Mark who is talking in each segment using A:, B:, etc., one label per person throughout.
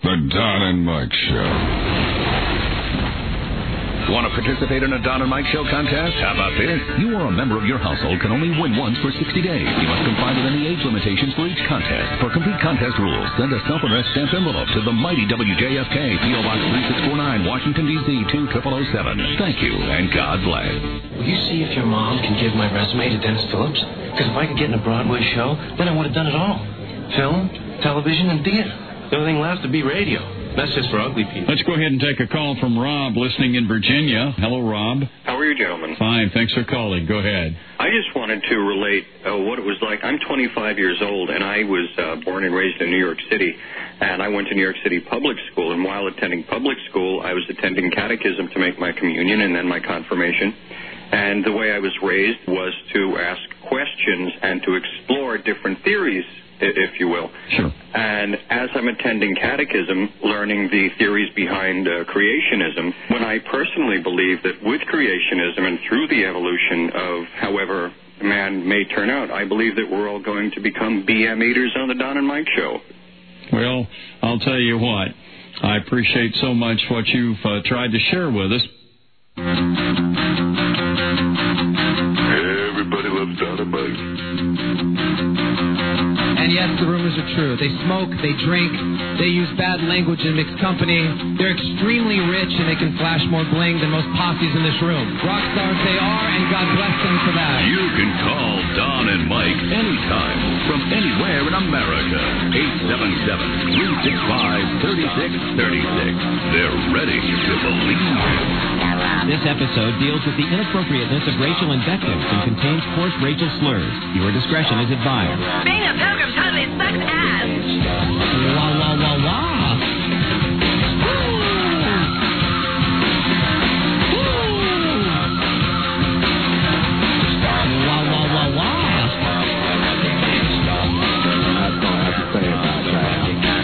A: The Don and Mike Show.
B: Want to participate in a Don and Mike Show contest? How about this? You or a member of your household can only win once for 60 days. You must comply with any age limitations for each contest. For complete contest rules, send a self-addressed stamped envelope to the mighty WJFK, P.O. Box 3649, Washington, D.C. 20007. Thank you, and God bless.
C: Will you see if your mom can give my resume to Dennis Phillips? Because if I could get in a Broadway show, then I would have done it all. Film, television, and theater. The only thing left would be radio. That's just for ugly people.
D: Let's go ahead and take a call from Rob, listening in Virginia. Hello, Rob.
E: How are you, gentlemen?
D: Fine. Thanks for calling. Go ahead.
E: I just wanted to relate what it was like. I'm 25 years old, and I was born and raised in New York City, and I went to New York City public school. And while attending public school, I was attending catechism to make my communion and then my confirmation. And the way I was raised was to ask questions and to explore different theories, if you will.
D: Sure.
E: And as I'm attending catechism, learning the theories behind creationism, when I personally believe that with creationism and through the evolution of however man may turn out, I believe that we're all going to become BM eaters on the Don and Mike Show.
D: Well, I'll tell you what. I appreciate so much what you've tried to share with us.
A: Everybody loves Don and Mike.
F: And yes, the rumors are true. They smoke, they drink, they use bad language in mixed company. They're extremely rich and they can flash more bling than most posses in this room. Rock stars they are, and God bless them for that.
B: You can call Don and Mike anytime from anywhere in America. 877-365-3636. They're ready to believe.
G: This episode deals with the inappropriateness of racial invectives and contains coarse racial slurs. Your discretion is advised.
H: Being a pilgrim totally sucks ass.
G: Wah, wah, wah, wah. Wah, wah, wah, wah.
I: That's all I have to say about that.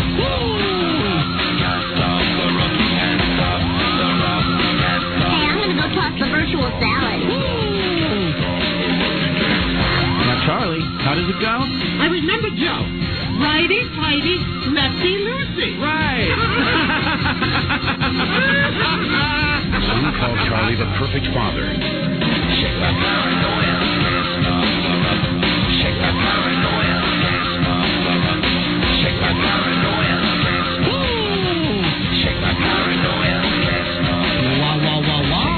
H: The virtual salad.
I: Now, Charlie, how does it go?
H: I remember Joe. Righty, tighty, lefty, loosey.
I: Right.
J: Some call Charlie the perfect father.
C: Shake that paranoia. Shake that paranoia. Shake that paranoia. Shake that paranoia.
G: Wah, wah, wah, wah.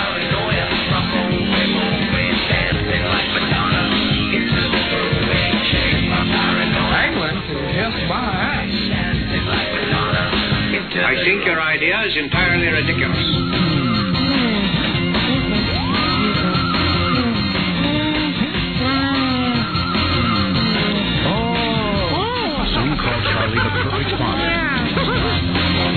K: I think your idea is entirely ridiculous.
J: Some call Charlie the perfect father.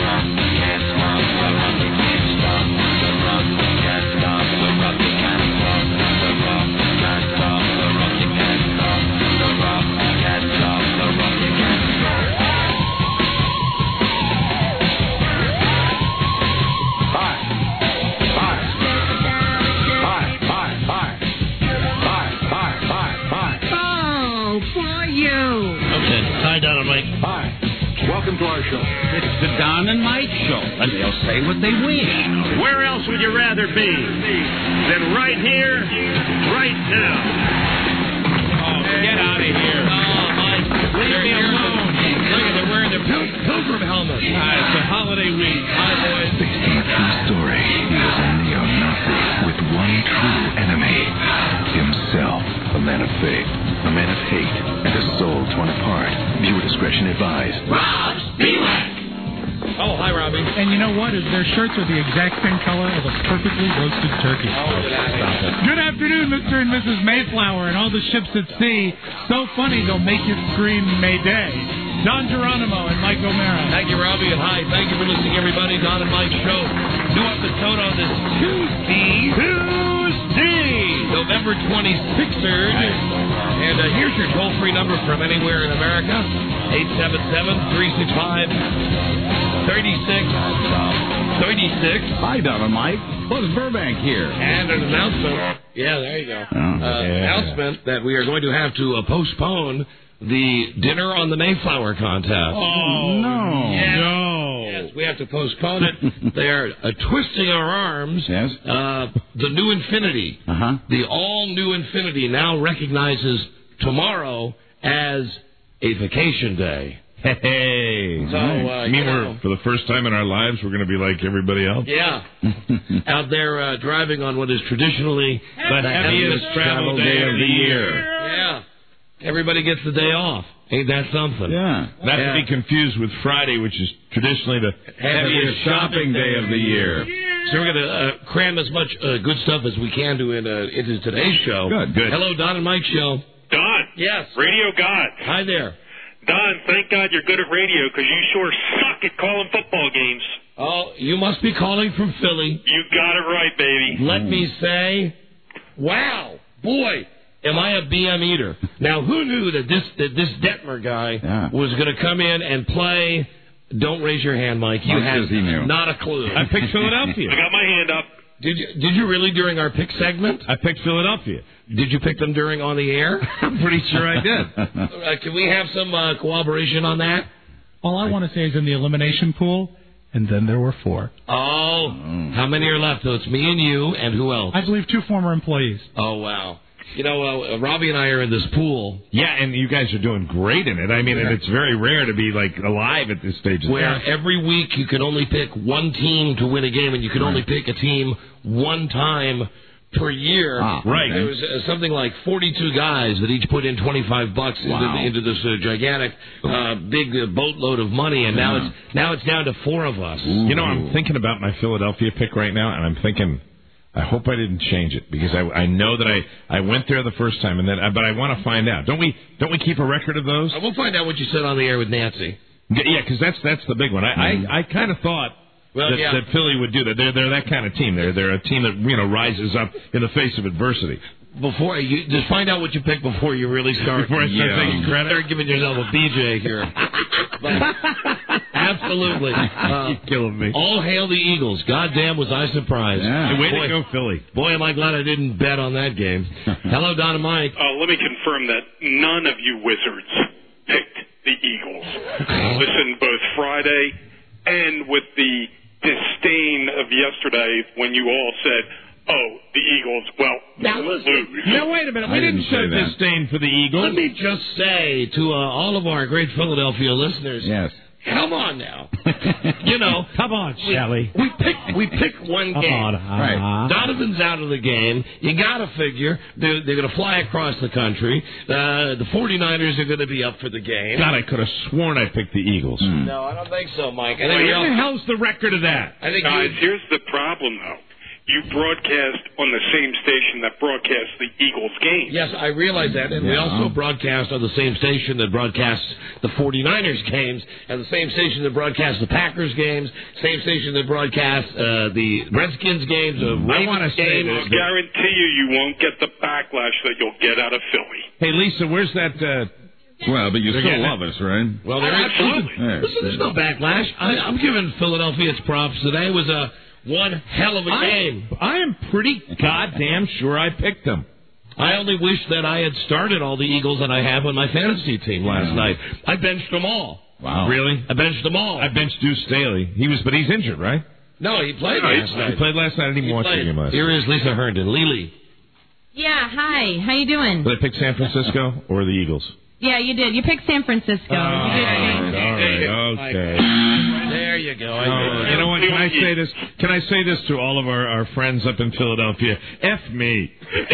K: Hi, Don and Mike.
J: Hi. Welcome to our show.
D: It's the Don and Mike Show, and they'll say what they wish.
K: Where else would you rather be than right here, right now?
D: Oh, get out of here.
K: Oh, Mike, leave me alone. Look at they're wearing their pilgrim helmets. It's a holiday week. Hi, boys.
B: Based on a true story, he was a neo-Nazi with one true enemy, himself. A man of faith, a man of hate, and a soul torn apart. Viewer discretion advised.
K: Rob's beware. Oh, hi, Robbie.
L: And you know what? Their shirts are the exact same color of a perfectly roasted turkey. Good afternoon, Mr. and Mrs. Mayflower and all the ships at sea. So funny they'll make you scream Mayday. Don Geronimo and Mike O'Mara.
K: Thank you, Robbie, and hi. Thank you for listening, everybody. Don and Mike Show. New episode on this Tuesday, November 26th. And here's your toll-free number from anywhere in America, 877-365-3636.
J: Hi, Don and Mike. Buzz Burbank here.
K: And an announcement. Yeah, there you go. Announcement that we are going to have to postpone the Dinner on the Mayflower contest.
L: Oh, no.
K: Yes.
L: No.
K: Yes, we have to postpone it. They're twisting our arms.
M: Yes.
K: The new Infinity, the all-new Infinity now recognizes tomorrow as a vacation day.
N: Hey.
K: So,
N: I mean, for the first time in our lives, we're going to be like everybody else?
K: Yeah. Out there driving on what is traditionally
N: the heaviest travel day of the year.
K: Yeah. Everybody gets the day off. Ain't that something?
N: Yeah. Not to be confused with Friday, which is traditionally the heaviest shopping day of the year.
K: So we're going to cram as much good stuff as we can into today's show.
N: Good.
K: Hello, Don and Mike Show.
O: Don.
K: Yes.
O: Radio God.
K: Hi there.
O: Don, thank God you're good at radio, because you sure suck at calling football games.
K: Oh, you must be calling from Philly.
O: You got it right, baby.
K: Let me say, wow, boy, am I a BM eater. Now, who knew that this Detmer guy was going to come in and play? Don't raise your hand, Mike. You had not a clue.
N: I picked Philadelphia.
O: I got my hand up.
K: Did you really during our pick segment?
N: I picked Philadelphia.
K: Did you pick them during on the air?
N: I'm pretty sure I did.
K: Can we have some cooperation on that?
L: All I want to say is in the elimination pool, and then there were 4.
K: Oh, how many are left? So it's me and you, and who else?
L: I believe 2 former employees.
K: Oh, wow. You know, Robbie and I are in this pool.
N: Yeah, and you guys are doing great in it. I mean, and it's very rare to be, like, alive at this stage.
K: Where every week you can only pick one team to win a game, and you can only pick a team one time per year.
N: Right.
K: There was something like 42 guys that each put in $25 into this gigantic, big boatload of money, and now it's down to 4 of us.
N: You know, I'm thinking about my Philadelphia pick right now, and I'm thinking, I hope I didn't change it, because I know that I went there the first time, and then but I want to find out. Don't we keep a record of those?
K: We'll find out what you said on the air with Nancy.
N: Yeah, because that's the big one. I kind of thought that Philly would do that. They're that kind of team. They're a team that rises up in the face of adversity.
K: Before you just find out what you pick before you really start.
N: Before I start taking credit,
K: start giving yourself a BJ here. Absolutely,
N: you're killing me.
K: All hail the Eagles! Goddamn, was I surprised?
N: Yeah. Way to go, Philly!
K: Boy, am I glad I didn't bet on that game. Hello, Don and Mike.
O: Let me confirm that none of you wizards picked the Eagles. Listen, both Friday and with the disdain of yesterday when you all said, "Oh, the Eagles, well, lose."
N: No, wait a minute. We didn't show disdain for the Eagles.
K: Let me just say to all of our great Philadelphia listeners,
M: yes,
K: come on now.
N: Come on, Shelley.
K: We pick one game.
M: Right.
K: Donovan's out of the game. You got to figure they're going to fly across the country. The 49ers are going to be up for the game.
N: God, I could have sworn I picked the Eagles.
K: No, I don't think so, Mike.
N: What the hell's the record of that?
K: I think
O: Guys, here's the problem, though. You broadcast on the same station that broadcasts the Eagles game.
K: Yes, I realize that. And we also broadcast on the same station that broadcasts the 49ers games, and the same station that broadcasts the Packers games, same station that broadcasts the Redskins games,
N: I want to say this.
O: I guarantee you won't get the backlash that you'll get out of Philly.
N: Hey, Lisa, where's that...
A: Well, but you still love us, right?
K: Well, there's no backlash. I'm giving Philadelphia its props today. It was one hell of a game.
N: I am pretty goddamn sure I picked them.
K: I only wish that I had started all the Eagles that I have on my fantasy team last night. I benched them all.
N: Wow.
K: Really? I benched them all.
N: I benched Deuce Staley. But he's injured, right?
K: No, he played last night.
N: He played last night. I didn't watch the game last night.
K: Here is Lisa Herndon. Lily.
P: Yeah, hi. How you doing?
N: Did I pick San Francisco or the Eagles?
P: Yeah, you did. You picked San Francisco.
N: All right, okay.
K: There you go.
N: You know what? Can I say this? Can I say this to all of our friends up in Philadelphia? F me.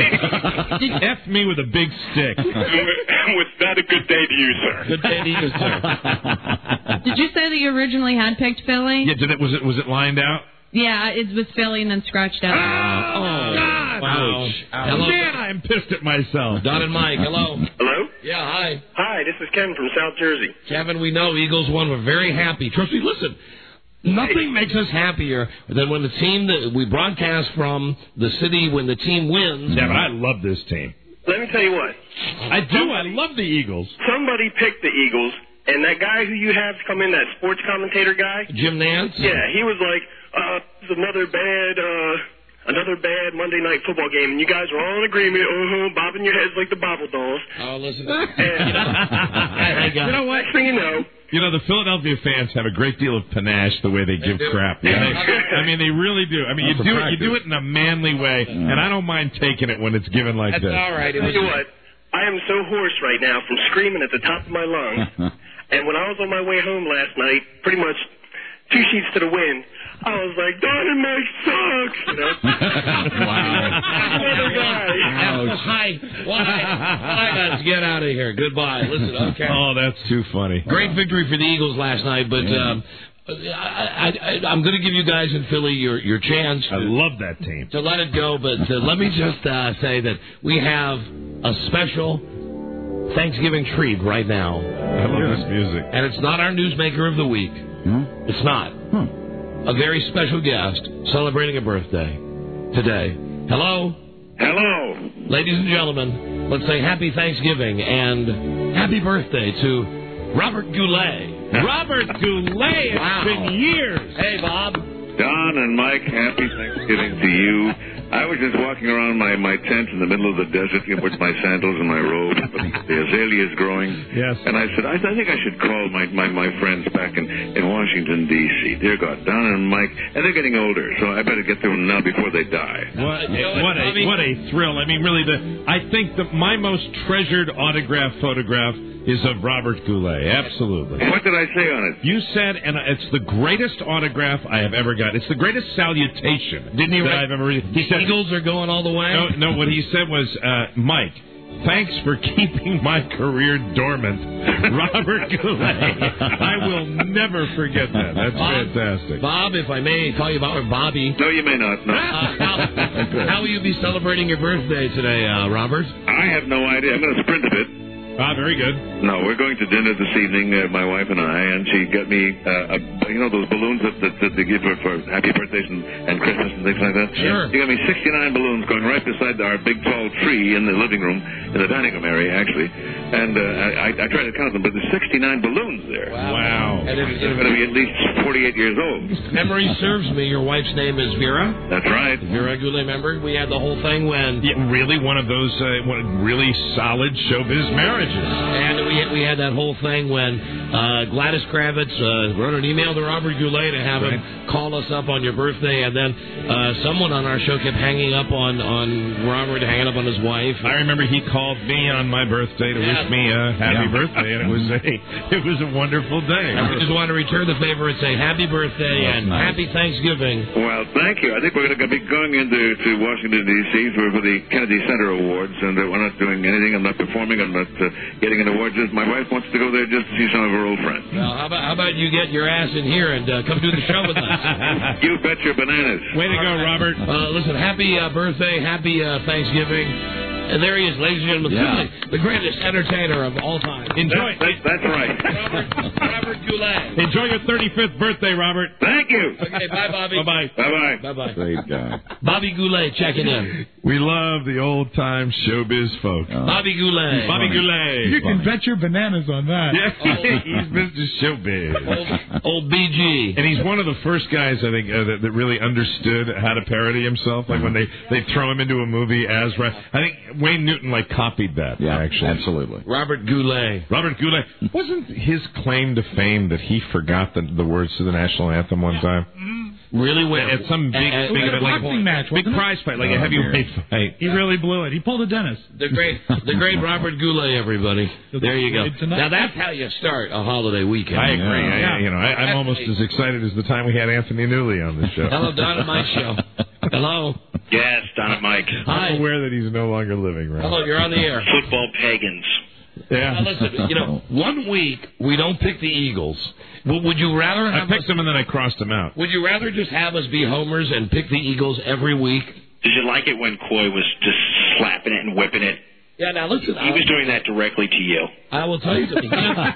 N: F me with a big stick.
O: Was that a good day to you, sir?
K: Good day to you, sir.
P: Did you say that you originally had picked Philly?
N: Yeah. Was it lined out?
P: Yeah, it was Philly and then scratched out.
N: Oh, God.
K: Wow.
N: Hello. Man, I'm pissed at myself.
K: Don and Mike, hello.
O: Hello?
K: Yeah, hi.
O: Hi, this is Kevin from South Jersey.
K: Kevin, we know Eagles won. We're very happy. Trust me, listen. Nothing makes us happier than when the team that we broadcast from the city when the team wins.
N: Yeah, but I love this team.
O: Let me tell you what.
N: I do. I love the Eagles.
O: Somebody picked the Eagles, and that guy who you have come in, that sports commentator guy.
K: Jim Nance?
O: Yeah, he was like, it's another bad
M: another bad Monday night football game, and you guys are all in agreement, bobbing your heads like the bobble dolls.
K: Oh, listen.
M: And, you know what? Next thing you know.
N: You know, the Philadelphia fans have a great deal of panache the way they give crap. Yeah, I mean, they really do. I mean, you do it in a manly way, and I don't mind taking it when it's given like
M: That's
N: this.
M: all right. Tell you what, I am so hoarse right now from screaming at the top of my lungs. And when I was on my way home last night, pretty much 2 sheets to the wind, I was like, Don and Mike sucks, you know.
K: Wow. Why? Let's get out of here. Goodbye. Listen, okay.
N: Oh, that's too funny.
K: Great victory for the Eagles last night, but I'm going to give you guys in Philly your chance.
N: I love that team.
K: To let it go, but let me just say that we have a special Thanksgiving treat right now.
N: I love this music.
K: And it's not our newsmaker of the week. It's not. A very special guest celebrating a birthday today. Hello?
Q: Hello.
K: Ladies and gentlemen, let's say happy Thanksgiving and happy birthday to Robert Goulet.
N: Robert Goulet, it's been years.
K: Hey, Bob.
Q: Don and Mike, happy Thanksgiving to you. I was just walking around my tent in the middle of the desert with my sandals and my robe, the azaleas growing.
N: Yes.
Q: And I said, I think I should call my friends back in Washington, D.C. Dear God, Don and Mike, and they're getting older, so I better get to them now before they die.
N: What a thrill. I mean, really, I think that my most treasured autograph photograph is of Robert Goulet. Absolutely.
Q: What did I say on it?
N: You said, and it's the greatest autograph I have ever got. It's the greatest salutation
K: Didn't he
N: that
K: write,
N: I've ever read. He said,
K: Eagles are going all the way?
N: No, what he said was, Mike, thanks for keeping my career dormant. Robert Goulet. I will never forget that. That's fantastic.
K: Bob, if I may tell you about Bobby.
Q: No, you may not. No.
K: How will you be celebrating your birthday today, Robert?
Q: I have no idea. I'm going to sprint a bit.
N: Very good.
Q: No, we're going to dinner this evening, my wife and I, and she got me, those balloons that they give her for happy birthdays and Christmas and things like that.
K: Sure.
Q: She got me 69 balloons going right beside our big tall tree in the living room, in the dining room area, actually. And I tried to count them, but there's 69 balloons there.
N: Wow.
K: And
Q: it's going to be at least 48 years old.
K: Memory serves me, your wife's name is Vera?
Q: That's right.
K: Vera Goulet, remember? We had the whole thing when...
N: Yeah, really one of those really solid showbiz marriages.
K: And we had that whole thing when Gladys Kravitz wrote an email to Robert Goulet to have him call us up on your birthday, and then someone on our show kept hanging up on Robert, hanging up on his wife.
N: I remember he called me on my birthday to wish me a happy birthday, and it was a wonderful day.
K: I just want to return the favor and say happy birthday and happy Thanksgiving.
Q: Well, thank you. I think we're going to be going into Washington, D.C. for the Kennedy Center Awards, and we're not doing anything. I'm not performing. I'm not getting an award. Just my wife wants to go there just to see some of her old friends.
K: Well, how about you get your ass in here and come do the show with us?
Q: You bet your bananas.
N: Way to go, Robert.
K: Listen, happy birthday, happy Thanksgiving. And there he is, ladies and gentlemen, simply the greatest entertainer of all time.
N: Enjoy.
Q: That's right.
K: Robert Goulet.
N: Enjoy your 35th birthday, Robert.
Q: Thank you.
K: Okay, bye, Bobby.
N: Bye-bye.
Q: Bye-bye.
K: Bye-bye.
I: Great guy.
K: Bobby Goulet checking in.
N: We love the old-time showbiz folk.
K: Bobby Goulet.
N: Bobby Goulet.
L: You can bet your bananas on that.
N: Yeah, he's Mr. Showbiz.
K: Old BG.
N: And he's one of the first guys, I think, that really understood how to parody himself. Like when they throw him into a movie as... I think Wayne Newton, copied that, actually.
I: Absolutely.
K: Robert Goulet.
N: Robert Goulet. Wasn't his claim to fame that he forgot the words to the national anthem one time?
K: Really?
N: At some big
L: boxing match,
N: big prize fight, like a heavyweight fight.
L: He really blew it. He pulled a Dennis.
K: The great Robert Goulet, everybody. There you go. Now that's how you start a holiday weekend.
N: I agree. I'm almost as excited as the time we had Anthony Newley on the show.
K: Hello, Don and Mike show. Hello.
Q: Yes, Don and Mike.
K: Hi.
N: I'm aware that he's no longer living, right?
K: Hello, you're on the air.
Q: Football pagans.
N: Yeah.
K: Now listen, 1 week we don't pick the Eagles. Would you rather have
N: I picked them and then I crossed them out.
K: Would you rather just have us be homers and pick the Eagles every week?
R: Did you like it when Coy was just slapping it and whipping it?
K: Yeah, now listen.
R: He was doing that directly to you.
K: I will tell you something.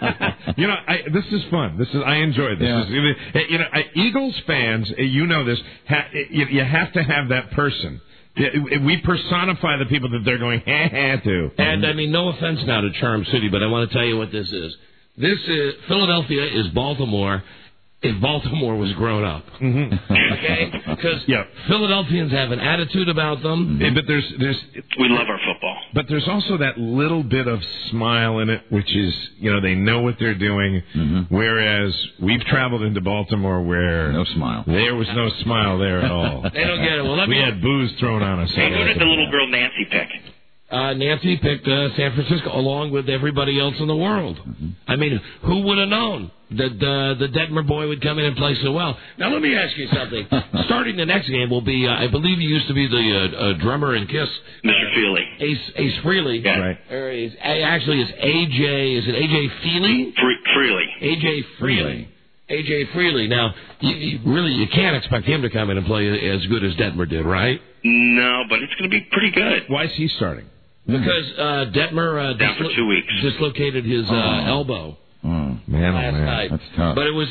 N: This is fun. I enjoy this.
I: Yeah.
N: Eagles fans, you know this. You have to have that person. We personify the people that they're going to.
K: And I mean, no offense now to Charm City, but I want to tell you what this is. This is Philadelphia is Baltimore, if Baltimore was grown up. Okay? Because Philadelphians have an attitude about them.
N: But there's
R: we love our football.
N: But there's also that little bit of smile in it, which is, they know what they're doing. Whereas we've traveled into Baltimore where
A: no smile.
N: There was no smile there at all.
K: They don't get it. Well,
N: we had booze thrown on us.
R: Hey, who did the little girl Nancy pick?
K: Nancy picked San Francisco along with everybody else in the world. I mean, who would have known that the Detmer boy would come in and play so well? Now, let me ask you something. Starting the next game will be, I believe he used to be the drummer in Kiss.
R: Mr. Feely.
K: Ace Frehley.
R: Yeah. Right.
K: Actually, it's A.J. Is it A.J. Feely?
R: Freely.
K: A.J. Freely. A.J. Freely. Now, you can't expect him to come in and play as good as Detmer did, right?
R: No, but it's going to be pretty good.
N: Why is he starting?
K: Because Detmer
R: down for 2 weeks.
K: Dislocated his elbow
N: last
K: night.
A: That's tough.
K: But it was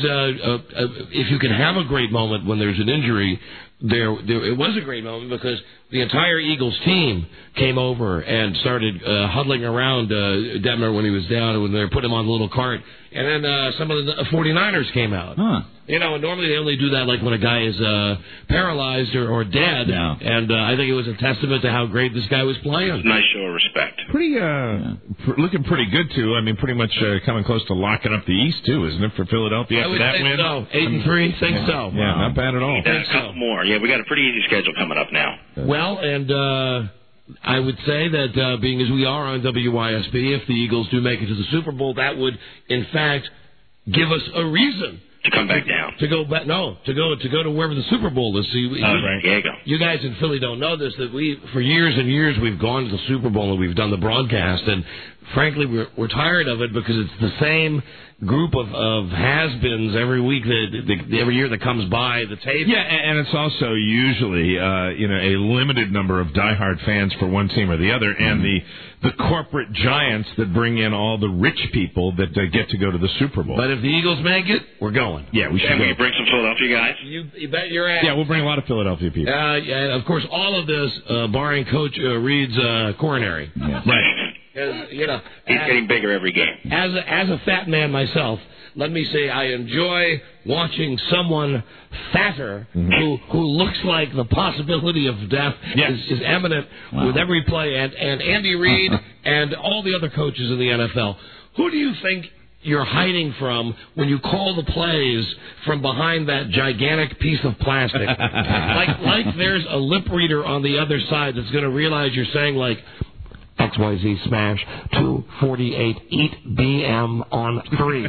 K: if you can have a great moment when there's an injury, it was a great moment because the entire Eagles team came over and started huddling around Detmer when he was down and when they put him on the little cart. And then some of the 49ers came out. Normally they only do that like when a guy is paralyzed or dead.
A: Yeah.
K: And I think it was a testament to how great this guy was playing.
R: Nice show of respect.
N: Looking pretty good, too. I mean, pretty much coming close to locking up the East, too, isn't it, for Philadelphia after that win?
K: So. 8-3, think so.
N: Yeah, not bad at all.
R: A couple more. Yeah, we got a pretty easy schedule coming up now.
K: Well, and I would say that being as we are on WYSB, if the Eagles do make it to the Super Bowl, that would, in fact, give us a reason
R: to come back down.
K: To go back, to go to wherever the Super Bowl is. So
R: San Diego.
K: You guys in Philly don't know this, that we, for years and years, we've gone to the Super Bowl and we've done the broadcast, and frankly, we're tired of it because it's the same group of has-beens every week, every year that comes by the tape.
N: Yeah, and it's also usually, a limited number of diehard fans for one team or the other, and the corporate giants that bring in all the rich people that get to go to the Super Bowl.
K: But if the Eagles make it, we're going.
N: Yeah, we should.
R: And we bring some Philadelphia guys.
K: You bet your ass.
N: Yeah, we'll bring a lot of Philadelphia people.
K: Yeah, of course, all of this, barring Coach Reed's coronary.
A: Yeah.
K: Right.
R: He's getting bigger every game.
K: As a fat man myself, let me say I enjoy watching someone fatter who looks like the possibility of death is eminent with every play. And Andy Reid and all the other coaches in the NFL, who do you think you're hiding from when you call the plays from behind that gigantic piece of plastic? like there's a lip reader on the other side that's going to realize you're saying like, XYZ smash 248 eat BM on 3.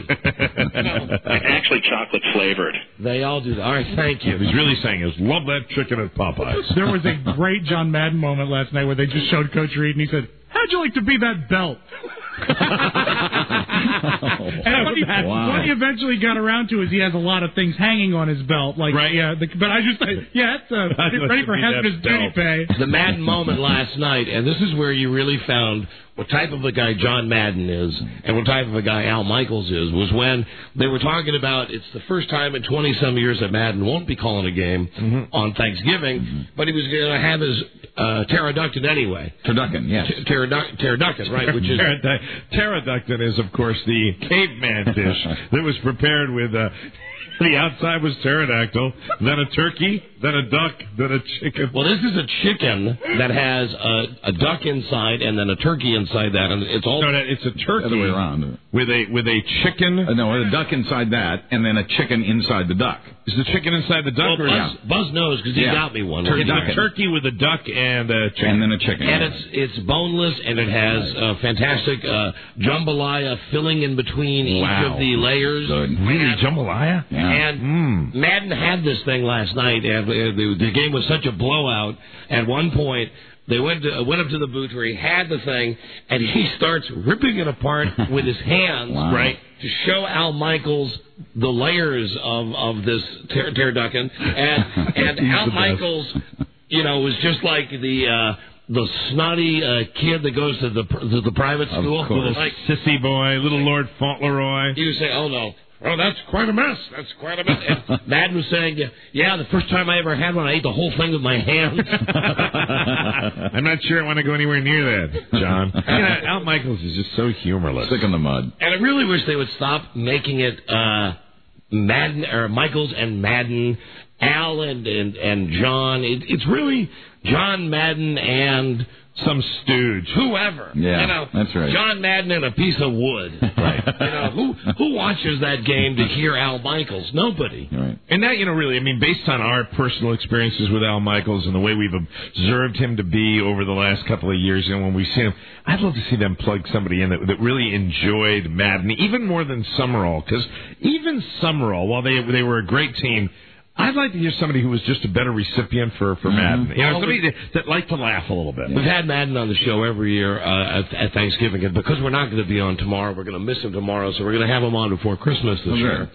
R: Actually chocolate flavored.
K: They all do that. All right, thank you.
N: What he's really saying is love that chicken at Popeyes.
L: There was a great John Madden moment last night where they just showed Coach Reed and he said, "How'd you like to be that belt?" And what he eventually got around to is he has a lot of things hanging on his belt, like but I just it's ready for Hesper's duty pay.
K: The Madden moment last night, and this is where you really found what type of a guy John Madden is and what type of a guy Al Michaels is, was when they were talking about it's the first time in 20-some years that Madden won't be calling a game on Thanksgiving, but he was going to have his pterodactyl anyway.
A: Turducken, yes.
K: Pterodactyl, right? Which is
N: pterodactyl is, of course, the caveman dish that was prepared with the outside was pterodactyl, then a turkey, then a duck, then a chicken.
K: Well, this is a chicken that has a duck inside and then a turkey inside that, and it's all.
N: No, it's a turkey.
A: The other way around.
N: With a chicken.
A: No, a duck inside that, and then a chicken inside the duck.
N: Is the chicken inside the duck?
K: Well, Buzz knows because he got me one.
N: It's a turkey with a duck and a chicken.
A: And then a chicken.
K: And it's boneless, and it has fantastic jambalaya filling in between each of the layers.
N: Really, jambalaya?
A: Yeah.
K: And Madden had this thing last night, and the game was such a blowout. At one point, they went up to the booth where he had the thing, and he starts ripping it apart with his hands, right, to show Al Michaels the layers of this turducken. And Al Michaels, was just like the snotty kid that goes to the private school.
N: Like sissy boy, little Lord Fauntleroy.
K: He would say, "Oh no. Oh, that's quite a mess. That's quite a mess." And Madden was saying, "Yeah, the first time I ever had one, I ate the whole thing with my hands."
N: I'm not sure I want to go anywhere near that, John. Al Michaels is just so humorless.
A: Sick in the mud.
K: And I really wish they would stop making it Madden or Michaels and Madden, Al and John. It's really John Madden and
N: some stooge,
K: whoever.
A: Yeah, that's right.
K: John Madden and a piece of wood. Right. Who watches that game to hear Al Michaels? Nobody.
N: Right. And that, really, I mean, based on our personal experiences with Al Michaels and the way we've observed him to be over the last couple of years, and when we've seen him, I'd love to see them plug somebody in that really enjoyed Madden, even more than Summerall, because even Summerall, while they were a great team, I'd like to hear somebody who was just a better recipient for Madden. Somebody that liked to laugh a little bit.
K: We've had Madden on the show every year at Thanksgiving, and because we're not going to be on tomorrow, we're going to miss him tomorrow, so we're going to have him on before Christmas this year.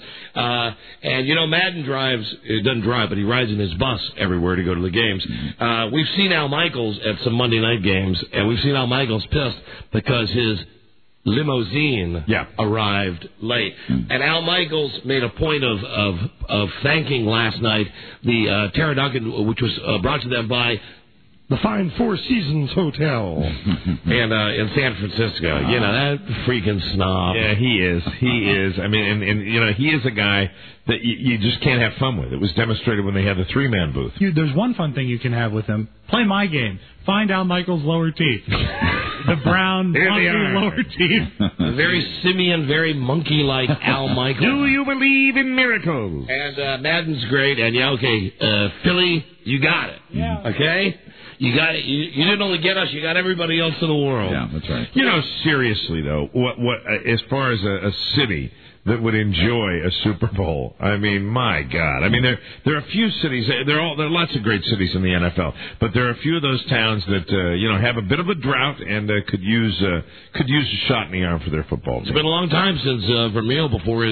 K: And, Madden doesn't drive, but he rides in his bus everywhere to go to the games. We've seen Al Michaels at some Monday night games, and we've seen Al Michaels pissed because his limousine arrived late. And Al Michaels made a point of thanking last night the Tara Duncan, which was brought to them by the fine Four Seasons Hotel and in San Francisco. That freaking snob.
N: Yeah, he is. I mean, and he is a guy that you just can't have fun with. It was demonstrated when they had the 3-man booth.
L: There's one fun thing you can have with him. Play my game. Find Al Michaels' lower teeth. The brown, lower teeth.
K: Very simian, very monkey-like Al Michaels.
N: Do you believe in miracles?
K: And Madden's great. And, Philly, you got it.
L: Yeah.
K: Okay? You got it. You didn't only get us, you got everybody else in the world.
A: Yeah, that's right.
N: Seriously, though, what as far as a city that would enjoy a Super Bowl. I mean, my God. I mean, there are a few cities. There are lots of great cities in the NFL, but there are a few of those towns that have a bit of a drought and could use a shot in the arm for their football team.
K: It's been a long time since Vermeil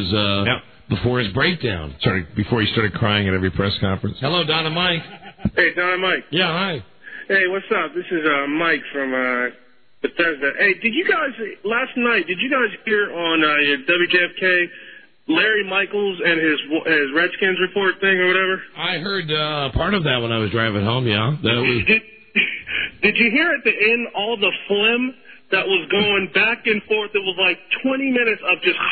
K: before his breakdown.
N: Sorry, before he started crying at every press conference.
K: Hello, Don and Mike.
M: Hey, Don and Mike.
K: Yeah, hi.
M: Hey, what's up? This is Mike from Bethesda. Hey, last night, did you guys hear on WJFK Larry Michaels and his Redskins report thing or whatever?
K: I heard part of that when I was driving home, yeah.
M: Did you hear at the end all the phlegm that was going back and forth? It was like 20 minutes of just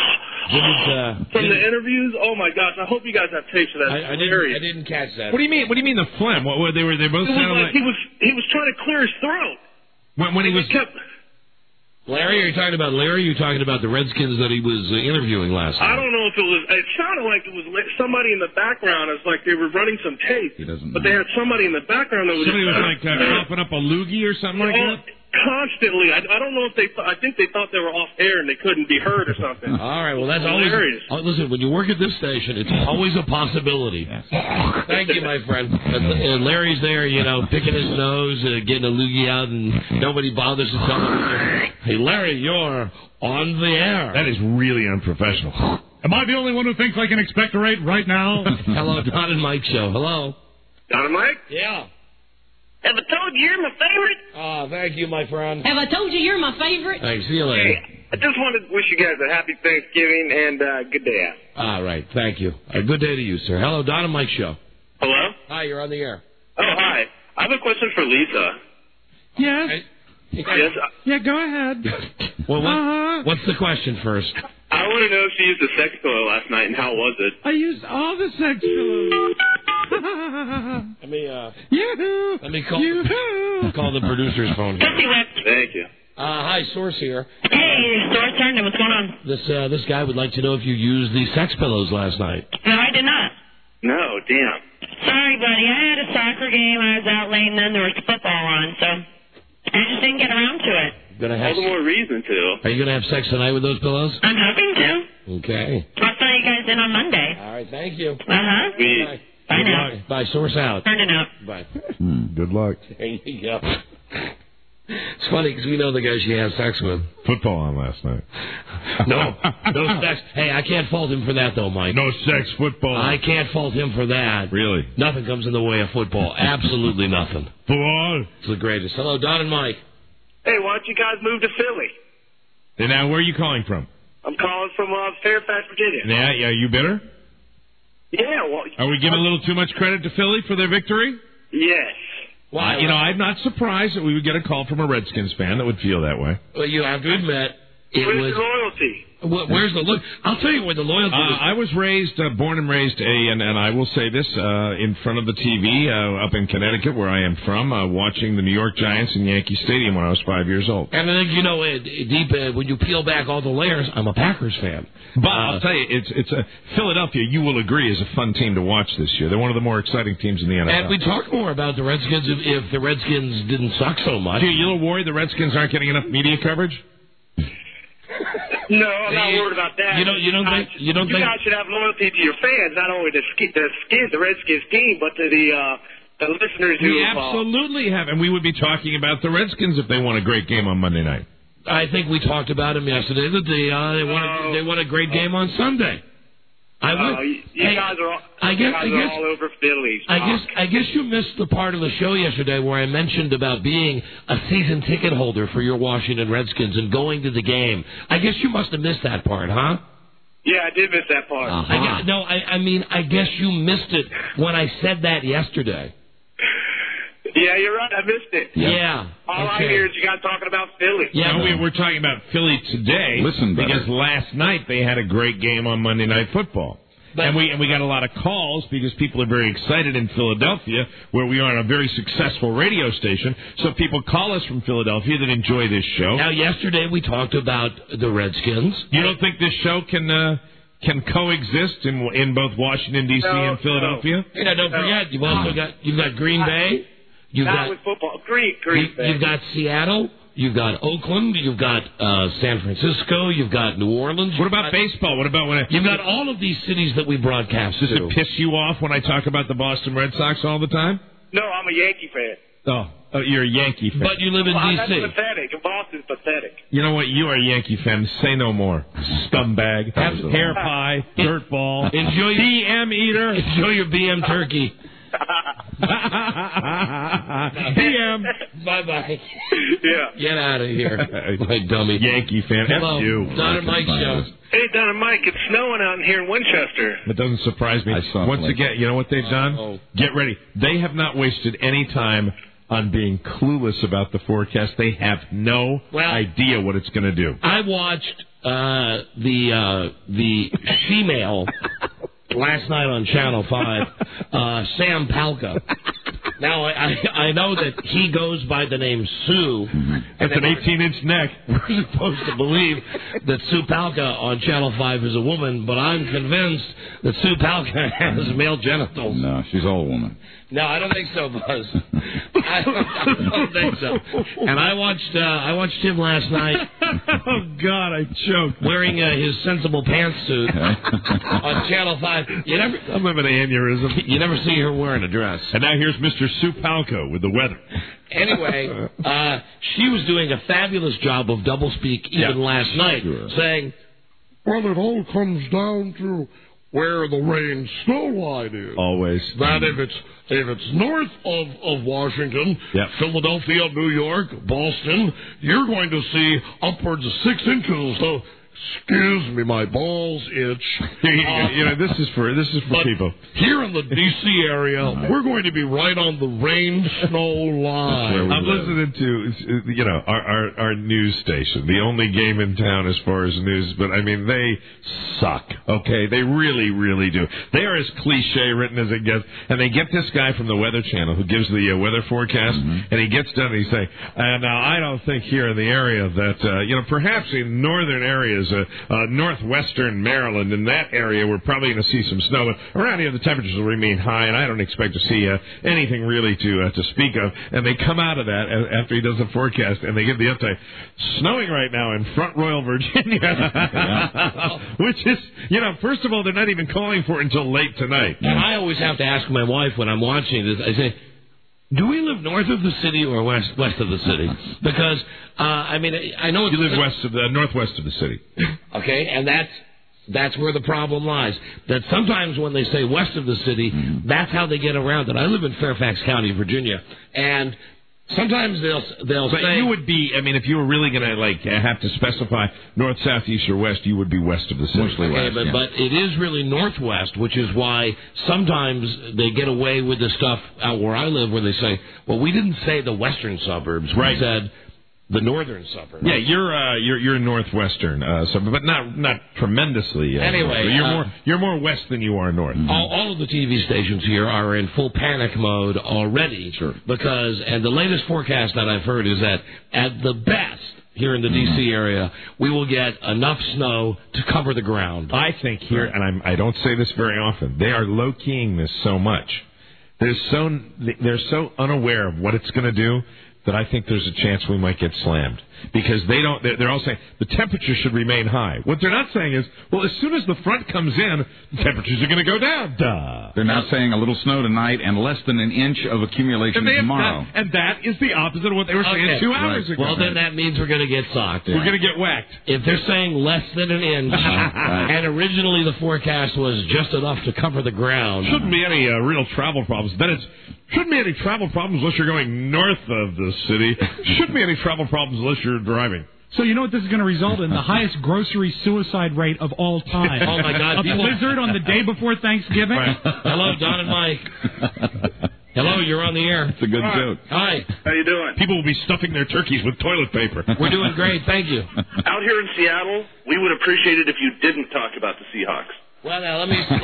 M: from the interviews. Oh my gosh! I hope you guys have tapes of that.
K: I didn't catch that.
N: What do you mean? What do you mean the phlegm? What they both sounded like
M: he was trying to clear his throat.
N: When he was
K: Larry, are you talking about Larry? Or are you talking about the Redskins that he was interviewing last night?
M: I don't know if it was. It sounded like it was somebody in the background. It's like they were running some tape.
A: He doesn't know.
M: But they had somebody in the background that was
N: somebody was like coughing up a loogie or something like that.
M: Constantly. I don't know if I think they thought they were off air and they couldn't be heard or something.
K: All right, well, that's
M: hilarious.
K: Listen, when you work at this station, it's always a possibility. Thank you, my friend. And Larry's there, picking his nose, getting a loogie out, and nobody bothers to tell him, hey, Larry, you're on the air.
N: That is really unprofessional.
L: Am I the only one who thinks I can expectorate right now?
K: Hello, Don and Mike show. Hello.
M: Don and Mike?
K: Yeah.
M: Have I told you you're my favorite?
K: Oh, thank you, my friend.
P: Have I told you you're my favorite?
K: Thanks. See you later.
M: Hey, I just wanted to wish you guys a happy Thanksgiving and good day out.
K: All right. Thank you. A good day to you, sir. Hello, Don and Mike show.
M: Hello?
K: Hi, you're on the air.
M: Oh, hi. I have a question for Lisa.
L: Yes?
M: Yes?
L: Yeah, go ahead.
K: Well, what's the question first?
M: I want to know if she used a sex pillow last night and how was it?
L: I used all the sex pillows.
K: Let me call the producer's phone here.
M: Thank you.
K: Hi, Source here.
H: Hey, Source Turner, what's going on?
K: This guy would like to know if you used the sex pillows last night.
H: No, I did not.
M: No, damn.
H: Sorry, buddy. I had a soccer game. I was out late, and then there was football on, so I just didn't get around to it.
M: All the more reason to.
K: Are you going to have sex tonight with those pillows?
H: I'm hoping to.
K: Okay.
H: I'll fill you guys in on Monday.
K: All right, thank you.
H: Uh-huh.
K: Bye.
H: Bye now.
K: Bye. Source out.
H: Turning out.
K: Bye.
N: Good luck.
K: There you go. It's funny because we know the guy she has sex with.
N: Football on last night.
K: No sex. Hey, I can't fault him for that, though, Mike.
N: No sex, football.
K: I can't fault him for that.
N: Really?
K: Nothing comes in the way of football. Absolutely nothing.
N: Football.
K: It's the greatest. Hello, Don and Mike.
M: Hey, why don't you guys move to Philly?
N: And now, where are you calling from?
M: I'm calling from Fairfax, Virginia.
N: Yeah, you bitter?
M: Yeah, well...
N: Are we giving a little too much credit to Philly for their victory?
M: Yes.
K: Why?
N: I'm not surprised that we would get a call from a Redskins fan that would feel that way.
K: Well, you have to admit,
M: Where's the loyalty?
K: Where's the look? I'll tell you where the loyalty is.
N: I was born and raised and I will say this, in front of the TV up in Connecticut, where I am from, watching the New York Giants in Yankee Stadium when I was 5 years old.
K: And I think, deep when you peel back all the layers, I'm a Packers fan.
N: But I'll tell you, it's Philadelphia, you will agree, is a fun team to watch this year. They're one of the more exciting teams in the NFL.
K: And we talk more about the Redskins if the Redskins didn't suck so much.
N: You a little worried the Redskins aren't getting enough media coverage?
M: No, I'm not worried about that.
K: You don't think
M: you guys should have loyalty to your fans, not only the Redskins team, but to the listeners who.
N: We absolutely have, and we would be talking about the Redskins if they won a great game on Monday night.
K: I think we talked about them yesterday. That they won a great game on Sunday.
M: You guys are all over Phillies.
K: I guess you missed the part of the show yesterday where I mentioned about being a season ticket holder for your Washington Redskins and going to the game. I guess you must have missed that part, huh?
M: Yeah, I did miss that part.
K: I guess you missed it when I said that yesterday.
M: Yeah, you're right. I missed it.
K: Yeah.
M: All I hear is you guys talking about Philly.
N: Yeah, no, we're talking about Philly today. Because last night they had a great game on Monday Night Football. And we got a lot of calls because people are very excited in Philadelphia, where we are on a very successful radio station. So people call us from Philadelphia that enjoy this show.
K: Now, yesterday we talked about the Redskins.
N: You don't think this show can coexist in both Washington D.C. and Philadelphia?
K: No. Yeah, don't forget you've got Green Bay.
M: With football. Green Bay.
K: You've got Seattle. You've got Oakland. You've got San Francisco. You've got New Orleans.
N: What about baseball? What about
K: you've got all of these cities that we broadcast
N: to. Does it
K: to.
N: piss you off when I talk about the Boston Red Sox all the time?
M: No, I'm a Yankee fan.
N: Oh, you're a Yankee fan.
K: But you live in D.C.
M: That's pathetic. Boston's pathetic.
N: You know what? You are a Yankee fan. Say no more. Scumbag. Hair pie. Dirtball.
K: Enjoy your
N: BM eater.
K: Enjoy your BM turkey.
N: BM.
K: Bye-bye.
M: Yeah.
K: Get out of here. My dummy.
N: Yankee fan.
K: Hello.
N: F you.
K: Don and Mike show.
M: Hey, Don and Mike, it's snowing out here in Winchester.
N: It doesn't surprise me. Once again, you know what they've done? Get ready. They have not wasted any time on being clueless about the forecast. They have no idea what it's going to do.
K: I watched the female last night on Channel 5, Sam Palka. Now, I know that he goes by the name Sue.
N: That's an 18-inch neck.
K: We're supposed to believe that Sue Palka on Channel 5 is a woman, but I'm convinced that Sue Palka has male genitals.
A: No, she's all woman.
K: No, I don't think so, Buzz. I don't think so. And I watched him last night.
N: Oh, God, I choked.
K: Wearing his sensible pantsuit on Channel 5.
N: I'm having an aneurysm.
K: You never see her wearing a dress.
N: And now here's Mr. Sue Palco with the weather.
K: Anyway, she was doing a fabulous job of doublespeak even last night, saying, well, it all comes down to where the rain snow line is.
N: Always.
K: That if it's north of Washington, Philadelphia, New York, Boston, you're going to see upwards of 6 inches. So, excuse me, my balls itch.
N: This is for people.
K: Here in the D.C. area, we're going to be right on the rain-snow line.
N: I'm listening to, our news station, the only game in town as far as news, but, I mean, they suck, okay? They really, really do. They are as cliche written as it gets, and they get this guy from the Weather Channel who gives the weather forecast, and he gets done and he's saying, now, I don't think here in the area that, perhaps in northern areas, northwestern Maryland, in that area, we're probably going to see some snow. But around here, the temperatures will remain high, and I don't expect to see anything really to speak of. And they come out of that after he does the forecast, and they give the update. Snowing right now in Front Royal, Virginia, which is, first of all, they're not even calling for it until late tonight.
K: And I always have to ask my wife when I'm watching this, I say, do we live north of the city or west of the city? Because, I know
N: you live northwest of the city.
K: Okay, and that's where the problem lies. That sometimes when they say west of the city, that's how they get around it. I live in Fairfax County, Virginia, and sometimes they'll
N: but
K: say...
N: you would be, if you were really going to, have to specify north, south, east, or west, you would be west of the city.
K: Okay, but it is really northwest, which is why sometimes they get away with the stuff out where I live where they say, well, we didn't say the western suburbs.
N: Right.
K: We said the northern suburbs.
N: Yeah, you're northwestern suburb, but not tremendously.
K: Anyway,
N: you're more west than you are north.
K: All of the TV stations here are in full panic mode already.
N: Sure.
K: And the latest forecast that I've heard is that at the best here in the D.C. area, we will get enough snow to cover the ground.
N: I think here, and I don't say this very often, they are low-keying this so much. They're so unaware of what it's going to do that I think there's a chance we might get slammed. Because they're all saying the temperature should remain high. What they're not saying is, well, as soon as the front comes in, the temperatures are going to go down. Duh.
A: They're now saying a little snow tonight and less than an inch of accumulation tomorrow.
N: And that is the opposite of what they were saying 2 hours ago.
K: Well, then that means we're going to get socked.
N: We're going to get whacked.
K: If they're saying less than an inch, and originally the forecast was just enough to cover the ground.
N: Shouldn't be any real travel problems. Shouldn't be any travel problems unless you're going north of the city. Shouldn't be any travel problems unless you're driving.
L: So you know what this is going to result in? The highest grocery suicide rate of all time.
K: Oh, my God.
L: A blizzard on the day before Thanksgiving.
K: Right. Hello, Don and Mike. Hello, you're on the air.
A: It's a good joke.
K: Hi.
M: How you doing?
N: People will be stuffing their turkeys with toilet paper.
K: We're doing great, thank you.
M: Out here in Seattle, we would appreciate it if you didn't talk about the Seahawks.
K: Well, now, let me
M: keep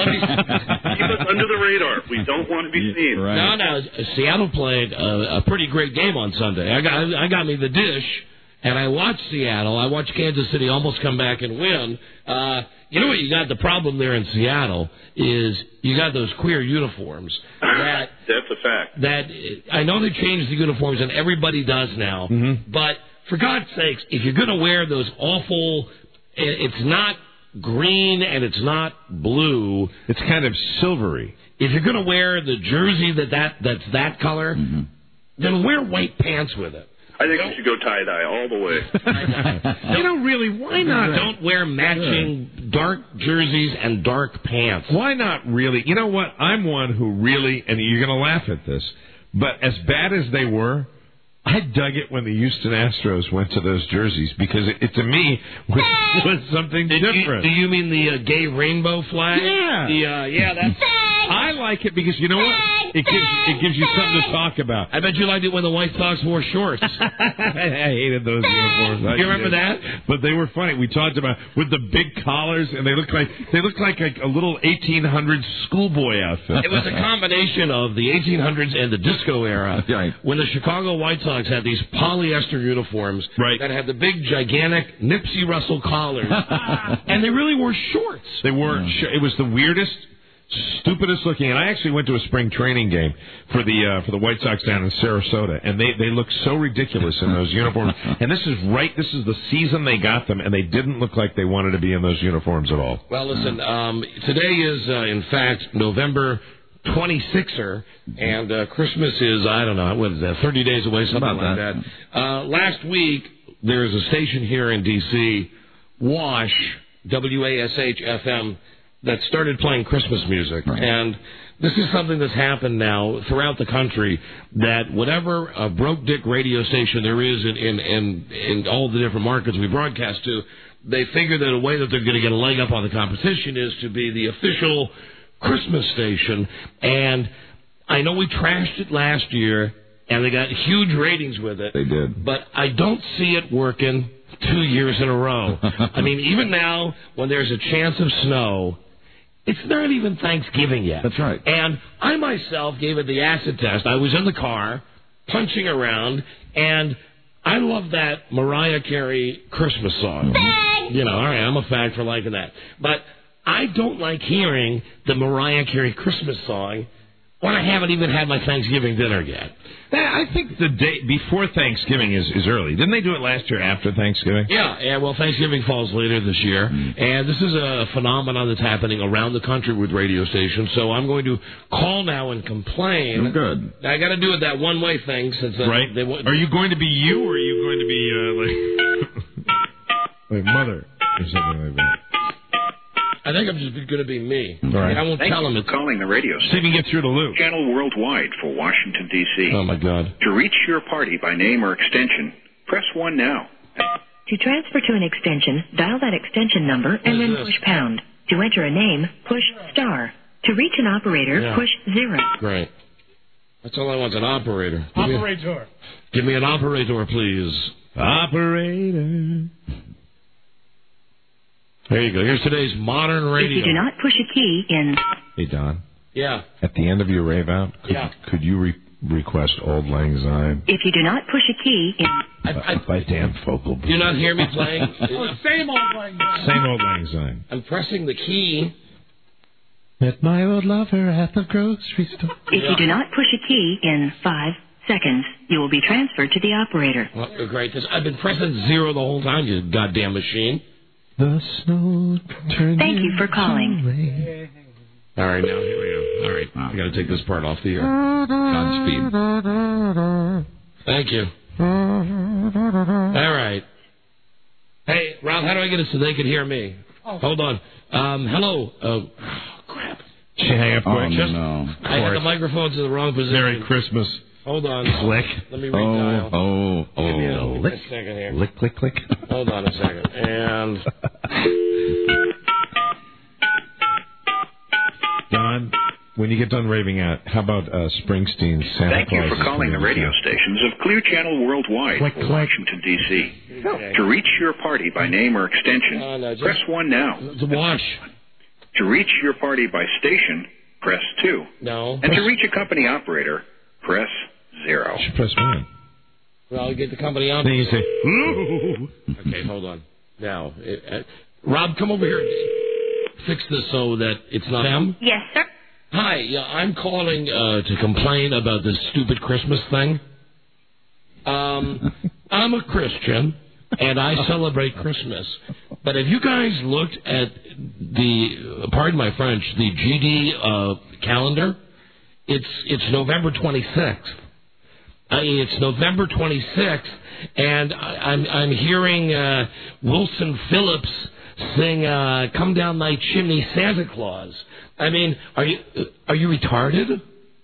M: us under the radar. We don't want to be seen.
A: Right.
K: No, Seattle played a pretty great game on Sunday. I got me the dish, and I watched Seattle. I watched Kansas City almost come back and win. You know what you got? The problem there in Seattle is you got those queer uniforms. That's
M: a fact.
K: That I know they changed the uniforms, and everybody does now.
N: Mm-hmm.
K: But for God's sakes, if you're going to wear those awful, it's not green and it's not blue.
N: It's kind of silvery.
K: If you're going to wear the jersey that's that color, then wear white pants with it.
M: I think you should go tie-dye all the way.
N: You know, really, why not?
K: Don't wear matching dark jerseys and dark pants.
N: Why not really? You know what? I'm one who really, and you're going to laugh at this, but as bad as they were, I dug it when the Houston Astros went to those jerseys because it to me was something different.
K: Do you mean the gay rainbow flag?
N: Yeah.
K: That's.
N: I like it because you know what? It gives you something to talk about.
K: I bet you liked it when the White Sox wore shorts.
N: I hated those uniforms.
K: You remember that?
N: But they were funny. We talked about with the big collars, and they looked like a little 1800s schoolboy outfit.
K: It was a combination of the 1800s and the disco era.
A: Right.
K: When the Chicago White Sox had these polyester uniforms that had the big, gigantic Nipsey Russell collars, and they really were shorts.
N: They weren't. It was the weirdest, stupidest looking. And I actually went to a spring training game for the White Sox down in Sarasota, and they looked so ridiculous in those uniforms. And this is the season they got them, and they didn't look like they wanted to be in those uniforms at all.
K: Well, listen, today is in fact November 26er, and Christmas is, I don't know, what is that, 30 days away, something like that. Last week, there's a station here in D.C., WASH, WASH-FM, that started playing Christmas music. Right. And this is something that's happened now throughout the country, that whatever broke dick radio station there is in all the different markets we broadcast to, they figure that a way that they're going to get a leg up on the competition is to be the official Christmas station. And I know we trashed it last year, and they got huge ratings with it.
A: They did.
K: But I don't see it working 2 years in a row. I mean, even now, when there's a chance of snow, it's not even Thanksgiving yet.
A: That's right.
K: And I myself gave it the acid test. I was in the car, punching around, and I love that Mariah Carey Christmas song. You know, all right, I'm a fag for liking that. But I don't like hearing the Mariah Carey Christmas song when I haven't even had my Thanksgiving dinner yet.
N: I think the day before Thanksgiving is early. Didn't they do it last year after Thanksgiving?
K: Yeah, well, Thanksgiving falls later this year. And this is a phenomenon that's happening around the country with radio stations. So I'm going to call now and complain.
A: Oh, good.
K: I got to do it that one-way thing. Since
N: right. Are you going to be you, or are you going to be like mother or something like that?
K: I think I'm just going to be me.
N: All right.
K: I won't tell him.
R: Thanks for calling the radio
N: See if you can get through to Lou.
R: Channel worldwide for Washington, D.C.
K: Oh, my God.
R: To reach your party by name or extension, press 1 now.
S: To transfer to an extension, dial that extension number and then push pound. To enter a name, push star. To reach an operator, push 0.
K: Great. That's all I want, an operator.
L: Operator.
K: Give me an operator, please.
N: Operator.
K: There you go. Here's today's modern radio.
S: If you do not push a key in...
N: Hey, Don.
K: Yeah.
N: At the end of your rave out, could you request Old Lang Syne?
S: If you do not push a key in...
N: By Dan Fogelberg.
K: Do you not hear me playing?
L: Same Old Lang Syne.
N: Same Old Lang Syne.
K: I'm pressing the key.
N: Met my old lover at the grocery store.
S: If you do not push a key in 5 seconds, you will be transferred to the operator.
K: Well, great. I've been pressing 0 the whole time, you goddamn machine.
N: The snow turned.
S: Thank you for calling.
K: All right, now here we go. All right, I got to take this part off the air.
A: Godspeed.
K: Thank you. All right. Hey, Rob, how do I get it so they can hear me? Hold on. Hello. Oh, crap.
N: She hang up quick.
A: No.
K: I had the microphones in the wrong position.
N: Merry Christmas.
K: Hold on.
N: Click.
K: Let me redial.
A: Oh.
N: Lick.
K: A second here.
N: Click, click, click.
K: Hold on a second. And...
N: Don, when you get done raving out, how about Springsteen's Santa
R: Thank you
N: Claus
R: for calling the radio stations of Clear Channel Worldwide,
N: Click, click.
R: Washington, D.C. To reach your party by name or extension, press 1 now.
K: To watch.
R: To reach your party by station, press 2.
K: No.
R: And to reach a company operator, press 0.
N: You should press 1.
K: Well, you get the company on.
N: Then you say,
K: ooh. Okay, hold on. Now, Rob, come over here. Fix this so that it's not them.
S: Yes, sir.
K: Hi, I'm calling to complain about this stupid Christmas thing. I'm a Christian, and I celebrate Christmas. But have you guys looked at the, pardon my French, the GD calendar? It's November 26th. It's November 26th, and I'm hearing Wilson Phillips sing "Come Down My Chimney, Santa Claus." I mean, are you retarded?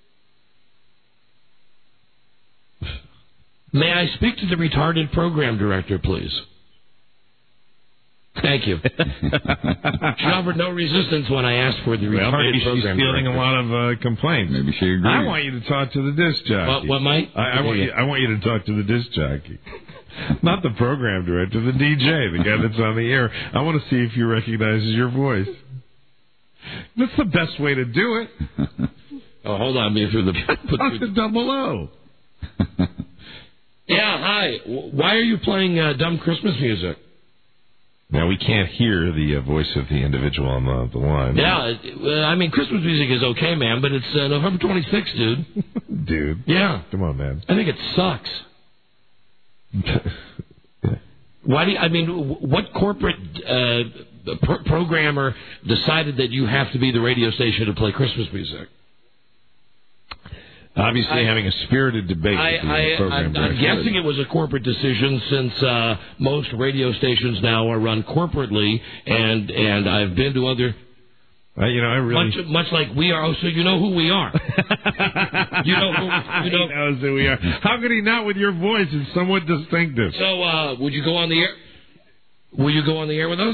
K: May I speak to the retarded program director, please? Thank you. She offered no resistance when I asked for the retarded
N: maybe
K: program
N: she's fielding
K: director.
N: a lot of complaints.
A: Maybe she agrees.
N: I want you to talk to the disc jockey.
K: What, Mike?
N: I want you to talk to the disc jockey. Not the program director, the DJ, the guy that's on the air. I want to see if he recognizes your voice. That's the best way to do it.
K: Oh, hold on. Me through the...
N: Talk to Double O.
K: Yeah, hi. Why are you playing dumb Christmas music?
N: Now, we can't hear the voice of the individual on the line.
K: Yeah, I mean, Christmas music is okay, man, but it's November 26th, dude.
N: Dude.
K: Yeah.
N: Come on, man.
K: I think it sucks. Why do you, I mean, what corporate programmer decided that you have to be the radio station to play Christmas music?
N: Obviously, having a spirited debate.
K: I'm guessing it was a corporate decision, since most radio stations now are run corporately, and I've been to other.
N: I really
K: much like we are. Oh, so you know who we are. You know who
N: he knows who we are. How could he not with your voice? It's somewhat distinctive.
K: So, would you go on the air? Will you go on the air with us?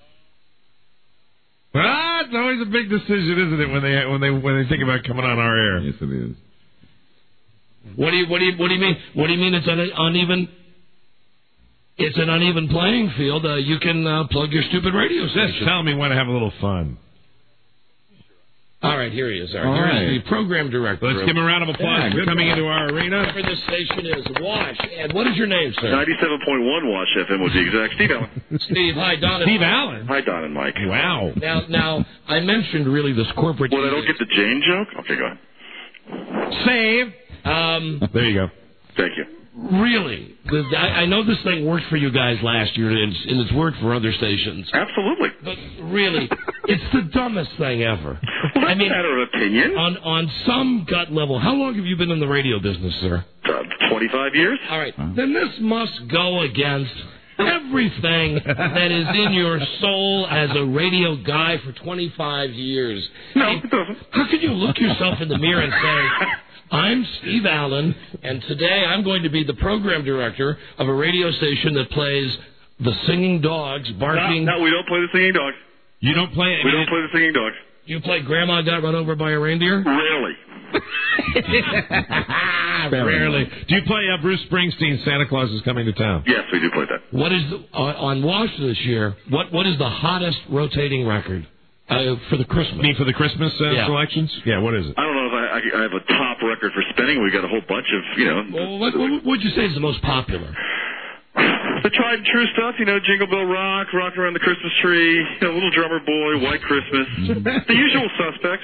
N: It's always a big decision, isn't it, when they think about coming on our air?
A: Yes, it is.
K: What do you mean? What do you mean it's uneven? It's an uneven playing field. You can plug your stupid radio station.
N: Just tell me when to have a little fun.
K: All right, here he is.
A: All
K: here
A: right.
K: is the program director.
N: Let's give him a round of applause for coming into our arena.
K: Whatever this station is, Wash. And what is your name, sir?
Q: 97.1 Wash FM would be exact. Steve Allen.
K: Steve, hi, Don.
N: Steve Allen.
Q: Hi, Don and Mike.
N: Wow.
K: Now, I mentioned really this corporate.
Q: Well, I don't get the Jane joke? Okay, go ahead.
N: Save. There you go.
Q: Thank you.
K: Really? I know this thing worked for you guys last year, and it's worked for other stations.
Q: Absolutely.
K: But really, it's the dumbest thing ever.
Q: Well, that's a matter of opinion.
K: On some gut level, how long have you been in the radio business, sir?
Q: 25 years.
K: All right. Then this must go against everything that is in your soul as a radio guy for 25 years.
Q: No, it doesn't.
K: How can you look yourself in the mirror and say, I'm Steve Allen, and today I'm going to be the program director of a radio station that plays the singing dogs barking.
Q: No, we don't play the singing dogs.
N: You don't play it?
Q: We don't play the singing dogs.
K: You play Grandma Got Run Over by a Reindeer?
Q: Rarely.
N: Rarely. Do you play Bruce Springsteen's Santa Claus is Coming to Town?
Q: Yes, we do play that.
K: What is on Wash this year? What is the hottest rotating record for the Christmas?
N: You mean for the Christmas selections? Yeah, what is it?
Q: I don't know if I have a top record for spinning. We got a whole bunch of,
K: Well, what would you say is the most popular?
Q: The tried and true stuff, Jingle Bell Rock, Rockin' Around the Christmas Tree, Little Drummer Boy, White Christmas, the usual suspects.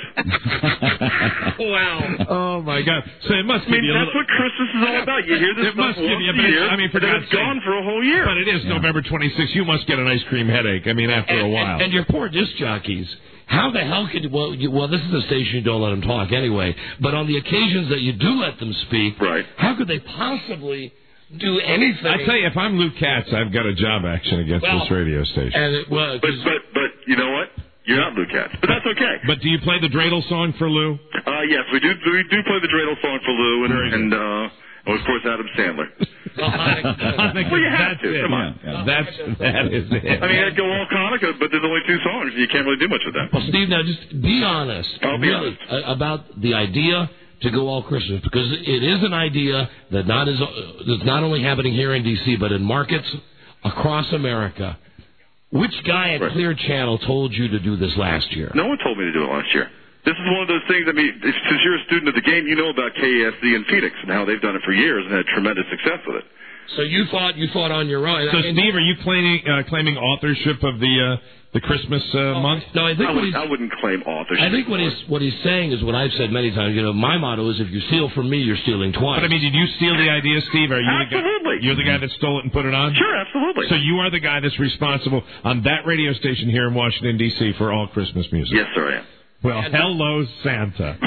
K: Wow.
N: Oh, my God. So it must give you
Q: that's what Christmas is all about. You hear this stuff once a year,
N: for
Q: then it's gone for a whole year.
N: But it is November 26th. You must get an ice cream headache, after a while.
K: And your poor disc jockeys. How the hell could well, this is a station you don't let them talk anyway, but on the occasions that you do let them speak,
Q: right?
K: How could they possibly do anything?
N: I tell you, if I'm Luke Katz, I've got a job action against this radio station.
K: And
Q: but you know what? You're not Luke Katz, but that's okay.
N: But do you play the dreidel song for Lou?
Q: Yes, we do. We do play the dreidel song for Lou, and of course Adam Sandler.
N: Well,
Q: you have to. Come on.
N: That is it.
Q: I'd go all Hanukkah, but there's only 2 songs. You can't really do much with that.
K: Well, Steve, now just be honest.
Q: I'll be honest
K: about the idea to go all Christmas, because it is an idea that that's not only happening here in D.C., but in markets across America. Which guy at Clear Channel told you to do this last year?
Q: No one told me to do it last year. This is one of those things, since you're a student of the game, you know about KASD in Phoenix and how they've done it for years and had tremendous success with it.
K: So you thought on your own.
N: So, Steve, are you claiming authorship of the Christmas month?
K: No, I
Q: wouldn't claim authorship.
K: I think what he's saying is what I've said many times. My motto is, if you steal from me, you're stealing twice.
N: But did you steal the idea, Steve? Are you
Q: absolutely.
N: You're the guy that stole it and put it on?
Q: Sure, absolutely.
N: So you are the guy that's responsible on that radio station here in Washington, D.C. for all Christmas music?
Q: Yes, sir, I am.
N: Well, hello, Santa.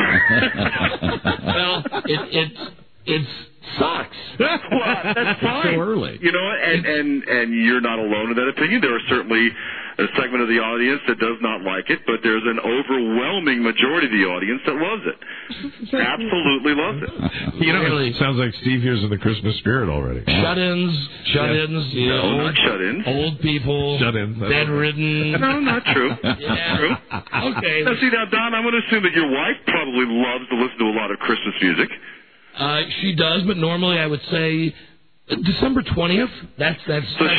K: Well, it sucks.
Q: Well, that's fine.
N: So early.
Q: And you're not alone in that opinion. There are certainly a segment of the audience that does not like it, but there's an overwhelming majority of the audience that loves it. Absolutely loves it.
N: It sounds like Steve here's in the Christmas spirit already.
K: Shut-ins.
Q: No, not shut-ins.
K: Old people.
N: Shut-ins.
K: Bedridden.
Q: No, not true.
K: Yeah.
Q: True.
K: Okay.
Q: Now, Don, I'm going to assume that your wife probably loves to listen to a lot of Christmas music.
K: She does, but normally I would say December 20th. That's.
Q: So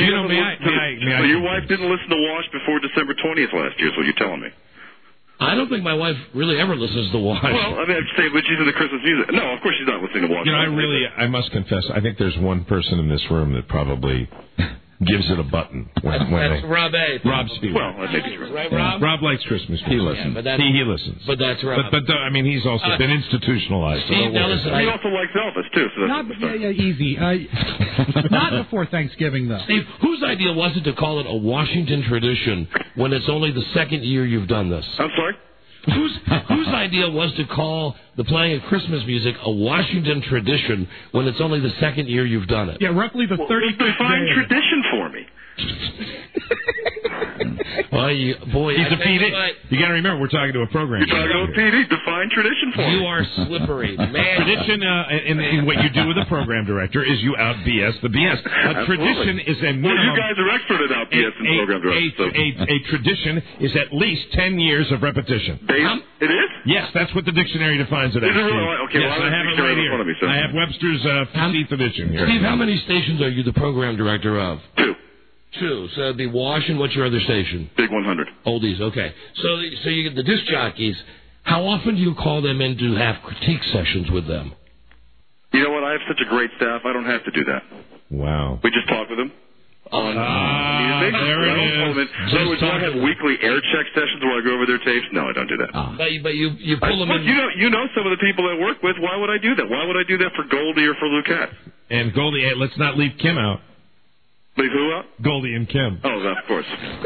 Q: your wife didn't listen to Wash before December 20th last year, is what you're telling me.
K: I don't think my wife really ever listens to Wash.
Q: Well, I'd say, but she's into Christmas music. No, of course she's not listening to Wash.
N: I must confess, I think there's one person in this room that probably gives it a button.
K: That's Rob A.
N: Rob Spiegel.
Q: Well, that may be true.
K: Right, Rob?
N: Rob likes Christmas music.
K: He listens.
N: He listens.
K: But that's Rob.
N: But he's also been institutionalized.
K: Steve, now listen,
Q: he also likes Elvis, too. So
L: easy. Not before Thanksgiving, though.
K: Steve, whose idea was it to call it a Washington tradition when it's only the second year you've done this?
Q: I'm sorry?
K: Whose idea was to call the playing of Christmas music a Washington tradition when it's only the second year you've done it?
L: Yeah, roughly the 35th
Q: define tradition for me.
K: Well,
N: he's a PD. You got to remember, we're talking to a program.
Q: You're talking to a PD. Define tradition for me.
K: You are slippery, man.
N: Tradition in what you do with a program director is you out BS the BS. A tradition is a minimum.
Q: Well, you guys are expert at out BS and program directors.
N: A tradition is at least 10 years of repetition.
Q: It is?
N: Yes, that's what the dictionary defines it as.
Q: Okay,
N: yes, I have it right here. I have Webster's 15th edition here.
K: Steve, how many stations are you the program director of?
Q: 2.
K: So it'd be Wash, and what's your other station?
Q: Big 100.
K: Oldies, okay. So you get the disc jockeys. How often do you call them in to have critique sessions with them?
Q: You know what? I have such a great staff, I don't have to do that.
N: Wow.
Q: We just talk with them.
N: There it is.
Q: So do I have weekly air check sessions where I go over their tapes? No, I don't do that.
K: But you pull them in.
Q: You know some of the people I work with. Why would I do that? Why would I do that for Goldie or for Luke Katz?
N: And Goldie, let's not leave Kim out.
Q: Leave who out?
N: Goldie and Kim.
Q: Oh, of course.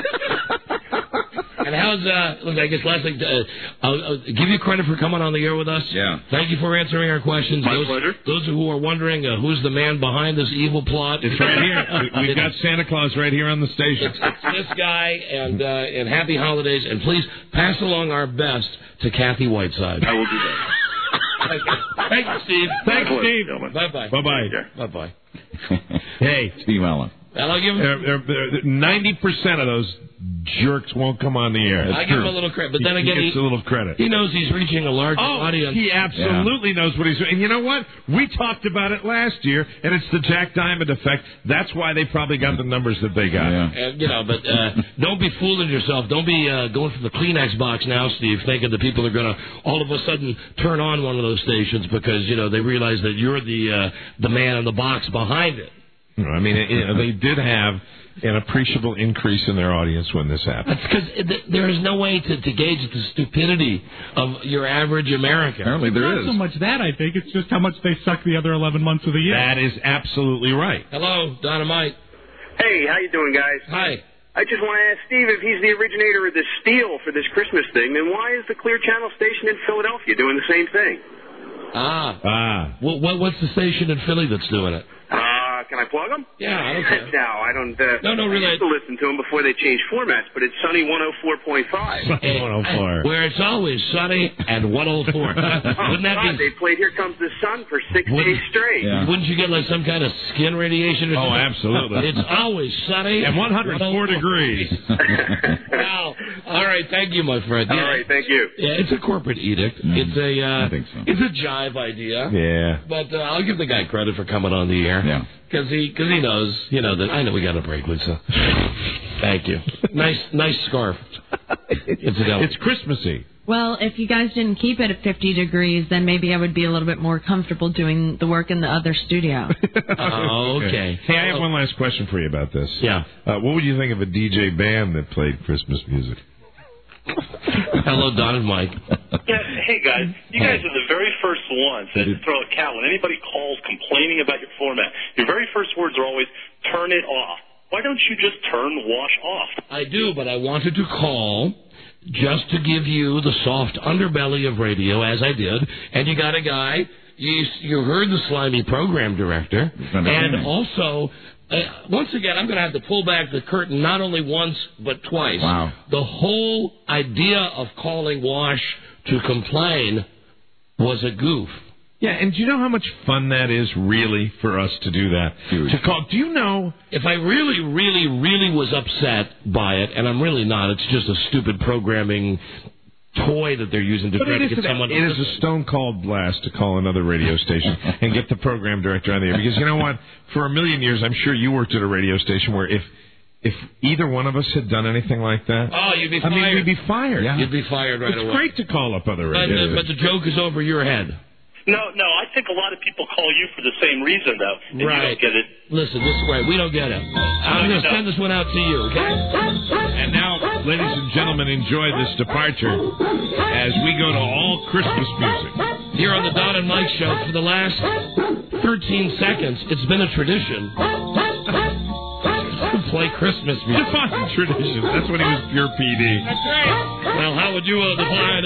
K: And how's, I guess last thing, I'll give you credit for coming on the air with us.
A: Yeah.
K: Thank you for answering our questions.
Q: My pleasure.
K: Those who are wondering who's the man behind this evil plot.
N: It's right here. We've got Santa Claus right here on the station.
K: It's this guy, and happy holidays. And please pass along our best to Kathy Whiteside.
Q: I will do that.
K: Thank you, Steve.
N: Thanks, Steve.
K: Bye-bye.
N: Bye-bye.
K: Bye-bye.
N: Hey,
A: Steve Allen.
K: And I'll give him
N: 90% of those jerks won't come on the air.
K: I give him a little credit, but then again,
N: he gets a little credit.
K: He knows he's reaching a larger audience.
N: He absolutely knows what he's doing. And you know what? We talked about it last year, and it's the Jack Diamond effect. That's why they probably got the numbers that they got.
K: And, but don't be fooling yourself. Don't be going for the Kleenex box now, Steve, thinking that people are going to all of a sudden turn on one of those stations because, they realize that you're the man in the box behind it.
N: I mean, they did have an appreciable increase in their audience when this happened.
K: That's because there is no way to gauge the stupidity of your average American.
N: Apparently there is.
L: Not so much that, I think. It's just how much they suck the other 11 months of the year.
N: That is absolutely right.
K: Hello, Dynamite.
T: Hey, how you doing, guys?
K: Hi.
T: I just want to ask Steve if he's the originator of the steal for this Christmas thing, then why is the Clear Channel station in Philadelphia doing the same thing?
K: What's the station in Philly that's doing it?
T: Can I plug them?
K: Yeah, I don't care.
T: No, I don't.
K: No, really.
T: I used to listen to them before they changed formats, but it's Sunny 104.5.
N: Sunny 104.
K: Where it's always sunny and 104. Wouldn't that be?
T: They played Here Comes the Sun for 6 days straight.
K: Yeah. Wouldn't you get like some kind of skin radiation or something?
N: Oh, absolutely.
K: It's always sunny
N: and 104 degrees.
K: Wow. All right, thank you, my friend.
T: All right, thank you.
K: Yeah, it's a corporate edict.
N: I think so.
K: It's a jive idea.
N: Yeah.
K: But I'll give the guy credit for coming on the air.
A: Yeah.
K: Because he knows, that I know we got a break, Lisa. Thank you. Nice scarf.
N: It's Christmassy.
P: Well, if you guys didn't keep it at 50 degrees, then maybe I would be a little bit more comfortable doing the work in the other studio.
K: Okay.
N: Hey, I have one last question for you about this.
K: Yeah.
N: What would you think of a DJ band that played Christmas music?
K: Hello, Don and Mike.
U: Yeah, hey, guys. You guys are the very first ones that throw a cat. When anybody calls complaining about your format, your very first words are always, turn it off. Why don't you just turn Wash off?
K: I do, but I wanted to call just to give you the soft underbelly of radio, as I did. And you got a guy, you heard the slimy program director, and also... once again, I'm going to have to pull back the curtain not only once, but twice.
A: Wow.
K: The whole idea of calling Wash to complain was a goof.
N: Yeah, and do you know how much fun that is, really, for us to do that?
A: Huge.
N: To call. Do you know?
K: If I really, really, really was upset by it, and I'm really not, it's just a stupid programming toy that they're using to try to get someone to
N: listen. It is a stone-cold blast to call another radio station and get the program director on the air. Because you know what? For a million years, I'm sure you worked at a radio station where if either one of us had done anything like that...
K: Oh, you'd be fired.
N: I mean, we'd be fired.
K: Yeah. You'd be fired right away.
N: It's great to call up other radio
K: But the joke is over your head.
U: No, I think a lot of people call you for the same reason, though. And
K: right.
U: You don't get it.
K: Listen, this way, we don't get it. I'm going to send this one out to you, okay?
N: And now, ladies and gentlemen, enjoy this departure as we go to all Christmas music.
K: Here on the Don and Mike Show, for the last 13 seconds, it's been a tradition to play Christmas music.
N: Define tradition. That's when he was pure PD.
K: That's right. Well, how would you define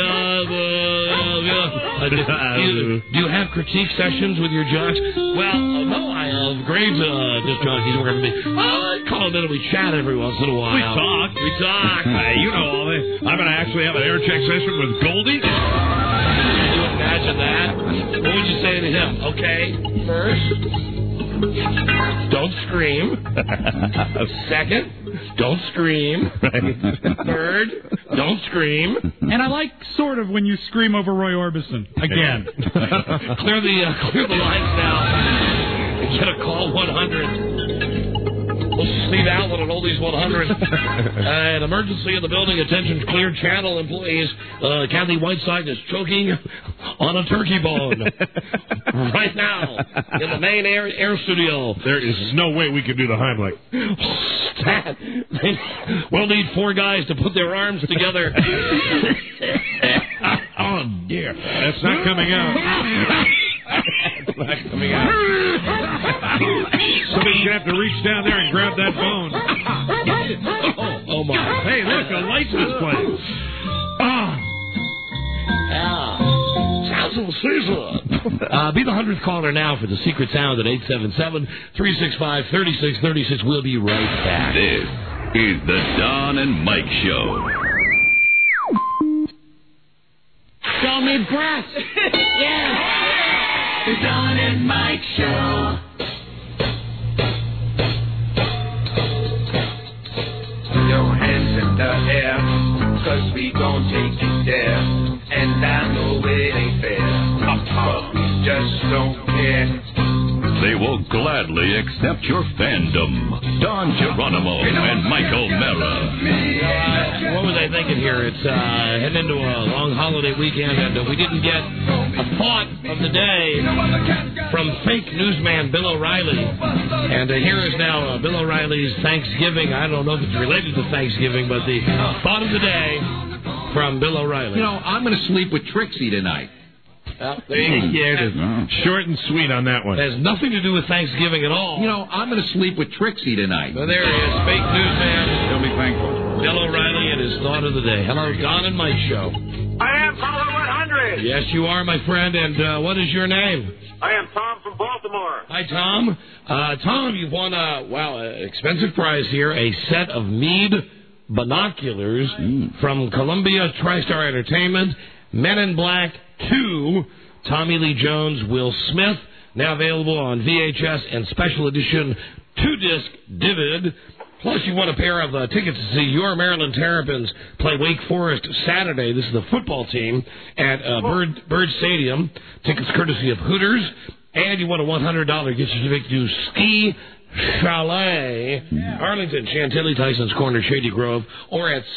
K: do you have critique sessions with your jocks? Well, no, I have great disc jockeys working with me. I call them in and we chat every once in a while.
N: We talk. Hey, you know all this. I'm going to actually have an air check session with Goldie.
K: Can you imagine that? What would you say to him? Okay, first... don't scream. Second, don't scream. Third, don't scream.
L: And I like sort of when you scream over Roy Orbison again.
K: Clear the lines now. Get a call 100. This is Steve Allen at Oldies 100. An emergency in the building. Attention, Clear Channel employees. Kathy Whiteside is choking on a turkey bone right now in the main air studio.
N: There is no way we can do the Heimlich.
K: We'll need 4 guys to put their arms together.
N: Oh, dear. That's not coming out. It's not coming out. Somebody's going to have to reach down there and grab that bone.
K: Oh my.
N: Hey, look, a license plate.
K: Council Caesar. Be the 100th caller now for the secret sound at 877-365-3636. We'll be right back.
B: This is the Don and Mike Show.
K: Show me breath. Yes. The Don and Mike Show.
E: cause we gon' take you there. And I know it ain't fair, but we just don't care.
B: They will gladly accept your fandom. Don Geronimo and Michael Mara.
K: What was I thinking here? It's heading into a long holiday weekend, and we didn't get a thought of the day from fake newsman Bill O'Reilly. And here is now Bill O'Reilly's Thanksgiving. I don't know if it's related to Thanksgiving, but the thought of the day from Bill O'Reilly.
A: You know, I'm going to sleep with Trixie tonight.
K: There it is.
N: Short and sweet on that one.
K: It has nothing to do with Thanksgiving at all.
A: You know, I'm going to sleep with Trixie tonight.
K: So there he is, fake newsman.
A: He'll be thankful.
K: Bill O'Reilly and his thought of the day. Hello, Don and Mike Show.
V: I am caller 100.
K: Yes, you are, my friend. And what is your name?
V: I am Tom from Baltimore.
K: Hi, Tom. Tom, you've won an expensive prize here, a set of Meade binoculars from Columbia TriStar Entertainment, Men in Black 2, Tommy Lee Jones, Will Smith, now available on VHS and special edition 2-disc Divid. Plus, you won a pair of tickets to see your Maryland Terrapins play Wake Forest Saturday. This is the football team at Bird Stadium. Tickets courtesy of Hooters. And you won a $100 gift certificate to Ski Chalet, Arlington, Chantilly, Tyson's Corner, Shady Grove, or at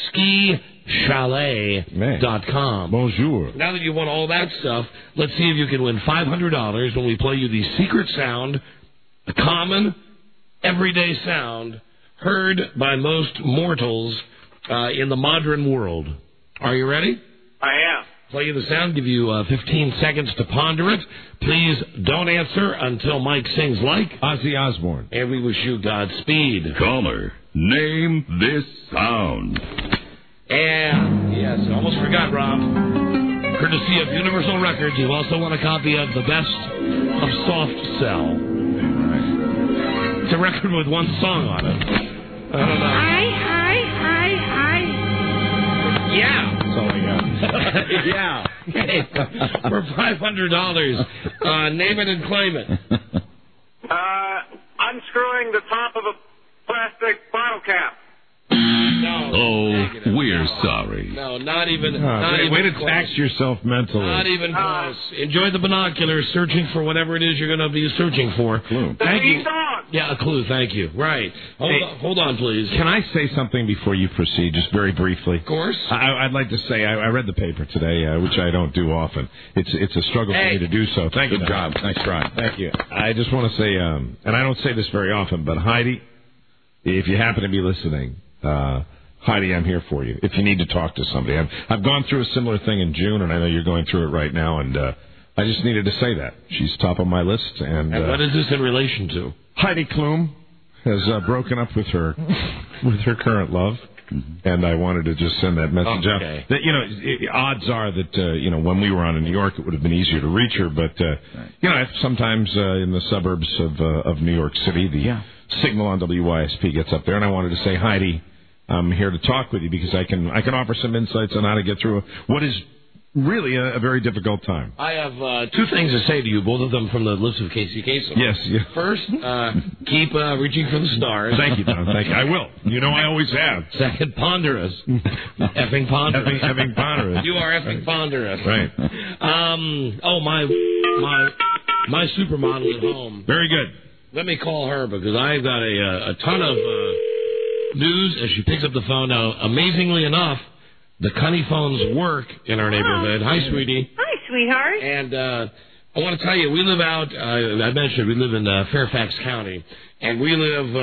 K: skichalet.com.
N: Bonjour.
K: Now that you won all that stuff, let's see if you can win $500 when we play you the secret sound, a common, everyday sound heard by most mortals in the modern world. Are you ready?
V: I am.
K: Play you the sound, give you 15 seconds to ponder it. Please don't answer until Mike sings like
N: Ozzy Osbourne.
K: And we wish you Godspeed.
B: Caller, name this sound.
K: And, yes, almost forgot, Rob. Courtesy of Universal Records, you also won a copy of The Best of Soft Cell. It's a record with one song on it. I don't know.
H: Hi.
K: Yeah. That's all I got. Yeah. Hey, for $500, name it and claim it.
V: Unscrewing the top of a plastic bottle cap.
B: No. We're sorry.
K: No, not even.
N: Way to tax yourself mentally.
K: Not even close. Enjoy the binoculars, searching for whatever it is you're going to be searching for.
N: Clue.
K: Thank you. Yeah, a clue. Thank you. Right. Hold on, please.
N: Can I say something before you proceed, just very briefly?
K: Of course.
N: I'd like to say I read the paper today, which I don't do often. It's a struggle for me to do so. Thank you.
A: Good job. Nice try.
N: Thank you. I just want to say, and I don't say this very often, but Heidi, if you happen to be listening, Heidi, I'm here for you. If you need to talk to somebody, I've gone through a similar thing in June, and I know you're going through it right now, and I just needed to say that she's top of my list. And
K: what is this in relation to?
N: Heidi Klum has broken up with her current love, and I wanted to just send that message out. That odds are that when we were on in New York, it would have been easier to reach her, but sometimes in the suburbs of New York City, the signal on WYSP gets up there, and I wanted to say, Heidi, I'm here to talk with you because I can offer some insights on how to get through what is really a very difficult time.
K: I have two things to say to you, both of them from the lips of Casey Kasem.
N: Yes.
K: First, keep reaching for the stars.
N: Thank you, Don. Thank you. I will. I always have.
K: Second, ponderous. Effing ponderous.
N: Effing ponderous.
K: You are effing ponderous.
N: Right.
K: My supermodel at home.
N: Very good.
K: Let me call her because I've got a ton of news as she picks up the phone. Now, amazingly enough, the Cunny phones work in our neighborhood. Hi, sweetie.
H: Hi, sweetheart.
K: And I want to tell you, we live out, I mentioned we live in Fairfax County, and we live,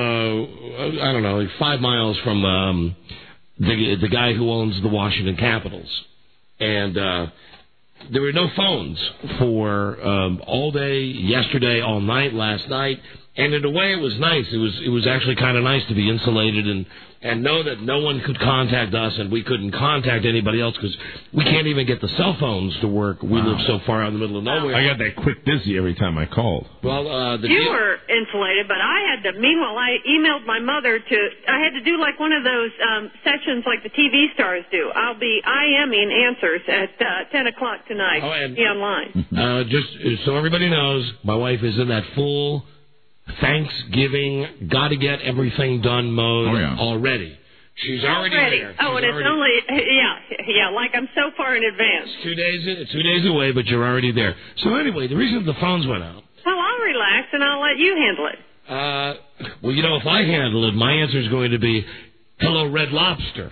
K: 5 miles from the guy who owns the Washington Capitals. And there were no phones for all day yesterday, all night, last night. And in a way, it was nice. It was actually kind of nice to be insulated and know that no one could contact us and we couldn't contact anybody else because we can't even get the cell phones to work. We live so far out in the middle of nowhere.
N: I got that quick busy every time I called.
K: Well,
H: you were insulated, but I had to. Meanwhile, I emailed my mother I had to do like one of those sessions like the TV stars do. I'll be IMing answers at 10 o'clock tonight. Be online.
K: Just so everybody knows, my wife is in that full Thanksgiving, got to get everything done mode already. She's already there.
H: Oh, and it's only, like I'm so far in advance.
K: 2 days away, but you're already there. So anyway, the reason the phones went out.
H: Well, I'll relax and I'll let you handle it.
K: Well, if I handle it, my answer is going to be, hello, Red Lobster.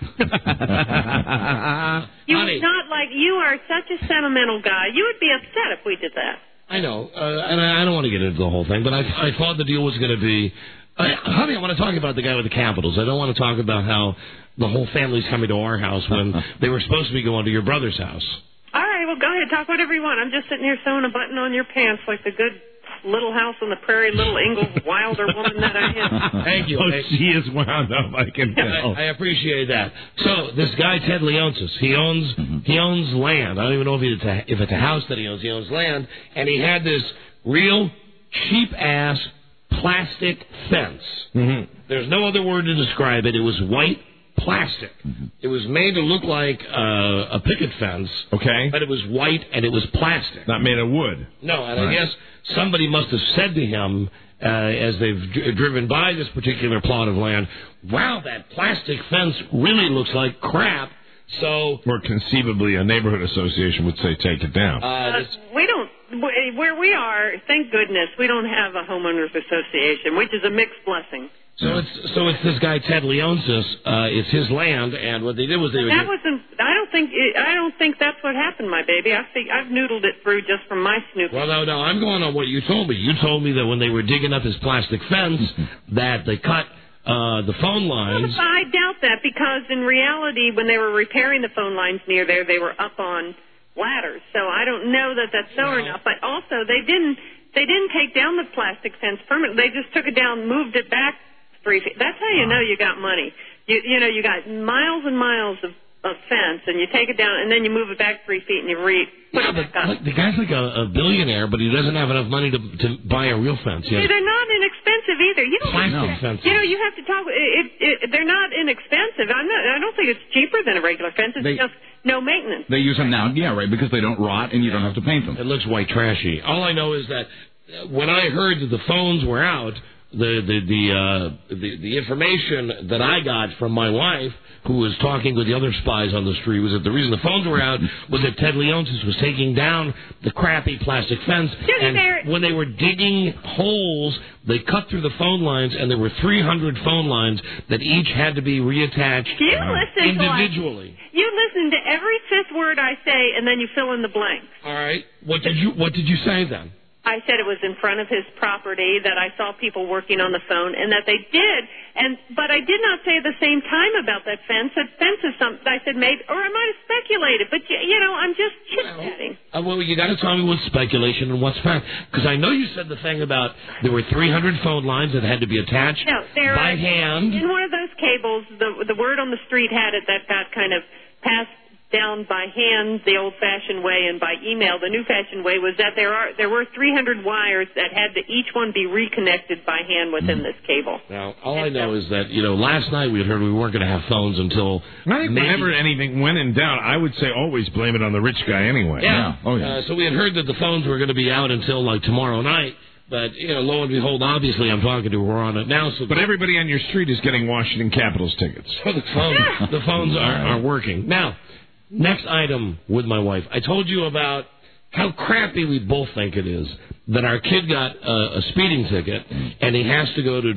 H: You are such a sentimental guy. You would be upset if we did that.
K: I know, and I don't want to get into the whole thing, but I thought the deal was going to be, honey, I want to talk about the guy with the capitals. I don't want to talk about how the whole family's coming to our house when they were supposed to be going to your brother's house.
H: All right, well, go ahead, talk whatever you want. I'm just sitting here sewing a button on your pants like the good Little House on the Prairie, Little Ingalls Wilder woman that I am.
K: Thank you.
N: Oh, she is wound up, I can tell.
K: I appreciate that. So this guy Ted Leonsis, he owns land. I don't even know if it's a house that he owns. He owns land, and he had this real cheap ass plastic fence. Mm-hmm. There's no other word to describe it. It was white plastic. Mm-hmm. It was made to look like a picket fence.
N: Okay.
K: But it was white and it was plastic.
N: Not made of wood.
K: No, and I guess somebody must have said to him as they've driven by this particular plot of land, wow, that plastic fence really looks like crap. So,
N: or conceivably a neighborhood association would say take it down.
H: We don't. Where we are, thank goodness, we don't have a homeowners association, which is a mixed blessing.
K: So it's this guy Ted Leonsis. It's his land, and what they did was
H: I don't think that's what happened, my baby. I've noodled it through just from my snooping.
K: Well, no, I'm going on what you told me. You told me that when they were digging up his plastic fence, that they cut the phone lines.
H: Well, I doubt that, because in reality, when they were repairing the phone lines near there, they were up on ladders. So I don't know that that's so or not. But also, they didn't take down the plastic fence permanently. They just took it down, moved it back 3 feet. That's how you know you got money. You got miles and miles of fence, and you take it down, and then you move it back 3 feet, and you put it back up.
K: The guy's like a billionaire, but he doesn't have enough money to buy a real fence.
H: Yeah, they're not inexpensive either. You have to talk. They're not inexpensive. I don't think it's cheaper than a regular fence. It's just no maintenance.
A: They use them now, because they don't rot, and you don't have to paint them.
K: It looks white trashy. All I know is that when I heard that the phones were out, the information that I got from my wife, who was talking with the other spies on the street, was that the reason the phones were out was that Ted Leonsis was taking down the crappy plastic fence, and when they were digging holes, they cut through the phone lines, and there were 300 phone lines that each had to be reattached individually.
H: You listen to every fifth word I say, and then you fill in the blanks.
K: All right. What did you say then?
H: I said it was in front of his property, that I saw people working on the phone, and that they did. But I did not say at the same time about that fence. That fence is something I said maybe, or I might have speculated. But I'm just chit-chatting.
K: Well, you got to tell me what's speculation and what's fact, because I know you said the thing about there were 300 phone lines that had to be attached by hand.
H: In one of those cables, the word on the street had it that got kind of passed down by hand the old-fashioned way, and by email the new-fashioned way, was that there were 300 wires that had to each one be reconnected by hand within this cable.
K: Now, all I know is that, last night we had heard we weren't going to have phones until...
N: I think whenever anything went in doubt, I would say always blame it on the rich guy anyway.
K: Yeah. Oh, yeah. So we had heard that the phones were going to be out until, tomorrow night. But, lo and behold, obviously I'm talking to her on it now.
N: But everybody on your street is getting Washington Capitals tickets.
K: So the phones are working. Now... Next item with my wife. I told you about how crappy we both think it is that our kid got a speeding ticket, and he has to go to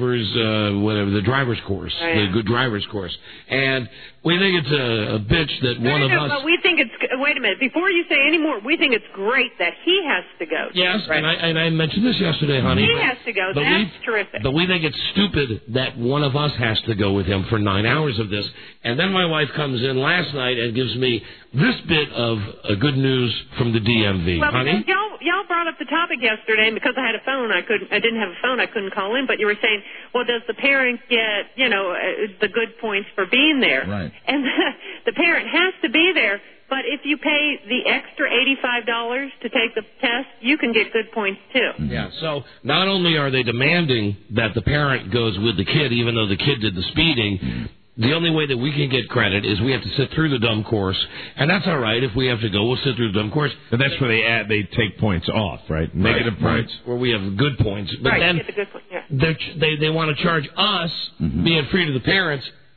K: the driver's course, the good driver's course. And we think it's a bitch that one of us...
H: But we think it's... Wait a minute. Before you say any more, we think it's great that he has to go.
K: Yes, right. and I mentioned this yesterday, honey.
H: He has to go. That's terrific.
K: But we think it's stupid that one of us has to go with him for 9 hours of this. And then my wife comes in last night and gives me this bit of good news from the DMV.
H: Well,
K: honey?
H: Y'all brought up the topic yesterday, and because I had a phone, I didn't have a phone, I couldn't call in. But you were saying, well, does the parent get, the good points for being there?
A: Right.
H: And the parent has to be there. But if you pay the extra $85 to take the test, you can get good points too.
K: Yeah. So not only are they demanding that the parent goes with the kid, even though the kid did the speeding. The only way that we can get credit is we have to sit through the dumb course, and that's all right. If we have to go, we'll sit through the dumb course.
N: But that's where they take points off, right? Negative points.
K: Where we have good points. But then
H: get the good point, yeah.
K: they want to charge us, being free to the parents,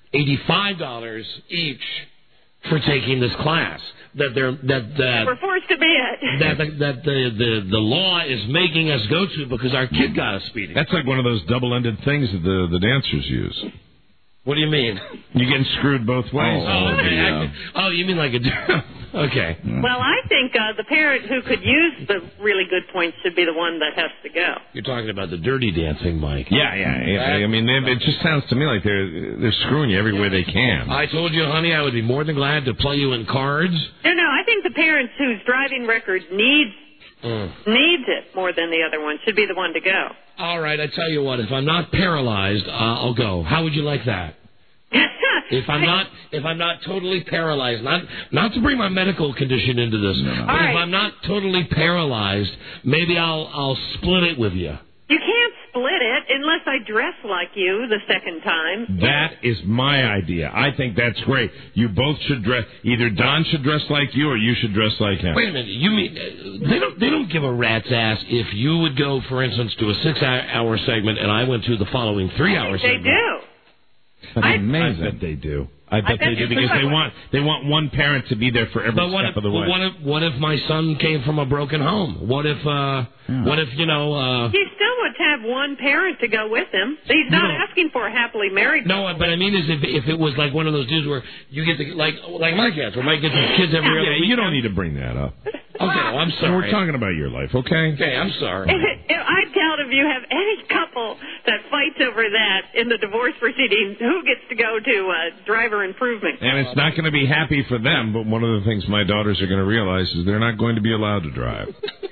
K: $85 each for taking this class. That
H: we're forced to be it.
K: That the law is making us go to because our kid got a speeding.
N: That's like one of those double-ended things that the dancers use.
K: What do you mean?
N: You're getting screwed both ways.
K: You mean like a... Okay.
H: Well, I think the parent who could use the really good points should be the one that has to go.
K: You're talking about the dirty dancing, Mike.
N: Yeah. I mean, it just sounds to me like they're screwing you every way they can.
K: I told you, honey, I would be more than glad to play you in cards.
H: No, I think the parents whose driving record needs it more than the other one should be the one to go.
K: All right, I tell you what, if I'm not paralyzed, I'll go. How would you like that? If I'm not totally paralyzed, not to bring my medical condition into this, but if I'm not totally paralyzed, maybe I'll split it with you.
H: You can't split it unless I dress like you the second time.
N: That is my idea. I think that's great. You both should dress. Either Don should dress like you, or you should dress like him.
K: Wait a minute. You mean they don't give a rat's ass if you would go, for instance, to a 6-hour segment, and I went to the following 3-hour segment?
H: They do.
N: I bet they do. I bet they do because they want one parent to be there for every step of the way.
K: What if my son came from a broken home? What if you know?
H: He still would have one parent to go with him. He's not asking for a happily married.
K: No, but I mean is if it was like one of those dudes where you get to like my kids, where Mike gets his kids every other weekend.
N: You don't need to bring that up.
K: Okay, well, I'm sorry.
N: We're talking about your life, okay?
K: Okay, I'm sorry.
H: If I doubt if you have any couple that fights over that in the divorce proceedings, who gets to go to driver improvement?
N: And it's not going to be happy for them, but one of the things my daughters are going to realize is they're not going to be allowed to drive.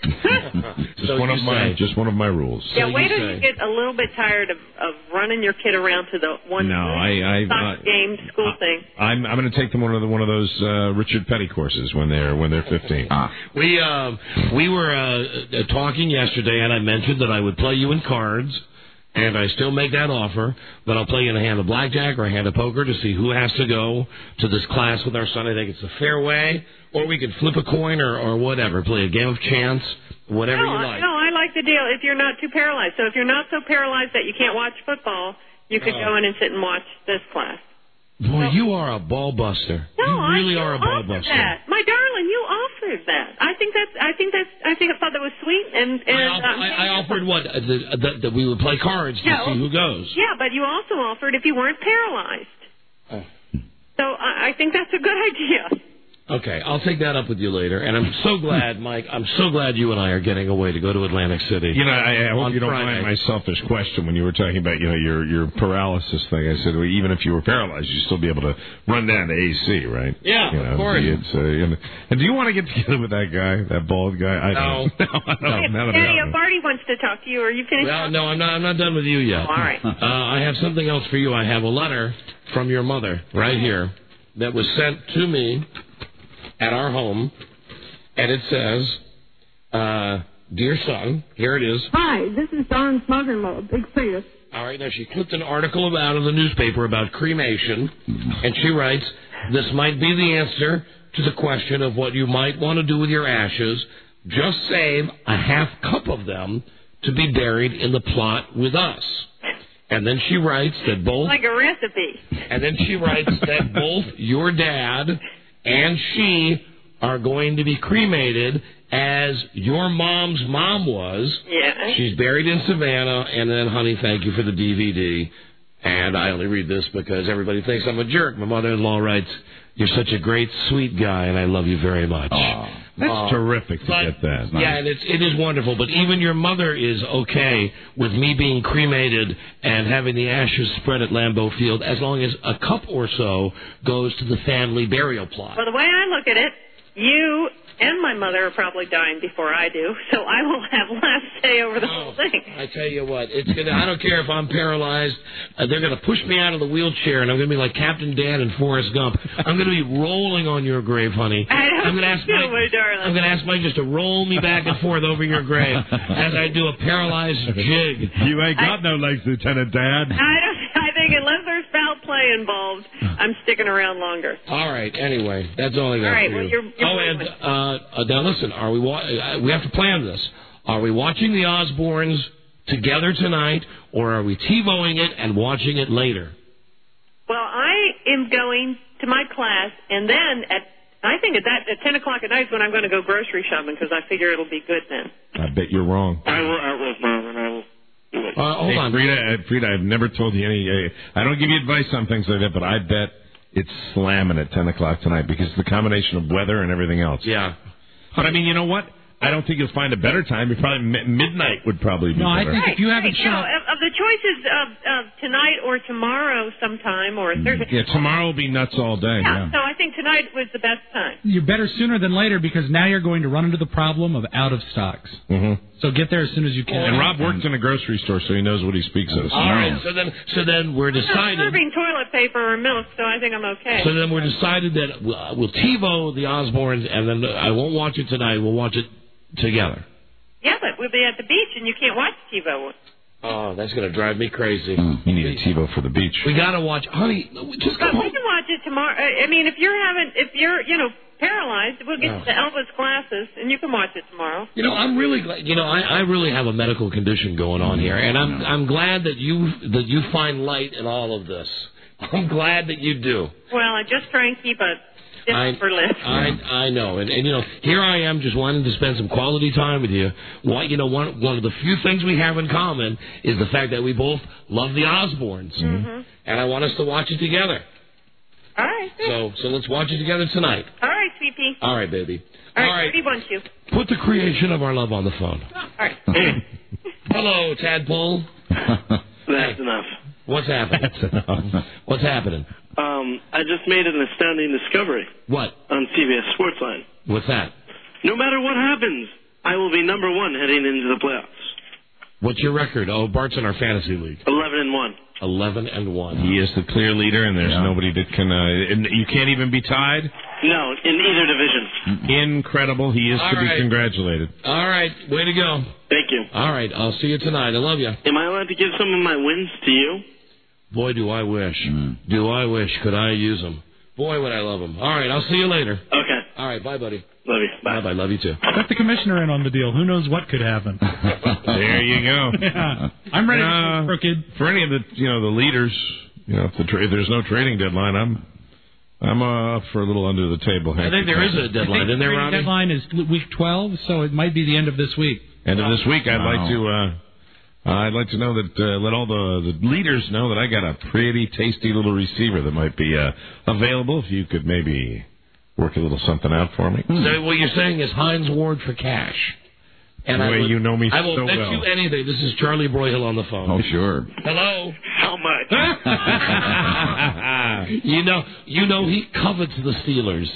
N: Just one of my rules.
H: Yeah, wait till you get a little bit tired of running your kid around to the one game school thing.
N: I'm going to take them one of those Richard Petty courses when they're 15.
K: We were talking yesterday, and I mentioned that I would play you in cards, and I still make that offer, that I'll play you in a hand of blackjack or a hand of poker to see who has to go to this class with our son. I think it's a fair way, or we could flip a coin or whatever, play a game of chance, whatever you like.
H: No, I like the deal if you're not too paralyzed. So if you're not so paralyzed that you can't watch football, you could go in and sit and watch this class.
K: Boy, you are a ball buster.
H: No,
K: you really are a ball buster.
H: That. My darling, you offered that. I thought that was sweet. And
K: I offered what? That we would play cards to see who goes.
H: Yeah, but you also offered if you weren't paralyzed. So I think that's a good idea.
K: Okay, I'll take that up with you later. And I'm so glad, Mike, you and I are getting away to go to Atlantic City.
N: You know, I hope you don't mind my selfish question when you were talking about, your paralysis thing. I said, well, even if you were paralyzed, you'd still be able to run down to AC, right?
K: Yeah, of course.
N: And do you want to get together with that guy, that bald guy?
K: No.
H: Daddy, Barty wants to talk to you. Are you finished?
K: Well, no, I'm not done with you yet.
H: All right.
K: I have something else for you. I have a letter from your mother right here that was sent to me at our home, and it says, Dear son, here it is.
C: Hi, this is Don's mother-in-law, big fan.
K: All right, now she clipped an article out of the newspaper about cremation, and she writes, this might be the answer to the question of what you might want to do with your ashes. Just save a half cup of them to be buried in the plot with us. And then she writes that both...
H: Like a recipe.
K: And then she writes that both your dad and she are going to be cremated as your mom's mom was.
H: Yeah.
K: She's buried in Savannah, and then, honey, thank you for the DVD. And I only read this because everybody thinks I'm a jerk. My mother-in-law writes, you're such a great, sweet guy, and I love you very much.
N: That's terrific to get that.
K: Yeah, and it is wonderful. But even your mother is okay with me being cremated and having the ashes spread at Lambeau Field as long as a cup or so goes to the family burial plot.
H: Well, the way I look at it, you and my mother are probably dying before I do, so I will have last say over the whole thing.
K: I tell you what, I don't care if I'm paralyzed. They're going to push me out of the wheelchair, and I'm going to be like Captain Dan and Forrest Gump. I'm going to be rolling on your grave, honey. I'm going to ask Mike just to roll me back and forth over your grave as I do a paralyzed jig.
N: You ain't got no legs, Lieutenant Dad.
H: I think unless there's foul play involved, I'm sticking around longer.
K: All right. Anyway, that's all I got
H: for you.
K: Well,
H: you're
K: now listen. We have to plan this. Are we watching the Osbournes together tonight, or are we TiVoing it and watching it later?
H: Well, I am going to my class, and then at 10 o'clock at night is when I'm going to go grocery shopping because I figure it'll be good then.
N: I bet you're wrong.
M: I will, Mom, and I will do it.
K: Hold on.
N: Frida, I've never told you any... I don't give you advice on things like that, but I bet it's slamming at 10 o'clock tonight because of the combination of weather and everything else.
K: Yeah.
N: But, I mean, you know what? I don't think you'll find a better time. You probably midnight would probably be better.
L: I think if you haven't shot...
H: of the choices of tonight or tomorrow sometime or Thursday.
N: Yeah, tomorrow will be nuts all day. Yeah.
H: So I think tonight was the best time.
L: You're better sooner than later because now you're going to run into the problem of out of stocks.
N: Mm-hmm.
L: So get there as soon as you can.
N: And Rob works in a grocery store, so he knows what he speaks of.
K: All right, so then we're decided.
H: I'm serving toilet paper or milk, so I think I'm okay.
K: So then we're decided that we'll TiVo the Osbournes, and then I won't watch it tonight. We'll watch it together.
H: Yeah, but we'll be at the beach, and you can't watch TiVo.
K: Oh, that's going to drive me crazy.
N: You need a TiVo for the beach.
K: We got to watch, honey. Just come home.
H: We can watch it tomorrow. I mean, if you're paralyzed, we'll get the Elvis glasses, and you can watch it tomorrow.
K: I'm really glad. I really have a medical condition going on here, and I'm glad that you find light in all of this. I'm glad that you do.
H: Well, I just try and keep a for list.
K: I know, and here I am just wanting to spend some quality time with you. One of the few things we have in common is the fact that we both love the Osbournes, and I want us to watch it together.
H: All right.
K: So let's watch it together tonight.
H: All right, sweetie.
K: All right, baby.
H: All right. He wants you.
K: Put the creation of our love on the phone.
H: All right.
K: Hello, Tadpole.
M: That's enough.
K: What's happening?
N: That's enough.
K: What's happening?
M: I just made an astounding discovery.
K: What?
M: On CBS Sportsline.
K: What's that?
M: No matter what happens, I will be number one heading into the playoffs.
K: What's your record? Oh, Bart's in our fantasy league.
M: 11-1.
K: 11-1.
N: He is the clear leader, and there's nobody that can. And you can't even be tied.
M: No, in either division.
N: Incredible. He is to be congratulated.
K: All right, way to go.
M: Thank you.
K: All right, I'll see you tonight. I love you.
M: Am I allowed to give some of my wins to you?
K: Boy, do I wish. Do I wish. Could I use them? Boy, would I love them. All right, I'll see you later.
M: Okay.
K: All right, bye, buddy.
M: Love you. Bye.
K: Bye-bye. Love you, too.
L: Let the commissioner in on the deal. Who knows what could happen?
N: There you go.
L: Yeah. I'm ready to be crooked.
N: For any of the the leaders, if there's no trading deadline, I'm for a little under the table.
K: I think there is a deadline. Isn't there, Ronnie?
L: The deadline is week 12, so it might be the end of this week.
N: End of this week, I'd like to know that let all the leaders know that I got a pretty tasty little receiver that might be available. If you could maybe work a little something out for me.
K: So what you're saying is Hines Ward for cash. And
N: the way you know me so well.
K: I will bet you anything. This is Charlie Broyhill on the phone.
A: Oh, sure.
K: Hello.
M: How much?
K: you know he covets the Steelers.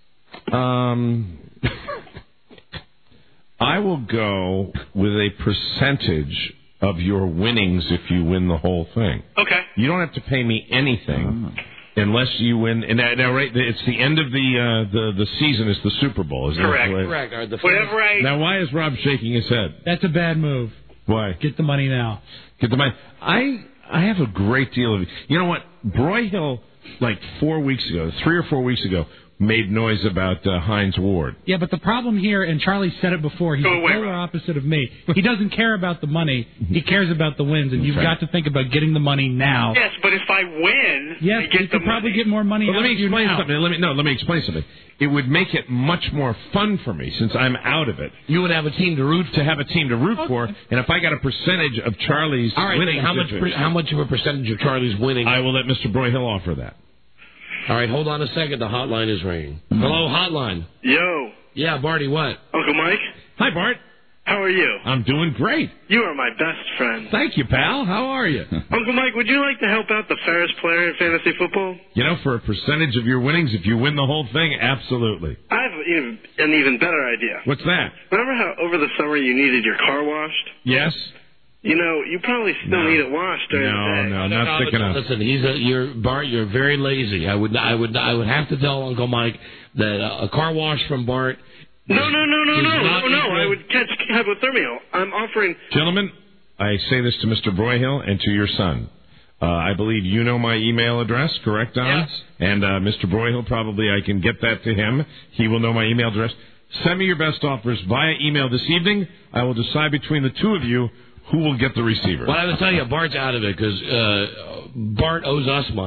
N: I will go with a percentage of your winnings if you win the whole thing.
M: Okay.
N: You don't have to pay me anything unless you win. And now, right, it's the end of the season is the Super Bowl, isn't it?
K: Correct.
M: Whatever
N: Now, why is Rob shaking his head?
L: That's a bad move.
N: Why?
L: Get the money now.
N: Get the money. I have a great deal of... You know what? Broyhill, like 3 or 4 weeks ago, made noise about Hines Ward.
L: Yeah, but the problem here, and Charlie said it before, he's the polar opposite of me. He doesn't care about the money. He cares about the wins, and you've got to think about getting the money now.
M: Yes, but if I win,
L: yes,
M: I get
L: you could probably get more money out of you now.
N: Let me explain something. It would make it much more fun for me since I'm out of it.
K: You would have a team to root
N: for, and if I got a percentage of Charlie's winning,
K: how much of a percentage of Charlie's winning?
N: I will let Mr. Broyhill offer that.
K: All right, hold on a second. The hotline is ringing. Hello, hotline.
M: Yo.
K: Yeah, Barty, what?
M: Uncle Mike?
N: Hi, Bart.
M: How are you?
N: I'm doing great.
M: You are my best friend.
N: Thank you, pal. How are you?
M: Uncle Mike, would you like to help out the fairest player in fantasy football?
N: For a percentage of your winnings, if you win the whole thing, absolutely.
M: I have an even better idea.
N: What's that?
M: Remember how over the summer you needed your car washed?
N: Yes.
M: You probably still need it washed during the day.
N: No, not thick enough.
K: Listen, Bart, you're very lazy. I would have to tell Uncle Mike that a car wash from Bart.
M: No. I would catch hypothermia. I'm offering.
N: Gentlemen, I say this to Mr. Broyhill and to your son. I believe you know my email address, correct, Don?
K: Yes.
N: And Mr. Broyhill, probably I can get that to him. He will know my email address. Send me your best offers via email this evening. I will decide between the two of you who will get the receiver.
K: Well, I will tell you, Bart's out of it because Bart owes us money.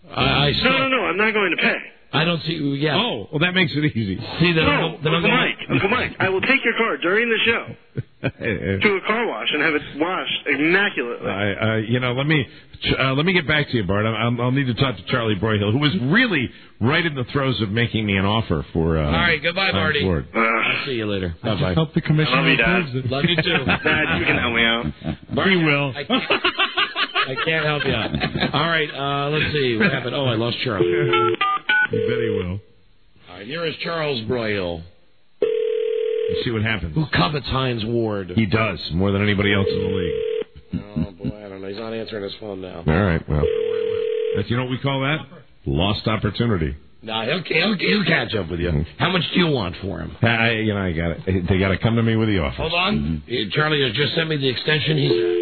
M: No, I'm not going to pay.
K: I don't see. Yeah.
N: Oh, well, that makes it easy.
K: See,
M: Uncle Mike, I will take your car during the show to a car wash and have it washed immaculately.
N: Let me get back to you, Bart. I'll need to talk to Charlie Broyhill, who was really right in the throes of making me an offer for.
K: All right, goodbye, Marty.
N: I'll
K: see you later.
L: I just hope the commissioner approves it.
K: Love you too.
M: Dad, you can help me out.
N: He will.
K: I can't help you out. All right, let's see what happened. Oh, I lost Charlie.
N: You bet he will.
K: All right, here is Charles Broyle.
N: Let's see what happens.
K: Who covets Hines Ward?
N: He does, more than anybody else in the league.
K: Oh, boy, I don't know. He's not answering his phone now.
N: All right, well. You know what we call that? Lost opportunity.
K: No, he'll catch up with you. How much do you want for him?
N: I got it. They got to come to me with the offer.
K: Hold on. Charlie has just sent me the extension.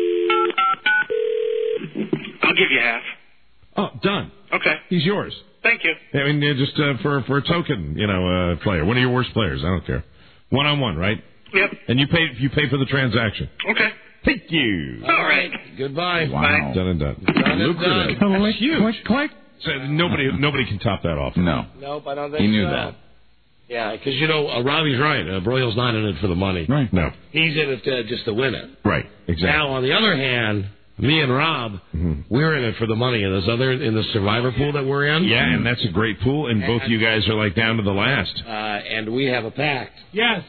M: I'll give you half.
N: Oh, done.
M: Okay.
N: He's yours.
M: Thank you.
N: I mean, just for a token, player. One of your worst players. I don't care. 1-on-1, right?
M: Yep.
N: And you pay for the transaction.
M: Okay.
N: Thank you.
M: All right.
K: Goodbye.
N: Wow.
M: Bye.
N: Done and done.
L: Click, click, click.
N: So nobody can top that off.
A: No.
K: Nope, I don't think so.
A: He knew that.
K: Yeah, because, Robbie's right. Broyle's not in it for the money.
N: Right. No.
K: He's in it just to win it.
N: Right. Exactly.
K: Now, on the other hand, me and Rob, we're in it for the money in the survivor pool that we're in.
N: Yeah, and that's a great pool, and both you guys are like down to the last.
K: And we have a pact.
L: Yes.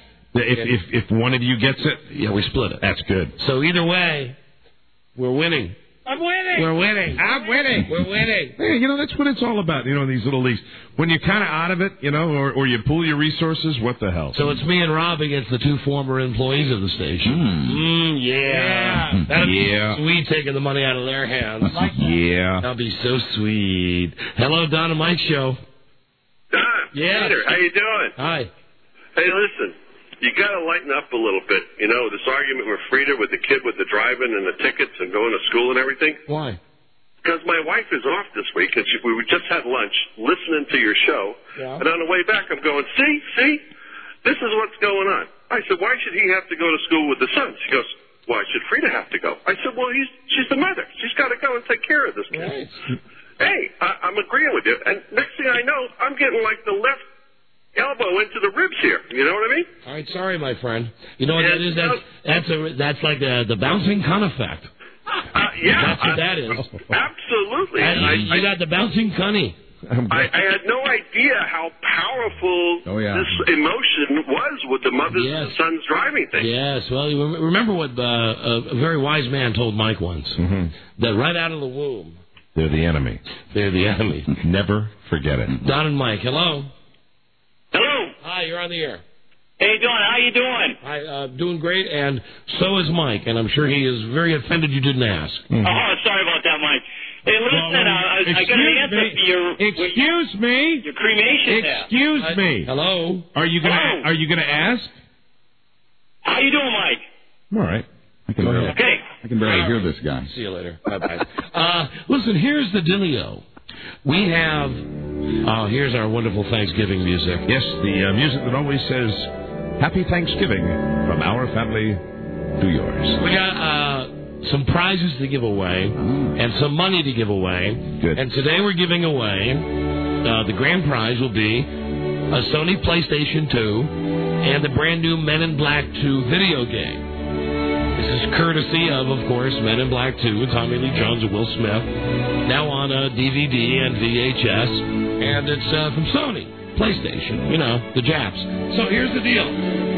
N: If one of you gets it,
K: yeah, we split it.
N: That's good.
K: So either way, we're winning.
L: I'm winning.
K: We're winning.
L: I'm winning.
K: We're winning.
N: Hey, that's what it's all about, in these little leagues. When you're kind of out of it, or you pool your resources, what the hell?
K: So it's me and Rob against the two former employees of the station. Yeah. That'd be sweet, taking the money out of their hands.
N: Yeah.
K: That'd be so sweet. Hello, Don and Mike Show.
F: Don.
K: Yeah.
F: Peter, how you doing?
K: Hi.
F: Hey, listen. You got to lighten up a little bit. This argument with Frida with the kid with the driving and the tickets and going to school and everything.
K: Why?
F: Because my wife is off this week, and we just had lunch listening to your show. Yeah. And on the way back, I'm going, see, this is what's going on. I said, why should he have to go to school with the son? She goes, why should Frida have to go? I said, well, she's the mother. She's got to go and take care of this kid.
K: Right.
F: Hey, I'm agreeing with you. And next thing I know, I'm getting like the left elbow into the ribs here. You know what I mean?
K: All right, sorry, my friend. You know what that is? That's like the bouncing cunt effect.
F: Yeah.
K: That's what that is.
F: Absolutely.
K: You got the bouncing cunny.
F: I had no idea how powerful this emotion was with the mother's and son's driving thing.
K: Yes, well, you remember what a very wise man told Mike once, that right out of the womb,
N: they're the enemy.
K: They're the enemy.
N: Never forget it.
K: Don and Mike, hello.
U: Hello.
K: Hi, you're on the air.
U: Hey, Don, how you doing?
K: Hi, doing great, and so is Mike, and I'm sure he is very offended you didn't ask.
U: Oh, sorry about that, Mike. Hey, listen, I got an answer for your...
N: Excuse me?
U: Your cremation
N: Excuse me.
K: Hello?
N: Are you gonna ask?
U: How you doing, Mike?
N: All right.
A: I can barely hear this guy.
K: See you later. Bye-bye. Listen, here's the dealio. We have... here's our wonderful Thanksgiving music.
N: Yes, the music that always says, Happy Thanksgiving from our family to yours.
K: We got some prizes to give away and some money to give away.
N: Good.
K: And today we're giving away, the grand prize will be a Sony PlayStation 2 and the brand new Men in Black 2 video game. This is courtesy of course, Men in Black 2 with Tommy Lee Jones and Will Smith. Now on DVD and VHS. And it's from Sony. PlayStation. The Japs. So here's the deal.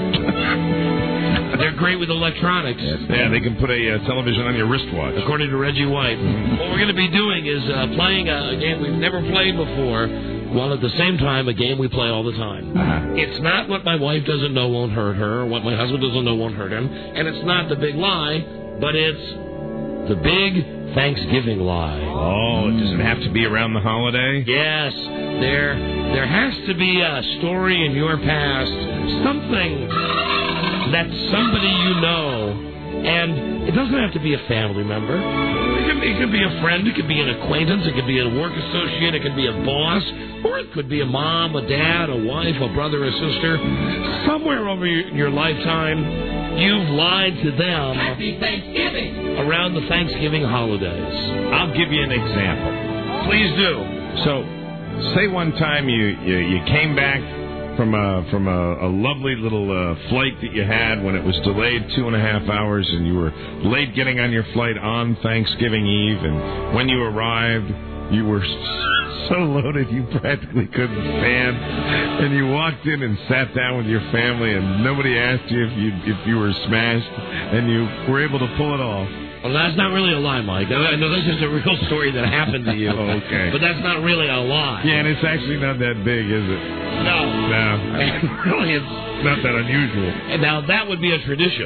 K: They're great with electronics.
N: Yeah, they can put a television on your wristwatch.
K: According to Reggie White. What we're going to be doing is playing a game we've never played before, while at the same time a game we play all the time. It's not what my wife doesn't know won't hurt her, or what my husband doesn't know won't hurt him, and it's not the big lie, but it's the big Thanksgiving lie.
N: Oh, does it have to be around the holiday?
K: Yes. There has to be a story in your past, something that somebody you know, and it doesn't have to be a family member. It could be a friend, it could be an acquaintance, it could be a work associate, it could be a boss, or it could be a mom, a dad, a wife, a brother, a sister. Somewhere over your lifetime, you've lied to them.
U: Happy Thanksgiving!
K: Around the Thanksgiving holidays.
N: I'll give you an example.
K: Please do.
N: So, say one time you came back from a lovely little flight that you had when it was delayed 2.5 hours, and you were late getting on your flight on Thanksgiving Eve, and when you arrived, you were so loaded you practically couldn't stand, and you walked in and sat down with your family, and nobody asked you if you were smashed, and you were able to pull it off.
K: Well, that's not really a lie, Mike. I know this is a real story that happened to you.
N: Okay.
K: But that's not really a lie.
N: Yeah, and it's actually not that big, is it?
K: No. Really, it's
N: not that unusual.
K: And now, that would be a tradition.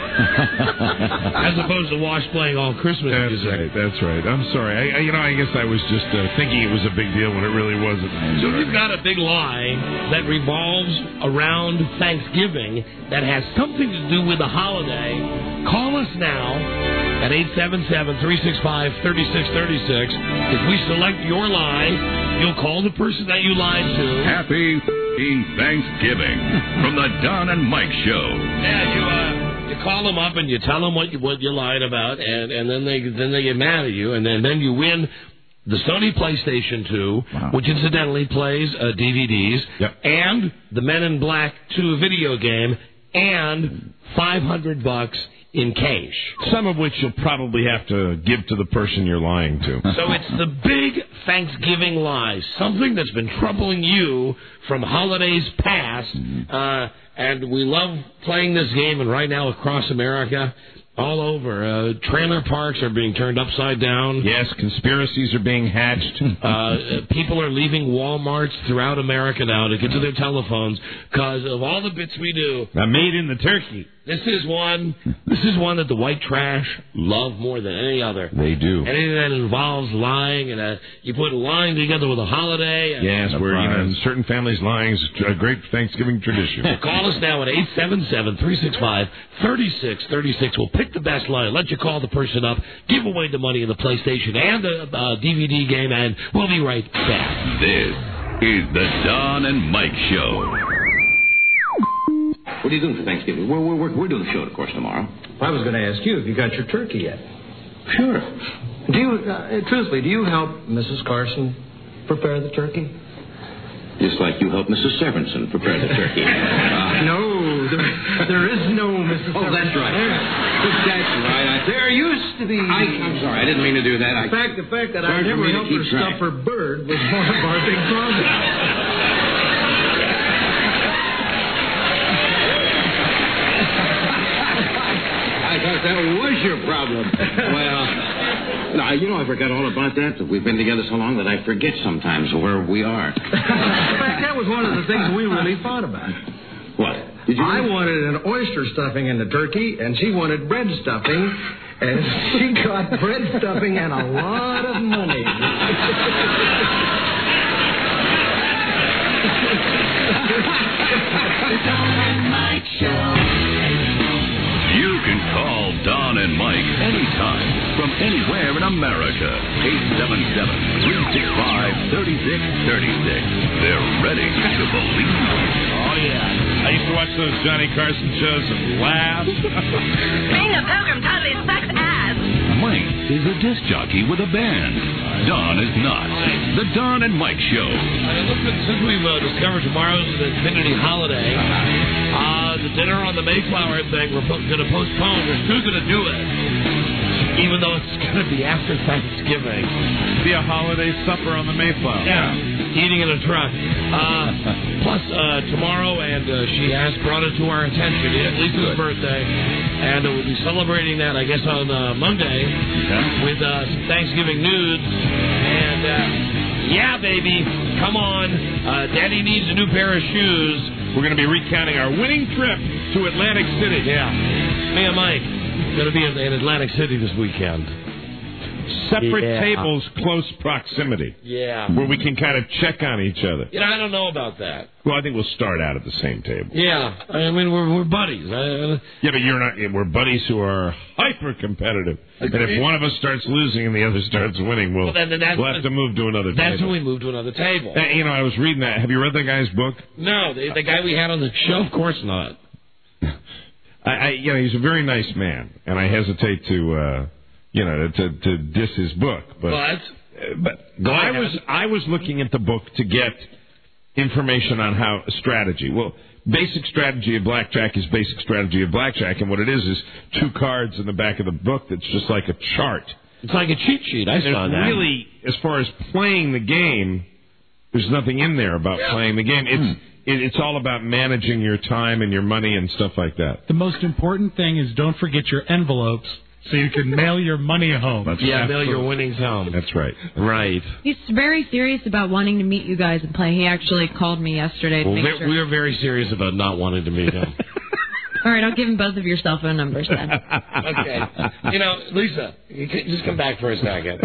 K: As opposed to Wash playing all Christmas music.
N: That's right. I'm sorry. I guess I was just thinking it was a big deal when it really wasn't.
K: So you've got a big lie that revolves around Thanksgiving that has something to do with the holiday. Call us now at 877-365-3636. If we select your lie, you'll call the person that you lied to.
B: Happy Thanksgiving from the Don and Mike Show.
K: Yeah, you call them up and you tell them what you lied about, and then they get mad at you, and then you win the Sony PlayStation 2, which incidentally plays DVDs, and the Men in Black 2 video game, and $500 in cash.
N: Some of which you'll probably have to give to the person you're lying to.
K: So it's the big Thanksgiving lie, something that's been troubling you from holidays past, and we love playing this game, and right now across America, all over, trailer parks are being turned upside down.
N: Yes, conspiracies are being hatched.
K: People are leaving Walmarts throughout America now to get to their telephones because of all the bits we do.
N: Made in the turkey.
K: This is one that the white trash love more than any other.
N: They do.
K: Anything that involves lying, and you put lying together with a holiday.
N: Yes, where in certain families lying is a great Thanksgiving tradition.
K: Call us now at 877-365-3636. We'll pick the best lie, let you call the person up, give away the money in the PlayStation and the DVD game, and we'll be right back.
B: This is the Don and Mike Show.
R: What are you doing for Thanksgiving? We're doing the show, of course, tomorrow.
D: I was going to ask you if you got your turkey yet.
R: Sure.
D: Do you, truthfully, do you help Mrs. Carson prepare the turkey?
R: Just like you help Mrs. Severinsen prepare the turkey.
D: No, there is no Mrs. Severinsen.
R: Oh, that's right. That's right.
D: There used to be.
R: I'm sorry, I didn't mean to do that.
D: The fact that I never helped her stuff her bird was one of our big problems.
R: That was your problem. Well, no, I forgot all about that. We've been together so long that I forget sometimes where we are.
D: In fact, that was one of the things we really thought about.
R: What? Did you?
D: I wanted an oyster stuffing in the turkey, and she wanted bread stuffing, and she got bread stuffing and a lot of money.
B: The Don and Mike Show. You can call Don and Mike anytime from anywhere in America. 877-365-3636. They're ready to believe.
N: Oh, yeah. I used to watch those Johnny Carson shows and laugh.
G: Being a pilgrim totally sucks ass.
B: Mike is a disc jockey with a band. Don is not. The Don and Mike Show.
K: Since we've discovered tomorrow's the Infinity holiday, the dinner on the Mayflower thing, we're going to postpone. We're still going to do it, even though it's going to be after Thanksgiving.
N: Be a holiday supper on the Mayflower.
K: Yeah, eating in a truck. Plus, tomorrow, and she has brought it to our attention, at least Lisa's birthday, and we'll be celebrating that, I guess, on Monday with some Thanksgiving nudes. And, yeah, baby, come on. Daddy needs a new pair of shoes.
N: We're going to be recounting our winning trip to Atlantic City.
K: Yeah. Me and Mike going to be in Atlantic City this weekend.
N: Separate tables, close proximity.
K: Yeah.
N: Where we can kind of check on each other.
K: Yeah, I don't know about that.
N: Well, I think we'll start out at the same table.
K: Yeah. I mean, we're buddies.
N: Yeah, but you're not. We're buddies who are hyper-competitive. And if one of us starts losing and the other starts winning, we'll have to move to another table.
K: That's when we move to another table.
N: I was reading that. Have you read that guy's book?
K: No, the guy we had on the show, of course not.
N: He's a very nice man, and I hesitate to diss his book. But I was looking at the book to get information on how strategy. Well, basic strategy of blackjack is basic strategy of blackjack, and what it is 2 cards in the back of the book that's just like a chart.
K: It's like a cheat sheet. I saw that.
N: Really, as far as playing the game, there's nothing in there about playing the game. It's all about managing your time and your money and stuff like that.
L: The most important thing is don't forget your envelopes so you can mail your money home.
K: Mail your winnings home.
N: That's right.
K: Right.
P: He's very serious about wanting to meet you guys and play. He actually called me yesterday to make sure.
K: We are very serious about not wanting to meet him.
P: All right, I'll give him both of your cell phone numbers then.
K: Okay. Lisa, you can just come back for a second.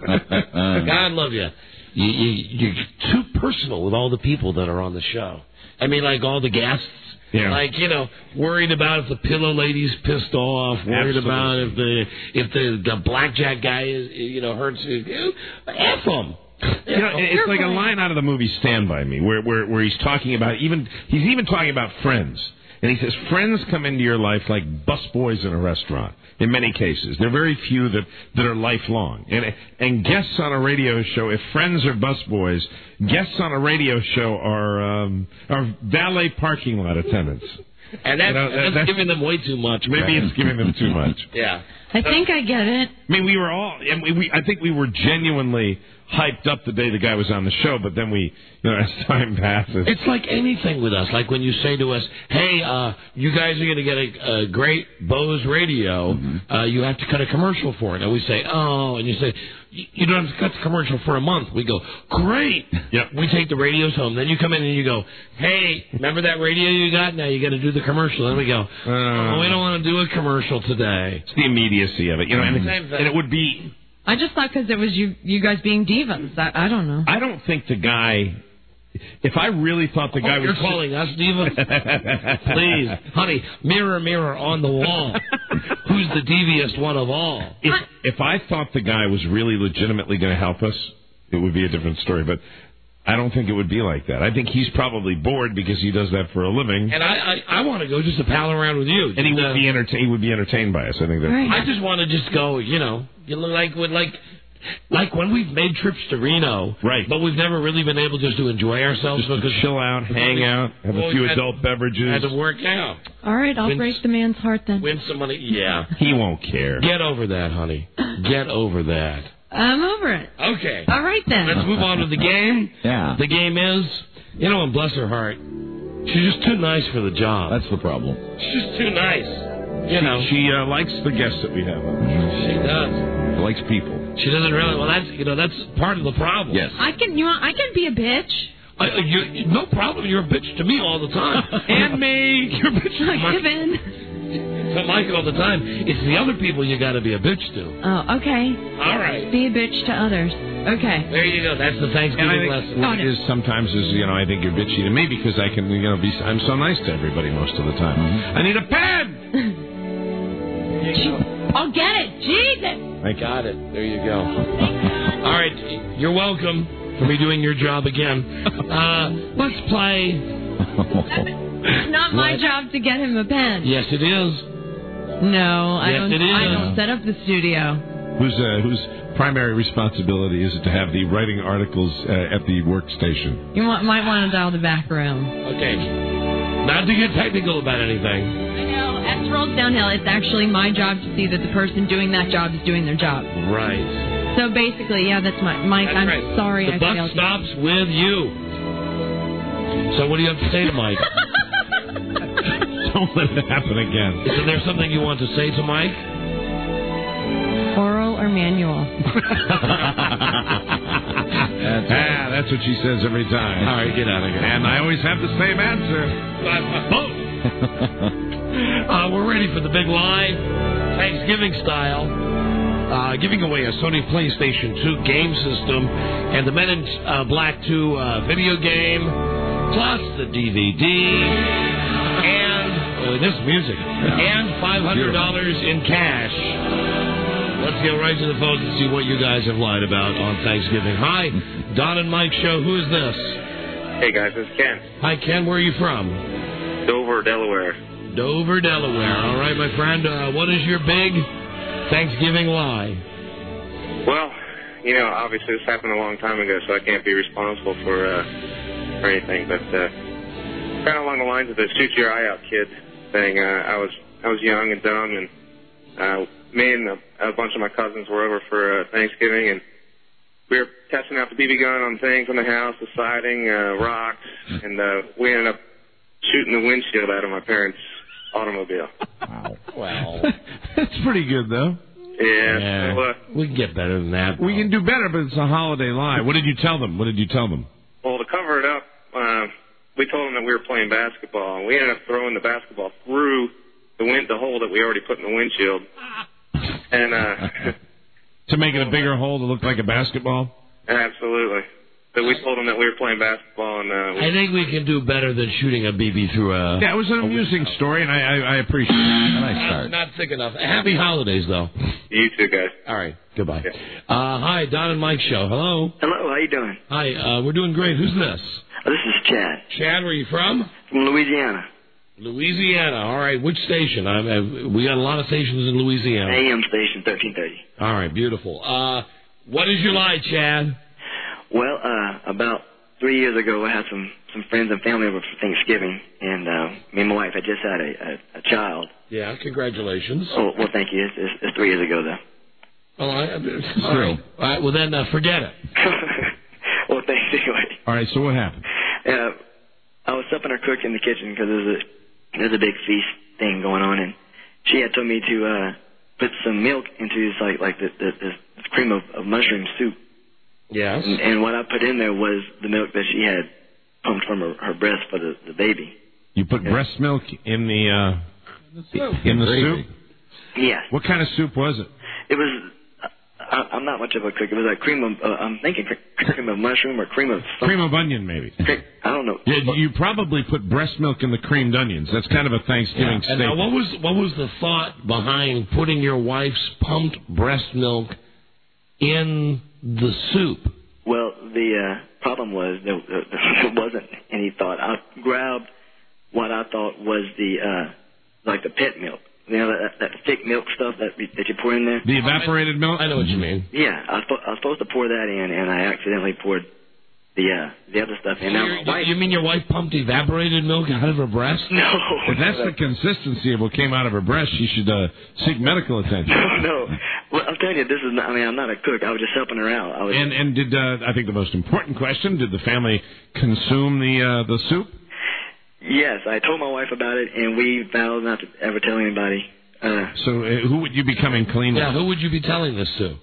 K: God love you. You're too personal with all the people that are on the show. I mean, like all the guests.
N: Yeah.
K: Like, worried about if the pillow lady's pissed off, worried about if the blackjack guy is, hurts you. F him.
N: It's like a line out of the movie Stand By Me, where he's talking about he's even talking about friends. And he says, friends come into your life like busboys in a restaurant, in many cases. There are very few that are lifelong. And guests on a radio show, if friends are busboys, guests on a radio show are valet parking lot attendants.
K: And that's giving them way too much.
N: Maybe it's giving them too much.
K: Yeah.
P: I think I get it.
N: I mean, we were all, I think we were genuinely hyped up the day the guy was on the show, but then as time passes.
K: It's like anything with us. Like when you say to us, hey, you guys are going to get a great Bose radio. Mm-hmm. You have to cut a commercial for it. And we say, oh, and you say, you don't have to cut the commercial for a month. We go, great.
N: Yep.
K: We take the radios home. Then you come in and you go, hey, remember that radio you got? Now you got to do the commercial. Then we go, we don't want to do a commercial today.
N: It's the immediacy of it. And it would be...
P: I just thought because it was you guys being divas. I don't know.
N: I don't think the guy... If I really thought the guy was...
K: You're calling us divas? Please. Honey, mirror, mirror on the wall. Who's the devious one of all?
N: If I thought the guy was really legitimately going to help us, it would be a different story. But I don't think it would be like that. I think he's probably bored because he does that for a living.
K: And I want to go just to pal around with you.
N: And he would be entertained by us. I think that.
P: Right.
K: I just want to just go, like when we've made trips to Reno,
N: right?
K: But we've never really been able just to enjoy ourselves.
N: Just to chill out, hang out, have a few adult beverages.
K: Had to work out.
P: All right, I'll break the man's heart then.
K: Win some money. Yeah.
N: He won't care.
K: Get over that, honey. Get over that.
P: I'm over it.
K: Okay.
P: All right then.
K: Let's move on to the game.
I: Yeah.
K: The game is, and bless her heart, she's just too nice for the job.
I: That's the problem.
K: She's just too nice.
N: She likes the guests that we have.
K: She does.
N: She likes people.
K: She doesn't really. Well, that's part of the problem.
N: Yes.
P: I can be a bitch.
K: No problem. You're a bitch to me all the time.
N: And me. You're a bitch to Mike.
K: To Mike all the time. It's the other people you got to be a bitch to.
P: Oh, okay.
K: All right.
P: Be a bitch to others. Okay.
K: There you go. That's the Thanksgiving lesson.
N: What it is sometimes is, I think you're bitchy to me because I can, I'm so nice to everybody most of the time. Mm-hmm. I need a pen.
P: I'll get it. Jesus.
K: I got it. There you go. All right. You're welcome for me doing your job again. Let's play.
P: It's not my job to get him a pen.
K: Yes, it is.
P: No, I
K: it is.
P: I don't set up the studio.
N: Whose primary responsibility is it to have the writing articles at the workstation?
P: You might want to dial the back room.
K: Okay. Not to get technical about anything.
P: I know. As it rolls downhill, it's actually my job to see that the person doing that job is doing their job.
K: Right.
P: So basically, that's Mike.
K: That's
P: I'm
K: right.
P: sorry.
K: The buck stops with you. So what do you have to say to Mike?
N: Don't let it happen again.
K: Is there something you want to say to Mike?
P: Oral or manual?
N: That's what she says every time.
K: All right, get out of here.
N: And I always have the same answer.
K: Both. We're ready for the big lie, Thanksgiving style. Giving away a Sony PlayStation 2 game system and the Men in Black 2 video game, plus the DVD and this music and $500 in cash. Let's get right to the phones and see what you guys have lied about on Thanksgiving. Hi, Don and Mike Show. Who is this?
T: Hey, guys, this is Ken.
K: Hi, Ken. Where are you from?
T: Dover, Delaware.
K: Dover, Delaware. All right, my friend. What is your big Thanksgiving lie?
T: Well,
J: obviously this happened a long time ago, so I can't be responsible for anything. But kind of along the lines of the shoot your eye out kid thing, I was young and dumb, and me and a bunch of my cousins were over for Thanksgiving, and we were testing out the BB gun on things on the house, the siding, rocks, and we ended up shooting the windshield out of my parents' automobile.
K: Wow.
N: That's pretty good, though.
J: Yeah. Well,
K: we can get better than that.
N: We can do better, but it's a holiday lie. What did you tell them?
J: Well, to cover it up, we told them that we were playing basketball, and we ended up throwing the basketball through the hole that we already put in the windshield. And
N: to make it a bigger hole to look like a basketball?
J: Absolutely. So we told them that we were playing basketball, and
K: I think we can do better than shooting a BB through a...
N: Yeah, it was an amusing story, and I appreciate it. Nice start.
K: Not thick enough. Happy holidays, though.
J: You too, guys.
K: All right. Goodbye. Hi, Don and Mike Show. Hello.
O: Hello. How you doing?
K: Hi. We're doing great. Who's this?
O: This is Chad.
K: Chad, where are you from?
O: From Louisiana.
K: Louisiana. All right. Which station? We got a lot of stations in Louisiana.
O: AM station 1330.
K: All right. Beautiful. What is your lie, Chad?
O: Well, about 3 years ago, I had some friends and family over for Thanksgiving, and me and my wife had just had a child.
K: Yeah, congratulations.
O: Oh, well, thank you. It's 3 years ago, though.
K: All right. Well, then forget it.
O: Well, thanks anyway.
N: All right, so what happened?
O: I was helping her cook in the kitchen because there's a big feast thing going on, and she had told me to put some milk into this cream of mushroom soup.
K: Yes.
O: And what I put in there was the milk that she had pumped from her breast for the baby.
N: You put breast milk in the soup?
O: Yeah.
N: What kind of soup was it?
O: It was. I'm not much of a cook. It was like cream of. I'm thinking cream of mushroom or cream of something.
N: Cream of onion, maybe.
O: I don't know.
N: Yeah, you probably put breast milk in the creamed onions. That's kind of a Thanksgiving staple.
K: And now, what was the thought behind putting your wife's pumped breast milk in the soup?
O: Well, the problem was there wasn't any thought. I grabbed what I thought was the pet milk. You know, that thick milk stuff that you pour in there?
N: The evaporated milk?
K: I know what you mean.
O: Yeah, I was supposed to pour that in, and I accidentally poured the other stuff in. Now, my wife...
K: You mean your wife pumped evaporated milk out of her breast?
O: No.
N: If that's the consistency of what came out of her breast, she should seek medical attention.
O: No. Well, I'm telling you, this is not... I mean, I'm not a cook. I was just helping her out.
N: And did, I think the most important question, did the family consume the soup?
O: Yes, I told my wife about it, and we vowed not to ever tell anybody.
N: So who would you be coming clean with?
K: Yeah, who would you be telling this to?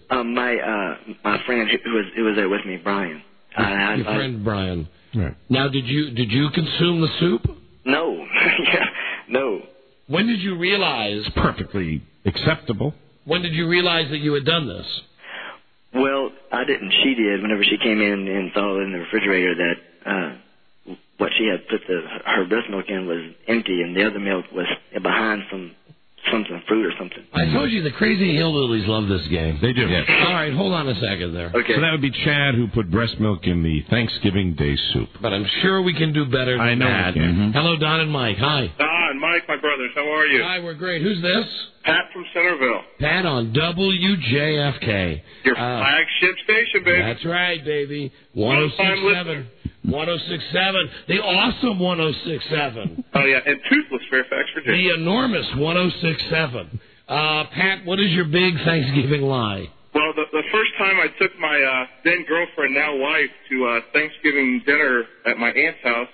O: My friend who was there with me, Brian.
K: Your friend Brian.
N: Right.
K: Now, did you consume the soup?
O: No. No.
K: When did you realize?
N: It's perfectly acceptable.
K: When did you realize that you had done this?
O: Well, I didn't. She did. Whenever she came in and saw in the refrigerator that what she had put her breast milk in was empty, and the other milk was behind some fruit or something.
K: I told you the crazy hillbillies love this game.
N: They do.
K: Yes. All right, hold on a second there.
O: Okay.
N: So that would be Chad who put breast milk in the Thanksgiving Day soup.
K: But I'm sure we can do better than
N: I know
K: that.
N: we can. Mm-hmm.
K: Hello, Don and Mike. Hi.
F: Don, Mike, my brothers. How are you?
K: Hi, we're great. Who's this?
F: Pat from Centerville.
K: Pat on WJFK.
F: Your flagship station, baby.
K: That's right, baby. 106.7. 106.7. The awesome 106.7.
F: Oh, yeah, and toothless Fairfax, Virginia.
K: The enormous 106.7. Pat, what is your big Thanksgiving lie?
F: Well, the first time I took my then girlfriend, now wife, to Thanksgiving dinner at my aunt's house,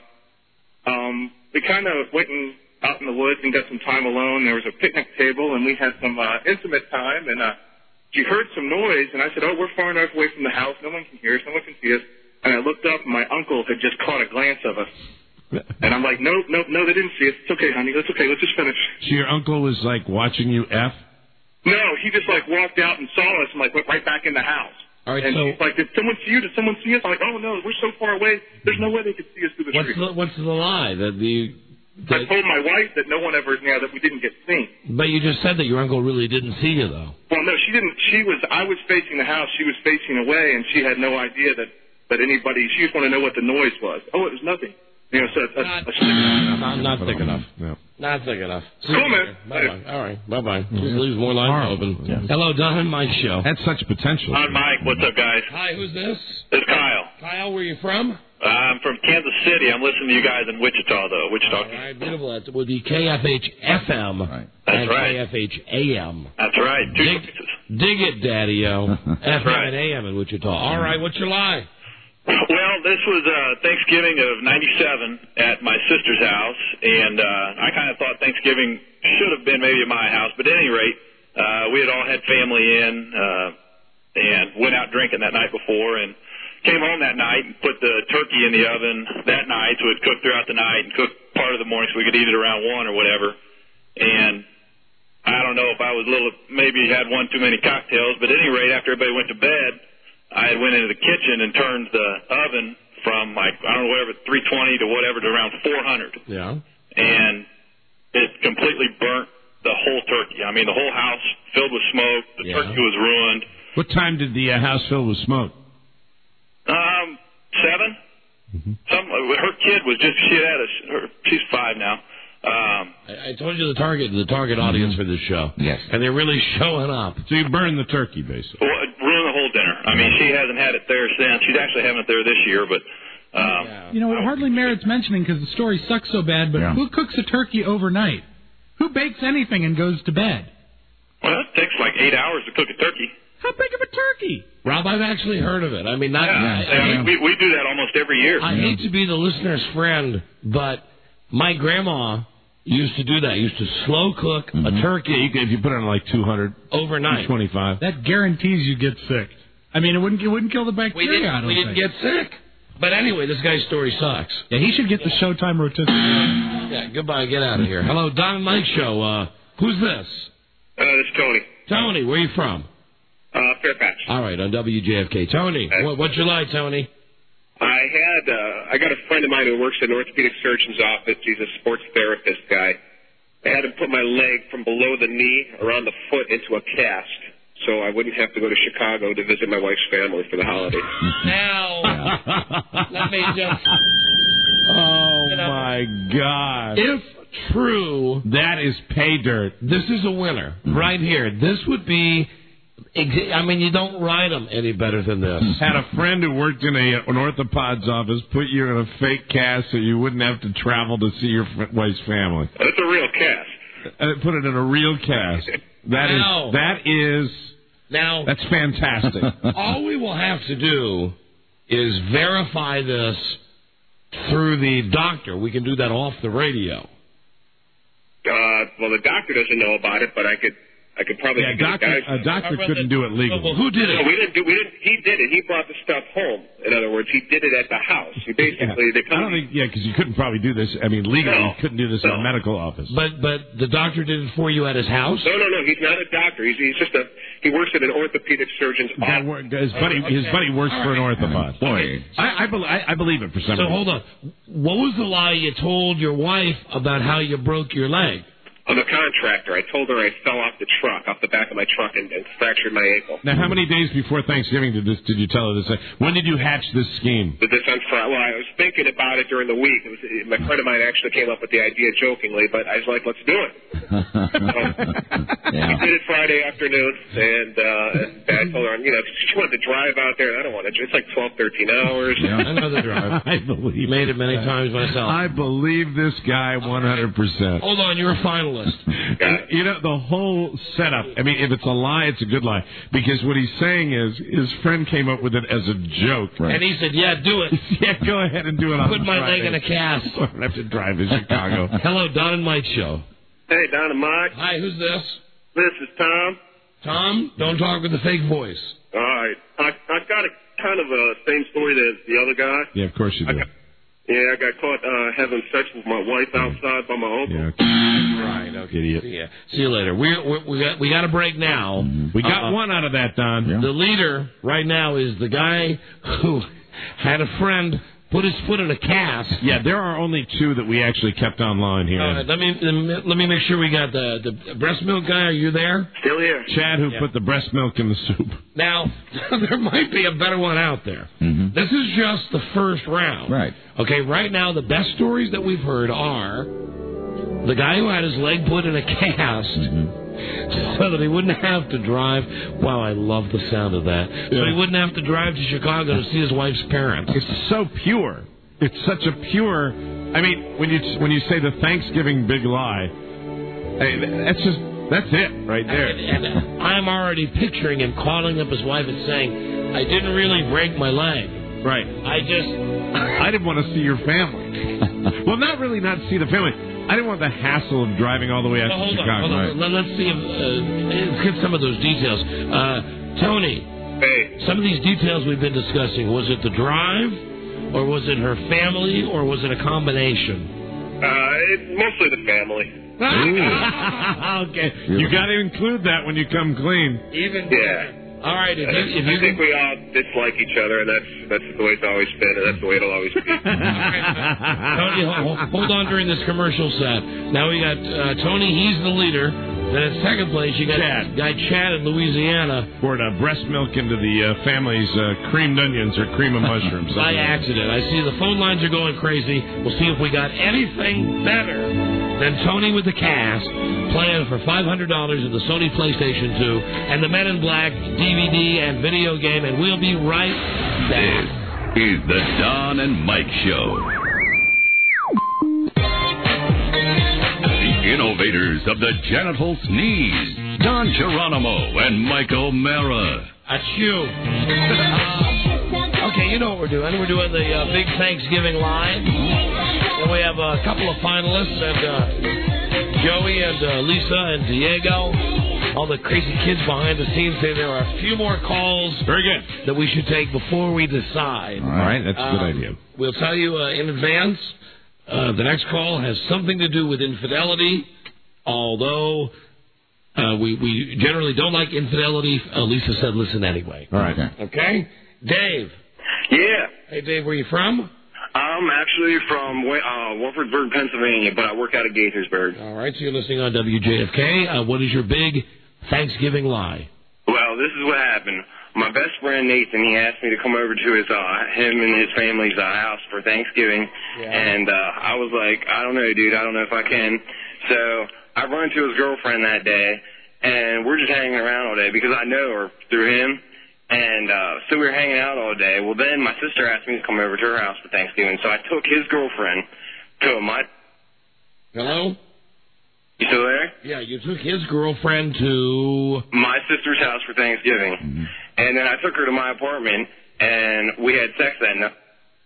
F: we kind of went out in the woods and got some time alone. There was a picnic table, and we had some intimate time, and she heard some noise, and I said, we're far enough away from the house. No one can hear us. No one can see us. And I looked up, and my uncle had just caught a glance of us. And I'm like, no, they didn't see us. It's okay, honey. It's okay. Let's just finish.
N: So your uncle was, watching you F?
F: No, he just, walked out and saw us and, went right back in the house.
K: All right,
F: and
K: so...
F: he's like, did someone see you? Did someone see us? I'm like, oh, no, we're so far away. There's no way they could see us through the tree.
K: What's the lie?
F: I told my wife that no one ever, that we didn't get seen.
K: But you just said that your uncle really didn't see you, though.
F: Well, no, she didn't. I was facing the house. She was facing away, and she had no idea that anybody, she just wanted to know what the noise was. Oh, it was nothing. You know, so
K: Not thick enough.
N: No.
K: Not thick enough.
F: Cool, man.
K: Bye-bye. All right. Bye-bye. Just leaves more lines open.
N: Yeah.
K: Hello, Don and Mike Show.
N: That's such potential.
U: Hi, Mike. What's up, guys?
K: Hi, who's this?
U: It's Kyle.
K: Kyle, where you from?
U: I'm from Kansas City. I'm listening to you guys in Wichita, though. Wichita.
K: All right, beautiful. That would be KFH-FM and
U: right.
K: KFH-AM.
U: That's right.
K: Dig it, Daddy-O. FM
U: right.
K: and AM in Wichita. All right, what's your lie?
U: Well, this was Thanksgiving of '97 at my sister's house, and I kind of thought Thanksgiving should have been maybe at my house, but at any rate, we had all had family in and went out drinking that night before, and came home that night and put the turkey in the oven that night, so it cooked throughout the night and cooked part of the morning so we could eat it around 1 or whatever. And I don't know if I was maybe had one too many cocktails, but at any rate, after everybody went to bed, I went into the kitchen and turned the oven from, like, I don't know, whatever, 320 to whatever to around 400.
K: Yeah.
U: And it completely burnt the whole turkey. I mean, the whole house filled with smoke. The turkey was ruined.
N: What time did the house fill with smoke?
U: 7. Her kid was just, she's 5 now.
K: I told you the target audience for this show.
N: Yes.
K: And they're really showing up.
N: So you burned the turkey, basically.
U: Well, it ruined the whole dinner. I mean, she hasn't had it there since. She's actually having it there this year, but...
L: You know, it hardly merits mentioning because the story sucks so bad, but who cooks a turkey overnight? Who bakes anything and goes to bed?
U: Well, it takes like 8 hours to cook a turkey.
L: How big of a turkey?
K: Rob, I've actually heard of it. I mean,
U: we do that almost every year.
K: I hate to be the listener's friend, but my grandma used to do that. Used to slow cook a turkey.
N: If you put it on like 200
K: overnight,
N: 225.
L: That guarantees you get sick. I mean, it wouldn't kill the bacteria.
K: We didn't get sick. But anyway, this guy's story sucks.
L: Yeah, he should get the Showtime rotisserie.
K: Yeah, goodbye. Get out of here. Hello, Don and Mike Show. Who's this?
J: This is Tony.
K: Tony, where are you from?
J: Fairfax.
K: All right, on WJFK. Tony, what's your lie, Tony?
J: I got a friend of mine who works in an orthopedic surgeon's office. He's a sports therapist guy. I had him put my leg from below the knee around the foot into a cast, so I wouldn't have to go to Chicago to visit my wife's family for the holidays.
K: Now, let me just...
N: Oh, my God.
K: If true...
N: That is pay dirt.
K: This is a winner right here. This would be... I mean, you don't write them any better than this.
N: Had a friend who worked in an orthopod's office put you in a fake cast so you wouldn't have to travel to see your wife's family.
J: That's a real cast.
N: Put it in a real cast. That's fantastic.
K: All we will have to do is verify this through the doctor. We can do that off the radio.
J: Well, the doctor doesn't know about it, but I could probably.
N: Yeah, a doctor couldn't do it legally.
K: Well, who did it?
J: No, we didn't. He did it. He brought the stuff home. In other words, he did it at the house. He basically.
N: I don't think. Yeah, because you couldn't probably do this. I mean, legally, you couldn't do this in a medical office.
K: But the doctor did it for you at his house?
J: No. He's not a doctor. He's just he works at an orthopedic surgeon's office.
N: His buddy works for an orthopod. Boy, I believe it for some reason.
K: So hold on. What was the lie you told your wife about how you broke your leg?
J: I'm a contractor. I told her I fell off the back of my truck, and fractured my ankle.
N: Now, how many days before Thanksgiving did you tell her this? When did you hatch this scheme?
J: Well, I was thinking about it during the week. My friend of mine actually came up with the idea jokingly, but I was like, let's do it. We did it Friday afternoon, and I told her, she wanted to drive out there, and I don't want to. It's like 12, 13 hours.
K: Yeah. I know the drive.
N: I believe
K: made it many times myself.
N: I believe this guy 100%.
K: Hold on, you're a finalist.
N: The whole setup, I mean, if it's a lie, it's a good lie. Because what he's saying is his friend came up with it as a joke.
K: Right. And he said, yeah, do it.
N: Yeah, go ahead and do it on
K: Put my leg in a cast.
N: I don't have to drive to Chicago.
K: Hello, Don and Mike Show.
F: Hey, Don and Mike.
K: Hi, who's this?
F: This is Tom.
K: Tom, don't talk with the fake voice.
F: All right. I got a kind of a same story as the other guy.
N: Yeah, of course you do.
F: I got caught having sex with my wife outside by my uncle.
N: Yeah.
K: Right, okay.
N: Idiot.
K: Yeah. See you later. We got a break now.
N: We got one out of that, Don.
K: Yeah. The leader right now is the guy who had a friend put his foot in a cast.
N: Yeah, there are only 2 that we actually kept online here.
K: Let me make sure we got the breast milk guy. Are you there?
J: Still here.
N: Chad, who put the breast milk in the soup.
K: Now, there might be a better one out there.
A: Mm-hmm.
K: This is just the first round.
A: Right.
K: Okay, right now the best stories that we've heard are the guy who had his leg put in a cast so that he wouldn't have to drive. Wow, I love the sound of that. Yeah. So he wouldn't have to drive to Chicago to see his wife's parents.
N: It's so pure. It's such a pure. I mean, when you say the Thanksgiving big lie, that's it right there.
K: And I'm already picturing him calling up his wife and saying, "I didn't really break my leg.
N: Right.
K: I
N: didn't want to see your family. Well, not see the family. I didn't want the hassle of driving all the way out to Chicago.
K: Hold on. Let's see. Let's get some of those details. Tony.
J: Hey.
K: Some of these details we've been discussing. Was it the drive, or was it her family, or was it a combination?
J: It's mostly the family.
N: Okay. You got to include that when you come clean.
J: Yeah.
K: All right.
J: I think we all dislike each other, and that's the way it's always been, and that's the way it'll always be.
K: Tony, hold on during this commercial set. Now we got Tony. He's the leader. Then in second place, you got guy Chad in Louisiana.
N: Poured breast milk into the family's creamed onions or cream of mushrooms.
K: By accident. I see the phone lines are going crazy. We'll see if we got anything better than Tony with the cast playing for $500 in the Sony PlayStation 2 and the Men in Black DVD and video game, and we'll be right back.
B: This is the Don and Mike Show. The innovators of the genital sneeze, Don Geronimo and Mike O'Mara.
K: Achoo. Okay, you know what we're doing. We're doing the big Thanksgiving line. And we have a couple of finalists, and Joey and Lisa and Diego, all the crazy kids behind the scenes say there are a few more calls that we should take before we decide.
N: All right, that's a good idea.
K: We'll tell you in advance. The next call has something to do with infidelity, although we generally don't like infidelity. Lisa said listen anyway.
N: All right.
K: Okay? Dave.
J: Yeah.
K: Hey, Dave, where are you from?
J: I'm actually from Wolfertsburg, Pennsylvania, but I work out of Gaithersburg.
K: All right, so you're listening on WJFK. What is your big Thanksgiving lie?
J: Well, this is what happened. My best friend Nathan, he asked me to come over to him and his family's house for Thanksgiving, and I was like, I don't know, dude, I don't know if I can. So I run into his girlfriend that day, and we're just hanging around all day because I know her through him. And so we were hanging out all day. Well, then my sister asked me to come over to her house for Thanksgiving, so I took his girlfriend to my...
K: Hello?
J: You still there?
K: Yeah, you took his girlfriend to...
J: my sister's house for Thanksgiving. Mm-hmm. And then I took her to my apartment, and we had sex that night.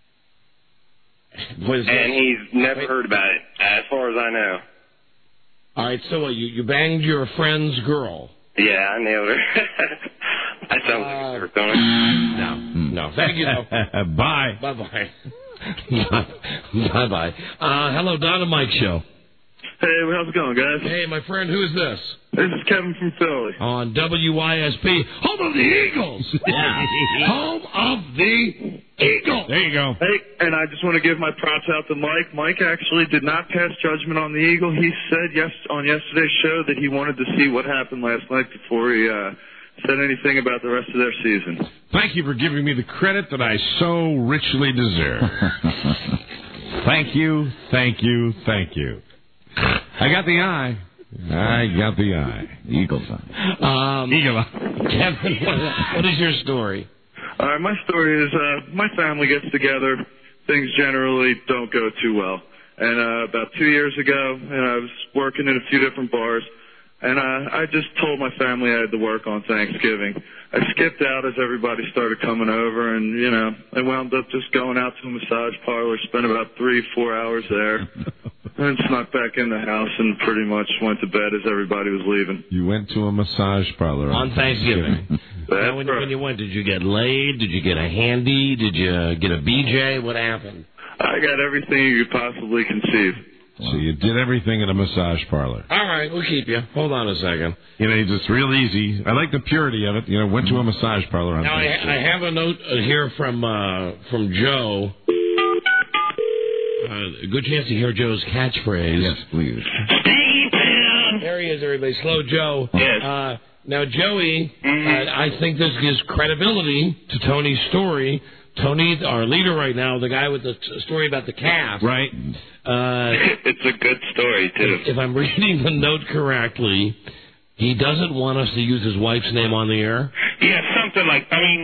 J: And he's never heard about it, as far as I know.
K: All right, so you banged your friend's girl.
J: Yeah, I nailed her. That sounds like a script, don't it?
K: No. Thank you.
N: Bye.
K: Bye-bye. Bye-bye. Hello, Don and Mike Show.
Q: Hey, how's it going, guys?
K: Hey, my friend, who is this?
Q: This is Kevin from Philly.
K: On WYSP, home of the Eagles. Yeah. Home of the Eagles.
N: There you go.
Q: Hey, and I just want to give my props out to Mike. Mike actually did not pass judgment on the Eagle. He said on yesterday's show that he wanted to see what happened last night before he said anything about the rest of their season.
N: Thank you for giving me the credit that I so richly deserve. Thank you, thank you, thank you. I got the eye. Eagle's eye. Eagle eye.
K: Kevin, what is your story?
Q: My story is my family gets together. Things generally don't go too well. And about 2 years ago, I was working in a few different bars, and I just told my family I had to work on Thanksgiving. I skipped out as everybody started coming over, and, I wound up just going out to a massage parlor, spent about 3-4 hours there. And snuck back in the house and pretty much went to bed as everybody was leaving.
N: You went to a massage parlor
K: on Thanksgiving. Now, when you went, did you get laid? Did you get a handy? Did you get a BJ? What happened?
Q: I got everything you could possibly conceive.
N: So you did everything in a massage parlor.
K: All right, we'll keep you. Hold on a second.
N: Just real easy. I like the purity of it. Went to a massage parlor on
K: Now,
N: Thanksgiving.
K: I have a note here from Joe. A good chance to hear Joe's catchphrase.
A: Yes, please.
K: There he is, everybody. Slow Joe.
U: Yes.
K: Now, Joey, I think this gives credibility to Tony's story. Tony, our leader right now, the guy with the story about the calf.
N: Right.
U: It's a good story, too.
K: If I'm reading the note correctly, he doesn't want us to use his wife's name on the air.
U: Yeah, something like,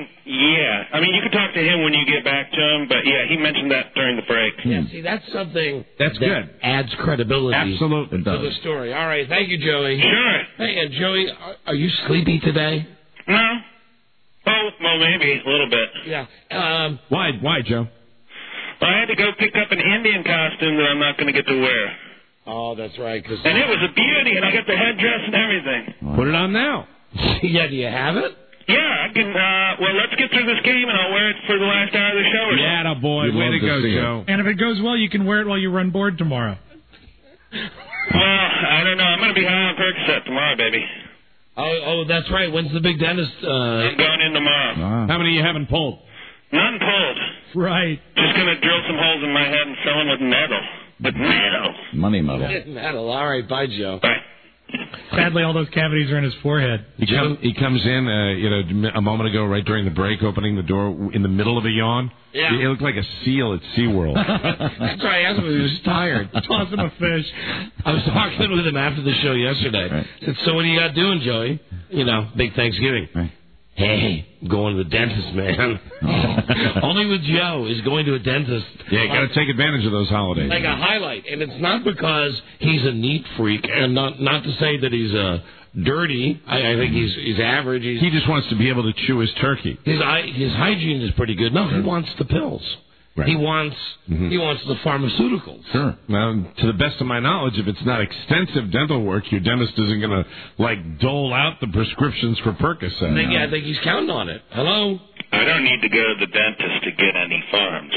U: you can talk to him when you get back to him, but yeah, he mentioned that during the break.
K: Yeah, see, that's something
N: that's
K: that
N: good.
K: Adds credibility
N: Absolutely
K: to the story. All right, thank you, Joey.
U: Sure.
K: Hey, and Joey, are you sleepy today?
U: No. Oh, well, maybe a little bit.
K: Yeah.
N: Why, Joe?
U: Well, I had to go pick up an Indian costume that I'm not going to get to wear.
K: Oh, that's right.
U: And it was a beauty, and I got the headdress and everything.
N: Put it on now.
K: Yeah, do you have it?
U: Yeah, I can. Let's get through this game, and I'll wear it for the last hour of the show.
N: Yeah, boy. Way to go, Joe.
L: And if it goes well, you can wear it while you run board tomorrow.
U: Well, I don't know. I'm going to be high on Percocet tomorrow, baby.
K: Oh, that's right. When's the big dentist?
U: I'm going in tomorrow.
N: Wow. How many you haven't pulled?
U: None pulled.
L: Right.
U: Just going to drill some holes in my head and fill them with metal. With metal.
A: Money metal.
K: Metal. All right. Bye, Joe.
U: Bye.
L: Sadly, all those cavities are in his forehead.
N: He comes in, a moment ago, right during the break, opening the door in the middle of a yawn.
K: Yeah.
N: He looked like a seal at SeaWorld.
K: That's right. I asked him if he was tired.
L: Toss him a fish.
K: I was talking with him after the show yesterday.
A: Right.
K: I said, so what are you got doing, Joey? Big Thanksgiving.
A: Right.
K: Hey, going to the dentist, man. Only with Joe is going to a dentist.
N: Yeah, you got to take advantage of those holidays.
K: Like a highlight. And it's not because he's a neat freak, and not to say that he's dirty. I think he's average.
N: He just wants to be able to chew his turkey.
K: His hygiene is pretty good. No, he wants the pills.
N: Right.
K: He wants the pharmaceuticals.
N: Sure. Now, to the best of my knowledge, if it's not extensive dental work, your dentist isn't going to dole out the prescriptions for Percocet.
K: I think he's counting on it. Hello.
U: I don't need to go to the dentist to get any farms.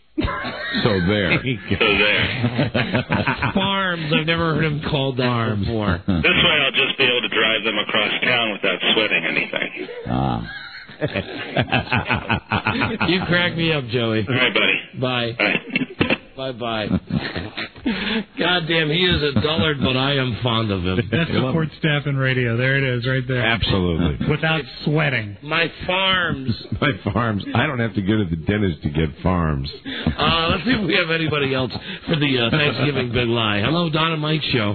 N: So there.
K: Farms. I've never heard him called that before.
U: This way, I'll just be able to drive them across town without sweating anything.
K: You crack me up, Joey.
U: All right, buddy.
K: Bye. Bye. God damn, he is a dullard, but I am fond of him.
L: That's support staff and radio. There it is, right there.
N: Absolutely.
L: Without sweating.
K: My farms.
N: I don't have to go to the dentist to get farms.
K: Let's see if we have anybody else for the Thanksgiving Big Lie. Hello, Don and Mike Show.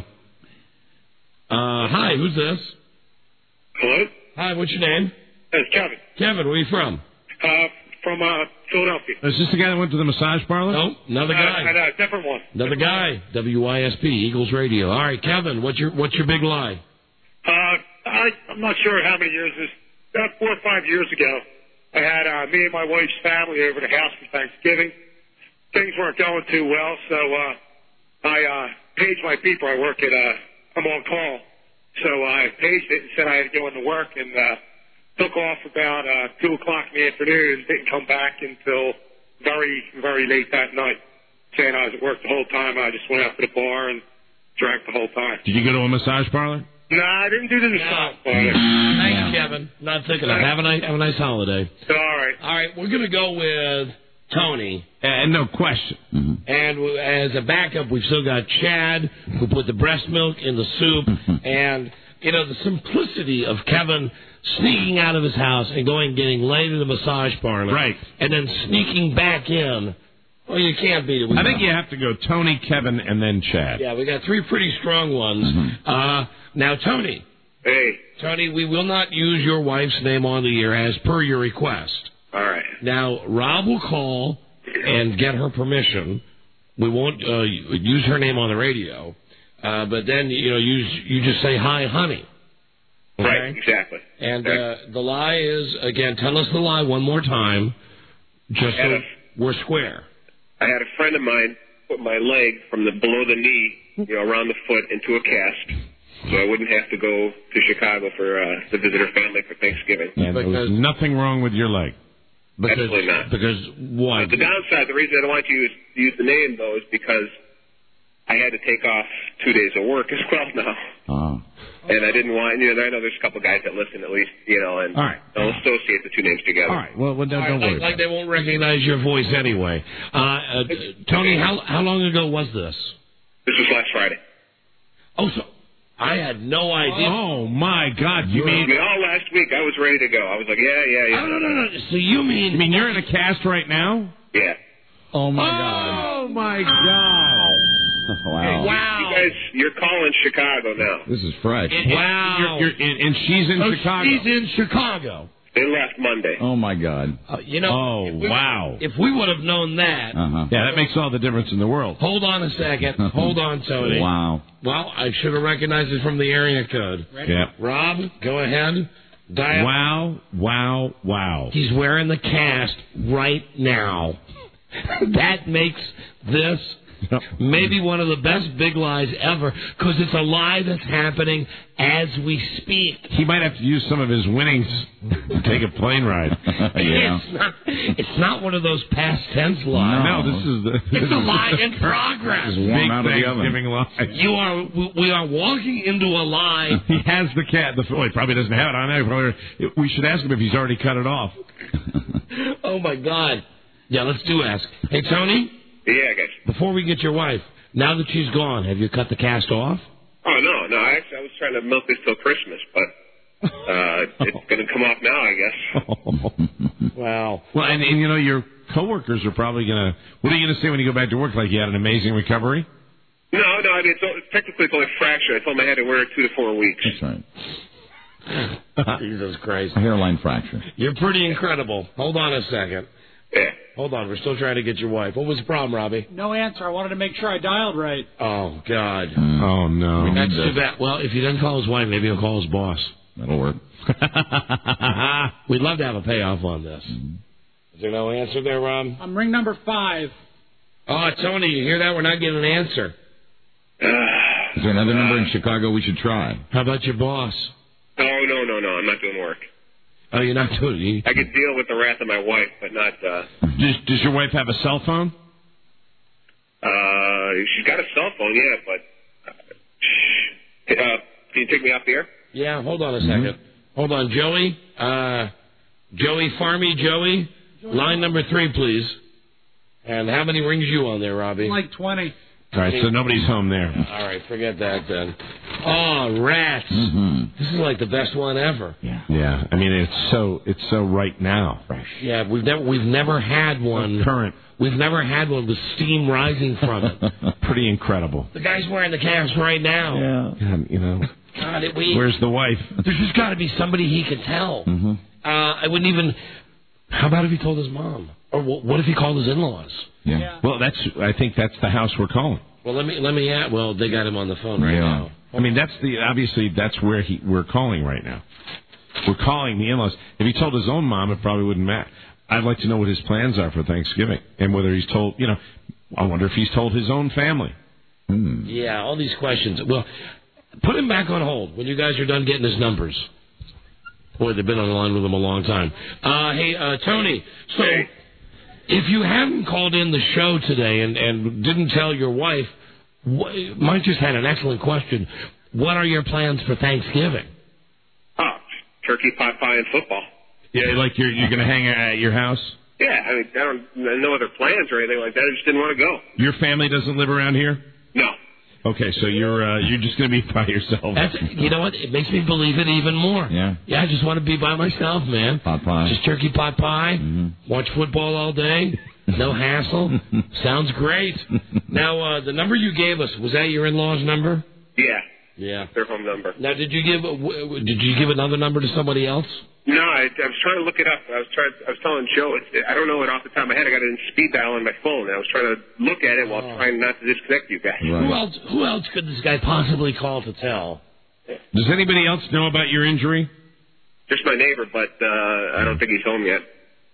K: Hi, who's this?
U: Hello?
K: Hi, what's your name?
U: It's Kevin.
K: Kevin, where are you from?
U: From Philadelphia.
N: Is this the guy that went to the massage parlor?
K: No, another guy.
U: Different one.
K: Another guy. WYSP, Eagles Radio. All right, Kevin, what's your big lie?
U: I'm not sure how many years this. About 4 or 5 years ago, I had me and my wife's family over to the house for Thanksgiving. Things weren't going too well, so I paged my people. I'm on call, so I paged it and said I had to go into work and took off about 2 o'clock in the afternoon. Didn't come back until very, very late that night. Saying I was at work the whole time. I just went out to the bar and drank the whole time.
N: Did you go to a massage parlor?
U: No, I didn't do the massage parlor.
K: Thank you, Kevin. Not thinking of. Have a nice holiday.
U: All
K: right, we're gonna go with Tony.
N: No question.
A: Mm-hmm.
K: And as a backup, we've still got Chad, who put the breast milk in the soup, and the simplicity of Kevin sneaking out of his house and getting laid in the massage parlor.
N: Right.
K: And then sneaking back in. Well, you can't beat it.
N: I think you have to go Tony, Kevin, and then Chad.
K: Yeah, we got 3 pretty strong ones.
A: Mm-hmm.
K: Now, Tony.
U: Hey.
K: Tony, we will not use your wife's name on the air as per your request.
U: All right.
K: Now, Rob will call and get her permission. We won't use her name on the radio. But then, you just say, hi, honey. Okay?
U: Right, exactly.
K: And the lie is, again, tell us the lie one more time, just so we're square.
U: I had a friend of mine put my leg from below the knee, around the foot into a cast, so I wouldn't have to go to Chicago to visit her family for Thanksgiving.
N: And there was nothing wrong with your leg.
U: Absolutely not.
K: Because what?
U: The downside, the reason I don't want you to use the name, though, is because
J: I had to take off 2 days of work as well now.
R: Oh.
J: And I didn't want, I know there's a couple guys that listen at least, and
N: All right.
J: don't associate the two names together.
N: All right. Well, don't worry.
K: Like they won't recognize your voice anyway. Tony, how long ago was this?
J: This was last Friday.
K: Oh, so I had no idea.
N: Oh, my God. You mean...
J: all last week I was ready to go. I was like, yeah.
K: No. So you mean
N: you're in a cast right now?
J: Yeah.
R: Oh, my God.
N: Oh, my God.
R: Wow.
K: Wow.
J: You guys, you're calling Chicago now.
R: This is fresh.
K: Wow.
N: And she's in Chicago.
K: She's in Chicago.
J: They left Monday.
R: Oh, my God.
N: Wow.
K: If we would have known that.
R: Uh-huh.
N: Yeah, that makes all the difference in the world.
K: Hold on a second. Hold on, Tony.
R: Wow.
K: Well, I should have recognized it from the area code.
N: Yeah.
K: Rob, go ahead. Dial.
N: Wow.
K: He's wearing the cast right now. That makes this maybe one of the best big lies ever, because it's a lie that's happening as we speak.
N: He might have to use some of his winnings to take a plane ride.
R: Yeah.
K: It's not one of those past tense lies.
N: No,
K: it's a lie in progress.
R: It's warm
N: big
R: out of the oven.
N: Thanksgiving lie.
K: We are walking into a lie.
N: He has the cat. He probably doesn't have it on there. We should ask him if he's already cut it off.
K: Oh, my God. Yeah, let's ask. Hey, Tony?
J: Yeah, guys.
K: Before we get your wife, now that she's gone, have you cut the cast off?
J: Oh, no. Actually, I was trying to milk this till Christmas, but it's going to come off now, I guess.
K: Wow.
N: Well, and your coworkers are probably going to... What are you going to say when you go back to work? Like you had an amazing recovery?
J: No, I mean, technically it's only fracture. I told them I had to wear it 2 to 4 weeks.
R: That's right.
K: Jesus Christ.
R: A hairline fracture.
K: You're pretty incredible. Hold on a second.
J: Yeah.
K: Hold on. We're still trying to get your wife. What was the problem, Robbie?
E: No answer. I wanted to make sure I dialed right.
K: Oh, God.
N: Oh, no.
K: That's too bad. Well, if he doesn't call his wife, maybe he'll call his boss.
R: That'll work.
K: We'd love to have a payoff on this. Is there no answer there, Rob?
E: I'm ring number 5.
K: Oh, Tony, you hear that? We're not getting an answer.
R: Is there another number in Chicago we should try?
K: How about your boss?
J: Oh, no. I'm not doing work.
K: Oh, you're not doing it?
J: I could deal with the wrath of my wife, but not...
N: Does your wife have a cell phone?
J: She's got a cell phone, yeah, but... can you take me off the air?
K: Yeah, hold on a second. Hold on, Joey. Joey Farmy, Joey. Line number 3, please. And how many rings you on there, Robbie?
E: Like 20.
N: All right, so nobody's home there.
K: All right, forget that then. Oh, rats! This is like the best one ever.
N: Yeah. I mean, it's so right now.
K: Yeah, we've never had one
N: current.
K: We've never had one with steam rising from it.
N: Pretty incredible.
K: The guy's wearing the cast right now.
N: Yeah.
K: God,
N: where's the wife?
K: There's just got to be somebody he can tell. I wouldn't even. How about if he told his mom? Or what if he called his in-laws?
N: Yeah. Well, I think that's the house we're calling.
K: Well, let me add. Well, they got him on the phone right now.
N: I mean, obviously that's where we're calling right now. We're calling the in-laws. If he told his own mom, it probably wouldn't matter. I'd like to know what his plans are for Thanksgiving and whether he's told. I wonder if he's told his own family.
K: Yeah, all these questions. Well, put him back on hold when you guys are done getting his numbers. Boy, they've been on the line with him a long time. Hey, Tony. So. If you hadn't called in the show today and didn't tell your wife, Mike just had an excellent question. What are your plans for Thanksgiving?
J: Oh, turkey, pot pie, and football.
N: Yeah, like you're going to hang at your house?
J: Yeah, I mean, I don't no other plans or anything like that. I just didn't want to go.
N: Your family doesn't live around here?
J: No.
N: Okay, so you're just going to be by yourself.
K: You know what? It makes me believe it even more.
R: Yeah.
K: Yeah, I just want to be by myself, man.
R: Pot pie.
K: Just turkey, pot pie. Watch football all day. No hassle. Sounds great. Now, the number you gave us, was that your in-law's number?
J: Yeah.
K: Yeah.
J: Their home number.
K: Now, did you give another number to somebody else?
J: No, I was trying to look it up. I was telling Joe, I don't know it off the top of my head. I got it in speed dial on my phone. I was trying to look at it while trying not to disconnect you guys.
R: Right.
K: Who else could this guy possibly call to tell?
N: Does anybody else know about your injury?
J: Just my neighbor, but I don't think he's home yet.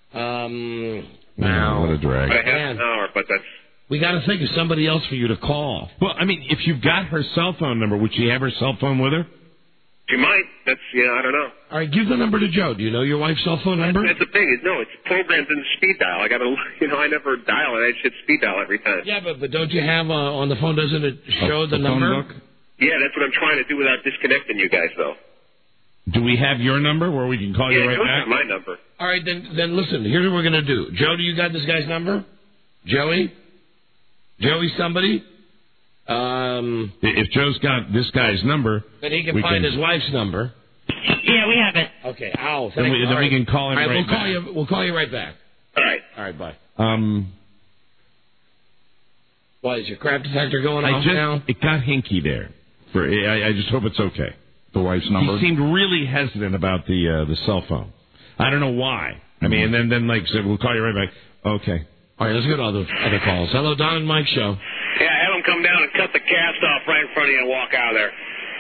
R: Wow, what a drag.
J: But a half an hour, but that's...
K: We got to think of somebody else for you to call.
N: Well, I mean, if you've got her cell phone number, would she have her cell phone with her?
F: She might. That's, I don't know.
K: All right, give the number to Joe. Do you know your wife's cell phone number?
F: That's the thing. No, it's programmed in the speed dial. I got to, I never dial it. I just hit speed dial every time.
K: Yeah, but don't you have on the phone, doesn't it show the number?
F: Yeah, that's what I'm trying to do without disconnecting you guys, though.
N: Do we have your number where we can call you right back?
F: Yeah, my number.
K: All right, then listen. Here's what we're going to do. Joe, do you got this guy's number? Joey, somebody?
N: If Joe's got this guy's number,
K: then he can find his wife's number.
G: Yeah, we have it.
K: Okay, Al.
N: Then we can call him right back.
K: We'll call you right back.
F: All right.
K: All right, bye. Why, is your crap detector going off now?
N: It got hinky there. I just hope it's okay.
A: The wife's number?
N: He seemed really hesitant about the cell phone. I don't know why. I mean, and then said, we'll call you right back. Okay.
K: All right, let's go to other calls. Hello, Don and Mike show.
F: Yeah, have him come down and cut the cast off right in front of you and walk out of there.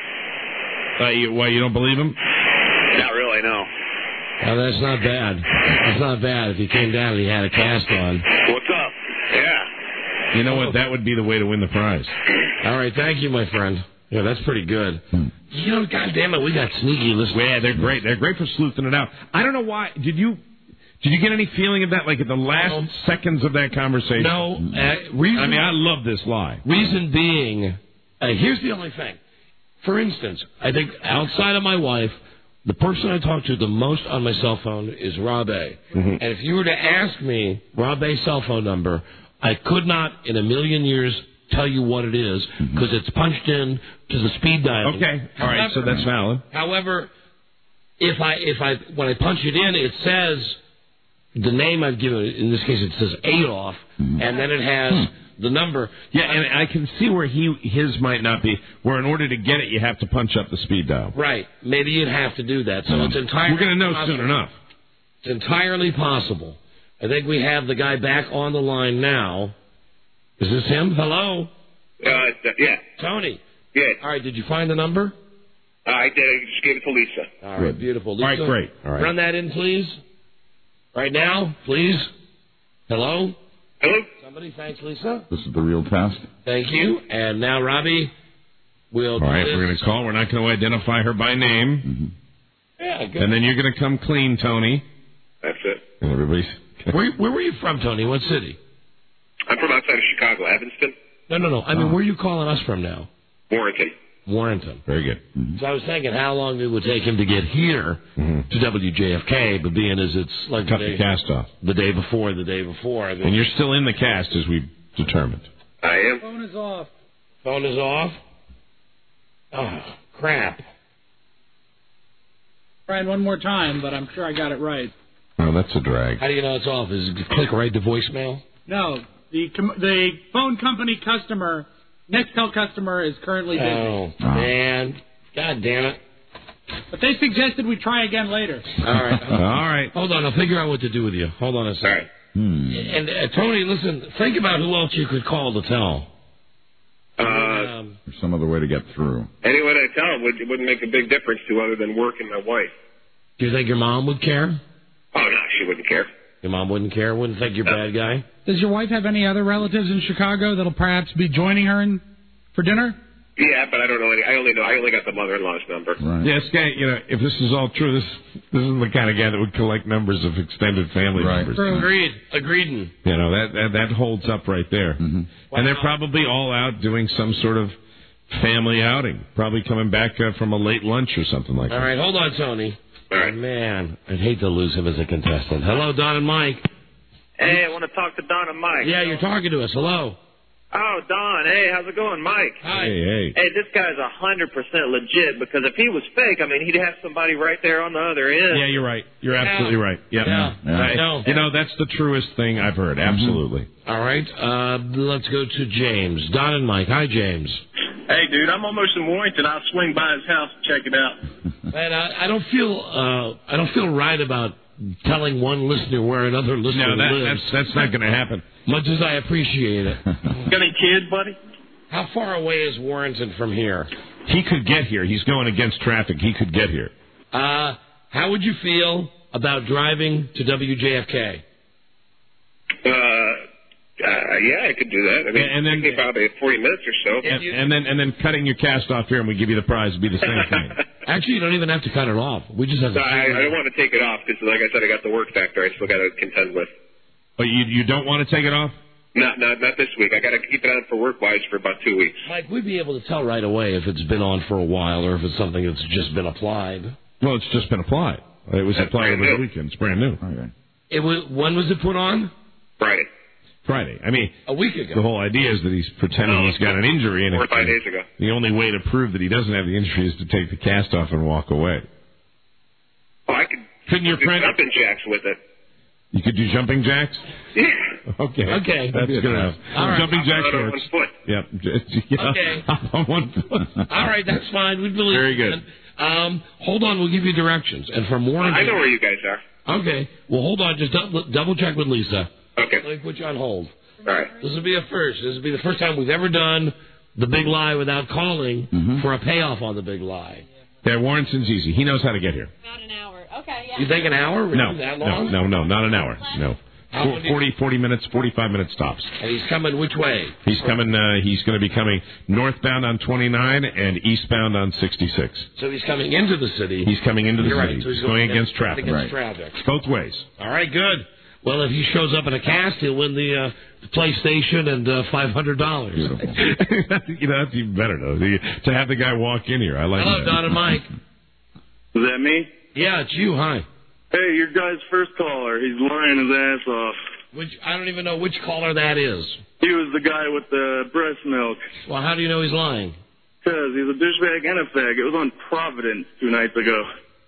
N: Why, you don't believe him?
F: Not really, no.
K: Well, that's not bad. That's not bad if he came down and he had a cast on.
F: What's up? Yeah.
N: You know what? That would be the way to win the prize.
K: All right, thank you, my friend. Yeah, that's pretty good. God damn it, we got sneaky listeners.
N: Yeah, they're great. They're great for sleuthing it out. I don't know why. Did you get any feeling of that, like at the last seconds of that conversation?
K: No.
N: I love this lie.
K: Reason being, here's the only thing. For instance, I think outside of my wife, the person I talk to the most on my cell phone is Rob A. Mm-hmm. And if you were to ask me Rob A's cell phone number, I could not in a million years tell you what it is because it's punched in to the speed dial.
N: Okay. All right, so that's valid.
K: However, when I punch it in, it says the name I've given it. In this case, it says Adolf, and then it has the number.
N: Yeah, and I can see where his might not be. Where in order to get it, you have to punch up the speed dial.
K: Right. Maybe you'd have to do that. So it's entirely.
N: We're going to know soon enough.
K: It's entirely possible. I think we have the guy back on the line now. Is this him? Hello?
F: Yeah.
K: Tony?
F: Yeah.
K: All right, did you find the number?
F: I did. I just gave it to Lisa.
K: All right, beautiful. Lisa,
N: all right, great. All right.
K: Run that in, please. Right now, please. Hello?
F: Hello?
K: Somebody, thanks, Lisa.
A: This is the real test.
K: Thank you. And now, Robbie, we'll
N: all right, we're going to call. We're not going to identify her by name.
K: Mm-hmm. Yeah, good.
N: And then you're going to come clean, Tony.
F: That's it.
N: And everybody's...
K: Where were you from, Tony? What city?
F: I'm from outside of Chicago, Evanston.
K: No. I mean, where are you calling us from now?
F: Warrenton.
N: Very good.
K: Mm-hmm. So I was thinking how long it would take him to get here to WJFK, but being as it's like
N: cut the cast off.
K: The day before.
N: And you're still in the cast, as we determined.
F: I am.
E: Phone is off.
K: Phone is off? Oh, crap.
E: Trying one more time, but I'm sure I got it right.
N: Oh, that's a drag.
K: How do you know it's off? Is it click right to voicemail?
E: No. The phone company customer, Nextel customer, is currently busy.
K: Oh, man. God damn it.
E: But they suggested we try again later.
K: All right.
N: All right.
K: Hold on. I'll figure out what to do with you. Hold on a second.
F: All right.
K: And, Tony, listen, think about who else you could call to tell.
A: There's some other way to get through.
F: Anyone I tell it wouldn't make a big difference to other than work and my wife.
K: Do you think your mom would care?
F: Oh, no, she wouldn't care.
K: Your mom wouldn't care? Wouldn't think you're a bad guy?
L: Does your wife have any other relatives in Chicago that'll perhaps be joining her for dinner?
F: Yeah, but I don't know any. I only got the mother-in-law's number.
N: Right. Yeah, this guy, if this is all true, this isn't the kind of guy that would collect numbers of extended family members.
K: Agreed.
N: That holds up right there. Mm-hmm. Wow. And they're probably all out doing some sort of family outing. Probably coming back from a late lunch or something like that.
K: All right, hold on, Tony.
F: All right.
K: Man, I'd hate to lose him as a contestant. Hello, Don and Mike.
J: Hey, I want to talk to Don and Mike.
K: Yeah, you're talking to us. Hello.
J: Oh, Don. Hey, how's it going, Mike?
K: Hi.
N: Hey.
J: Hey, this guy's 100% legit because if he was fake, he'd have somebody right there on the other end.
N: Yeah, you're right. You're absolutely right. Yep. Yeah. That's the truest thing I've heard. Absolutely.
K: All right. Let's go to James. Don and Mike. Hi, James.
S: Hey, dude, I'm almost in Warrington. I'll swing by his house and check it out.
K: Man, I don't feel right about telling one listener where another listener lives.
N: That's not going to happen.
K: Much as I appreciate it.
S: Got any kids, buddy?
K: How far away is Warrington from here?
N: He could get here. He's going against traffic. He could get here.
K: How would you feel about driving to WJFK?
F: Yeah, I could do that. I mean,
N: and then
F: about 40 minutes or so.
N: And then cutting your cast off here and we give you the prize would be the same thing.
K: Actually, you don't even have to cut it off. We just have to.
F: I don't want to take it off because, like I said, I got the work factor I still got to contend with.
N: But you don't want to take it off?
F: Not this week. I got to keep it on for work-wise for about 2 weeks.
K: Mike, we'd be able to tell right away if it's been on for a while or if it's something that's just been applied.
N: Well, it's just been applied. It was applied over the weekend. It's brand new.
R: Okay.
K: When was it put on?
N: Friday. I mean,
K: a week ago.
N: The whole idea is that he's pretending he's got an injury, and
F: 4 or 5 days ago.
N: The only way to prove that he doesn't have the injury is to take the cast off and walk away.
F: Oh, I could.
N: Couldn't your friend
F: jumping jacks with it?
N: You could do jumping jacks?
F: Yeah.
N: Okay. That's good enough.
K: All right.
N: Jumping jacks
F: on
N: works.
F: 1 foot.
N: Yeah.
K: Okay.
N: On 1 foot.
K: All right, that's fine. We believe.
N: Very good.
K: Hold on, we'll give you directions. And for more,
F: I know where you guys are.
K: Okay. Well, hold on. Just double check with Lisa.
F: Okay.
K: Let me put you on hold.
F: All right.
K: This will be a first. This will be the first time we've ever done the big lie without calling for a payoff on the big lie.
N: Yeah, Warrenson's easy. He knows how to get here.
P: About an hour. Okay, yeah.
K: You think an hour? Really?
N: No,
K: That long?
N: no, not an hour. No. 40 minutes, 45 minutes tops.
K: And he's coming which way?
N: He's coming. He's going to be coming northbound on 29 and eastbound on 66.
K: So he's coming into the city.
N: He's coming into the
K: You're
N: city.
K: Right. So
N: he's going against traffic.
K: Against traffic.
N: Both ways.
K: All right, good. Well, if he shows up in a cast, he'll win the PlayStation and $500.
N: Beautiful. That's even better, though. To have the guy walk in here. I like
K: Hello,
N: that.
K: Don and Mike.
C: Is that me?
K: Yeah, it's you. Hi.
C: Hey, your guy's first caller. He's lying his ass off.
K: I don't even know which caller that is.
C: He was the guy with the breast milk.
K: Well, how do you know he's lying?
C: Because he's a douchebag and a fag. It was on Providence 2 nights ago.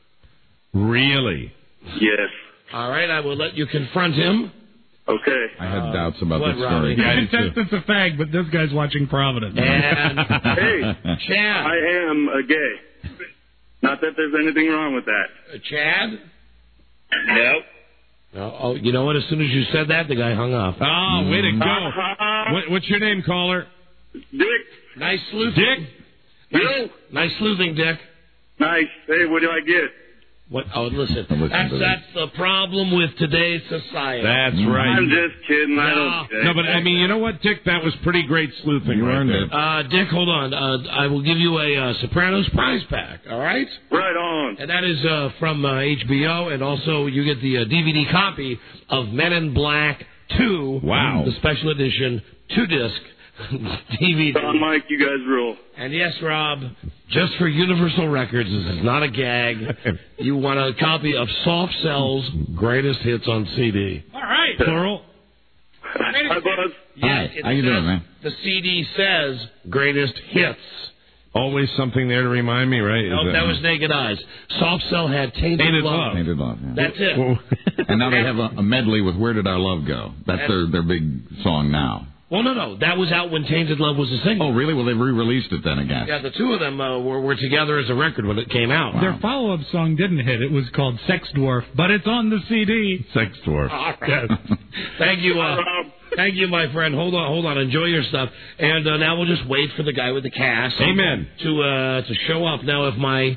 N: Really?
C: Yes.
K: All right, I will let you confront him.
C: Okay.
R: I had doubts about
K: what,
R: that story.
L: The contestant's a fag, but this guy's watching Providence.
K: And
C: hey,
K: Chad.
C: I am a gay. Not that there's anything wrong with that.
K: Chad?
F: No.
K: Oh, you know what? As soon as you said that, the guy hung up.
N: Oh, way to go. What's your name, caller?
C: Dick.
K: Nice sleuthing.
N: Dick?
K: Nice sleuthing, Dick.
C: Nice. Hey, what do I get?
K: What? Oh, listen. That's the problem with today's society.
N: That's right.
C: I'm just kidding. I don't care.
N: No, but I mean, you know what, Dick? That was pretty great sleuthing.
R: You earned it.
K: Dick, hold on. I will give you a Sopranos prize pack. All right?
C: Right on.
K: And that is from HBO, and also you get the DVD copy of Men in Black 2.
N: Wow.
K: The special edition 2-disc DVD.
C: Don, Mike, you guys rule.
K: And yes, Rob, just for Universal Records, this is not a gag. You want a copy of Soft Cell's greatest hits on CD.
E: All right.
N: Plural?
C: Hi, Buzz.
K: Yeah,
R: How you doing, man?
K: The CD says greatest hits.
N: Always something there to remind me, right?
K: No, that was Naked Eyes. Soft Cell had Tainted Love.
R: Tainted Love. Yeah.
K: That's it.
R: And now they have a medley with Where Did Our Love Go? That's their big song now.
K: Well, no. That was out when Tainted Love was a single.
R: Oh, really? Well, they've re-released it then again.
K: Yeah, the two of them were together as a record when it came out.
R: Wow.
L: Their follow-up song didn't hit. It was called Sex Dwarf, but it's on the CD.
N: Sex Dwarf.
K: All right. Thank you. Thank you, my friend. Hold on. Enjoy your stuff. And now we'll just wait for the guy with the cast.
N: Amen.
K: To show up. Now, if my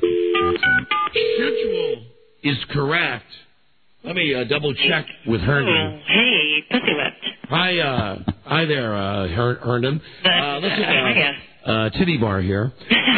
K: schedule is correct, let me double check with Herndon.
G: Hey, pussy whipped.
K: Hi there, Herndon. Listen, Titty Bar here.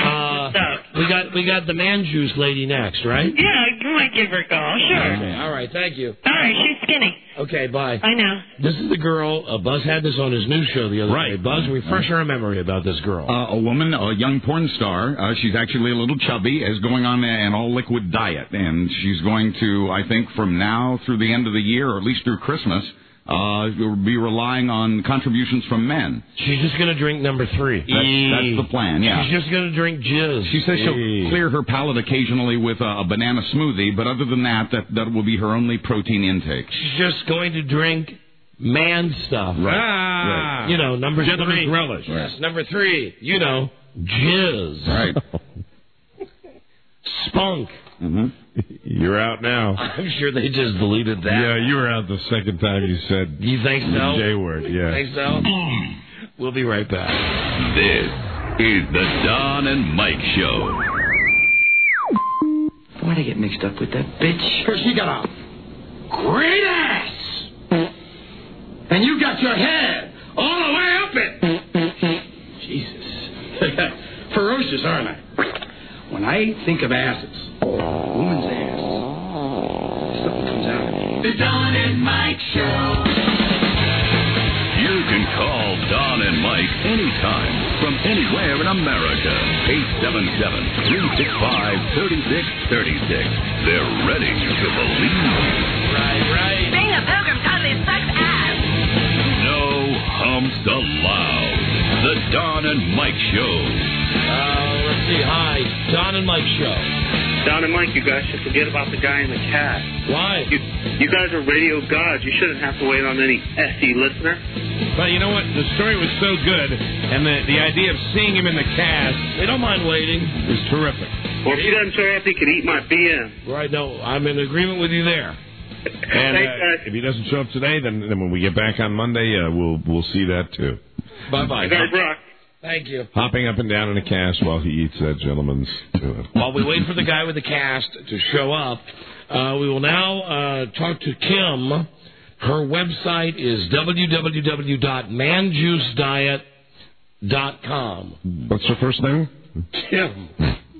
K: We got the man juice lady next, right?
G: Yeah, you might give her a call. Sure.
K: Okay. All right. Thank you.
G: All right, she's skinny.
K: Okay. Bye.
G: I know.
K: This is the girl. Buzz had this on his news show the other day. Buzz, refresh our memory about this girl.
R: A woman, a young porn star. She's actually a little chubby, is going on an all-liquid diet. And she's going to, I think, from now through the end of the year, or at least through Christmas, be relying on contributions from men.
K: She's just going to drink number 3.
R: That's the plan, yeah.
K: She's just going to drink jizz.
R: She says she'll clear her palate occasionally with a banana smoothie, but other than that will be her only protein intake.
K: She's just going to drink man stuff.
R: Right.
K: You know, number 3.
N: Gentleman's relish.
K: Yes, number 3. You know, jizz.
R: Right.
K: Spunk.
R: Mm-hmm.
N: You're out now.
K: I'm sure they just deleted that.
N: Yeah, you were out the second time you said
K: You think so?
N: the J word, yeah.
K: Think so? We'll be right back.
B: This is the Don and Mike Show.
V: Why'd I get mixed up with that bitch?
W: Because she got a great ass. And you got your head
K: All the way up it. Jesus. Ferocious, aren't I? When I think of asses, woman's ass, something comes out.
B: The Don and Mike Show. You can call Don and Mike anytime from anywhere in America. 877-365-3636. They're ready to believe.
K: Right.
G: Being a pilgrim totally sucks ass.
B: No humps allowed. The Don and Mike Show.
K: Let's see. Hi, Don and Mike Show.
C: Don and Mike, you guys should forget about the guy in the cast.
K: Why?
C: You guys are radio gods. You shouldn't have to wait on any SC listener.
N: But you know what? The story was so good, and the idea of seeing him in the cast,
K: they don't mind waiting,
N: is terrific.
C: Or if he doesn't show up, he could eat my BM.
K: Right, no, I'm in agreement with you there.
N: And if he doesn't show up today, then when we get back on Monday, we'll see that too.
K: Bye-bye. Thank you.
N: Hopping up and down in a cast while he eats that gentleman's.
K: While we wait for the guy with the cast to show up, we will now talk to Kim. Her website is www.manjuicediet.com.
N: What's her first name?
K: Kim.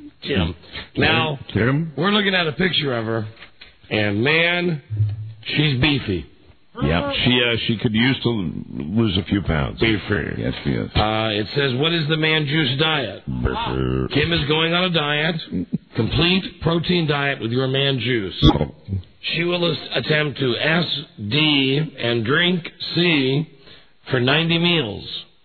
K: Now,
N: Kim?
K: We're looking at a picture of her, and man, she's beefy.
N: Yep, she could use to lose a few pounds.
K: Beefy.
N: Yes, she is.
K: It says, what is the Man Juice diet? Kim is going on a diet, complete protein diet with your Man Juice. She will attempt to S, D, and drink C for 90 meals.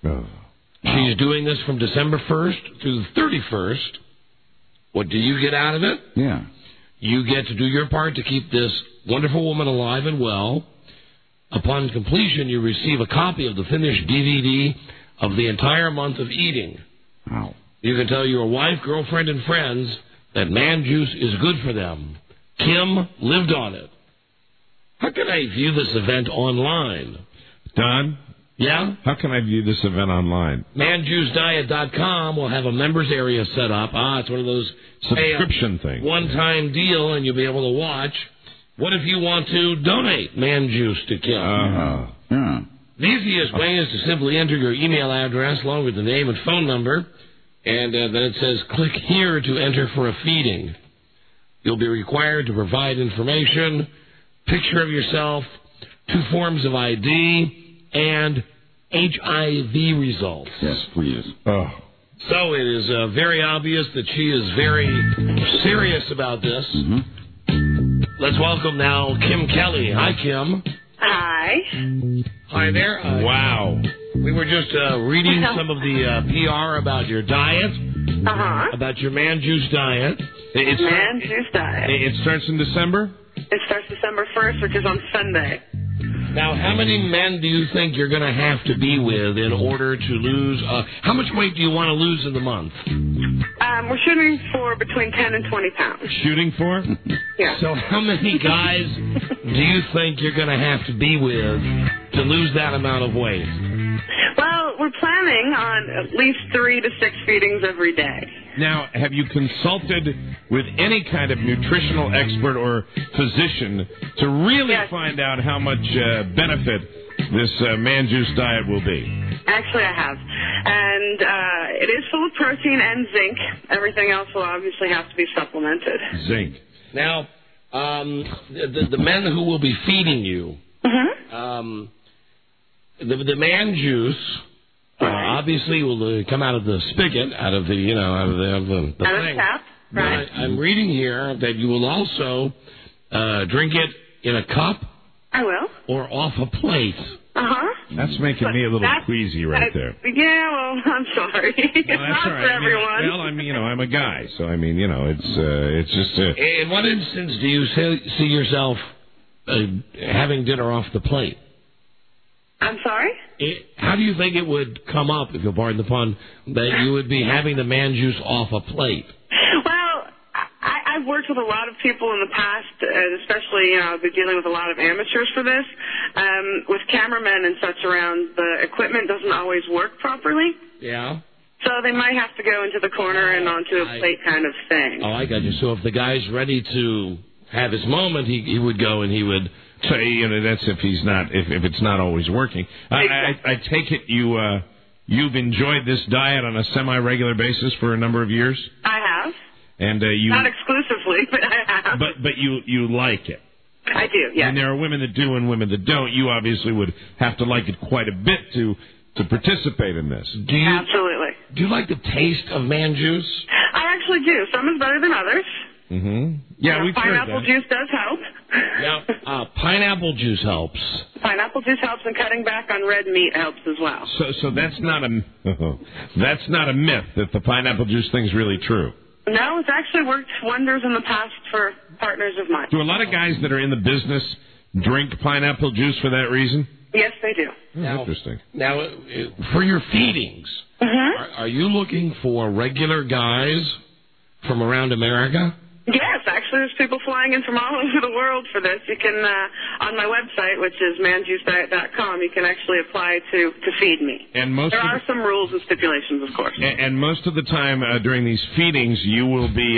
K: She's doing this from December 1st through the 31st. What do you get out of it?
R: Yeah.
K: You get to do your part to keep this wonderful woman alive and well. Upon completion, you receive a copy of the finished DVD of the entire month of eating.
R: Wow.
K: You can tell your wife, girlfriend, and friends that Man Juice is good for them. Kim lived on it. How can I view this event online?
N: Don?
K: Yeah?
N: How can I view this event online?
K: ManJuiceDiet.com will have a members area set up. It's one of those
N: subscription things.
K: One-time deal, and you'll be able to watch. What if you want to donate Man Juice to Kim?
R: Yeah.
K: The easiest way is to simply enter your email address along with the name and phone number, and then it says, click here to enter for a feeding. You'll be required to provide information, picture of yourself, 2 forms of ID, and HIV results.
R: Yes, please.
N: Oh.
K: So it is very obvious that she is very serious about this.
R: Mm-hmm.
K: Let's welcome now Kim Kelly. Hi, Kim.
H: Hi.
K: Hi there.
N: Wow.
K: We were just reading some of the PR about your diet. About your Man Juice diet.
H: Man Juice diet.
N: It starts in December?
H: It starts December 1st, which is on Sunday.
K: Now, how many men do you think you're going to have to be with in order to lose? How much weight do you want to lose in the month?
H: We're shooting for between 10 and 20 pounds.
N: Shooting for?
H: Yeah.
K: So how many guys do you think you're going to have to be with to lose that amount of weight?
H: Well, we're planning on at least 3 to 6 feedings every day.
N: Now, have you consulted with any kind of nutritional expert or physician to really find out how much benefit this Man Juice diet will be?
H: Actually, I have. And it is full of protein and zinc. Everything else will obviously have to be supplemented.
N: Zinc.
K: Now, the men who will be feeding you, the Man Juice... obviously, will come out of the spigot, out of the thing.
H: Tap, right?
K: I'm reading here that you will also drink it in a cup.
H: I will.
K: Or off a plate.
N: That's making me a little queasy right there.
H: Yeah, well, I'm sorry. It's not for everyone.
N: I'm a guy, so it's just.
K: In what instance do you see yourself having dinner off the plate?
H: I'm sorry?
K: How do you think it would come up, if you'll pardon the pun, that you would be having the Man Juice off a plate?
H: Well, I've worked with a lot of people in the past, especially, I've been dealing with a lot of amateurs for this. With cameramen and such around, the equipment doesn't always work properly.
K: Yeah.
H: So they might have to go into the corner and onto a plate kind of thing.
K: Oh, I got you. So if the guy's ready to have his moment, he would go and he would.
N: So that's if he's not if it's not always working. I take it you've enjoyed this diet on a semi-regular basis for a number of years.
H: I have.
N: And you
H: not exclusively, but I have.
N: But you like it.
H: I do. Yeah.
N: And there are women that do and women that don't. You obviously would have to like it quite a bit to participate in this.
H: Absolutely.
K: Do you like the taste of man juice?
H: I actually do. Some is better than others.
N: Mm-hmm. Yeah, we've heard that.
H: Pineapple juice does help.
K: Yeah, pineapple juice helps.
H: Pineapple juice helps, and cutting back on red meat helps as well.
N: So that's not a myth that the pineapple juice thing's really true.
H: No, it's actually worked wonders in the past for partners of mine.
N: Do a lot of guys that are in the business drink pineapple juice for that reason?
H: Yes, they do.
N: Interesting.
K: Now, for your feedings, are you looking for regular guys from around America?
H: Yes, actually, there's people flying in from all over the world for this. You can, on my website, which is manjuicediet.com, you can actually apply to feed me.
N: And
H: there are some rules and stipulations, of course.
N: And most of the time during these feedings, you'll be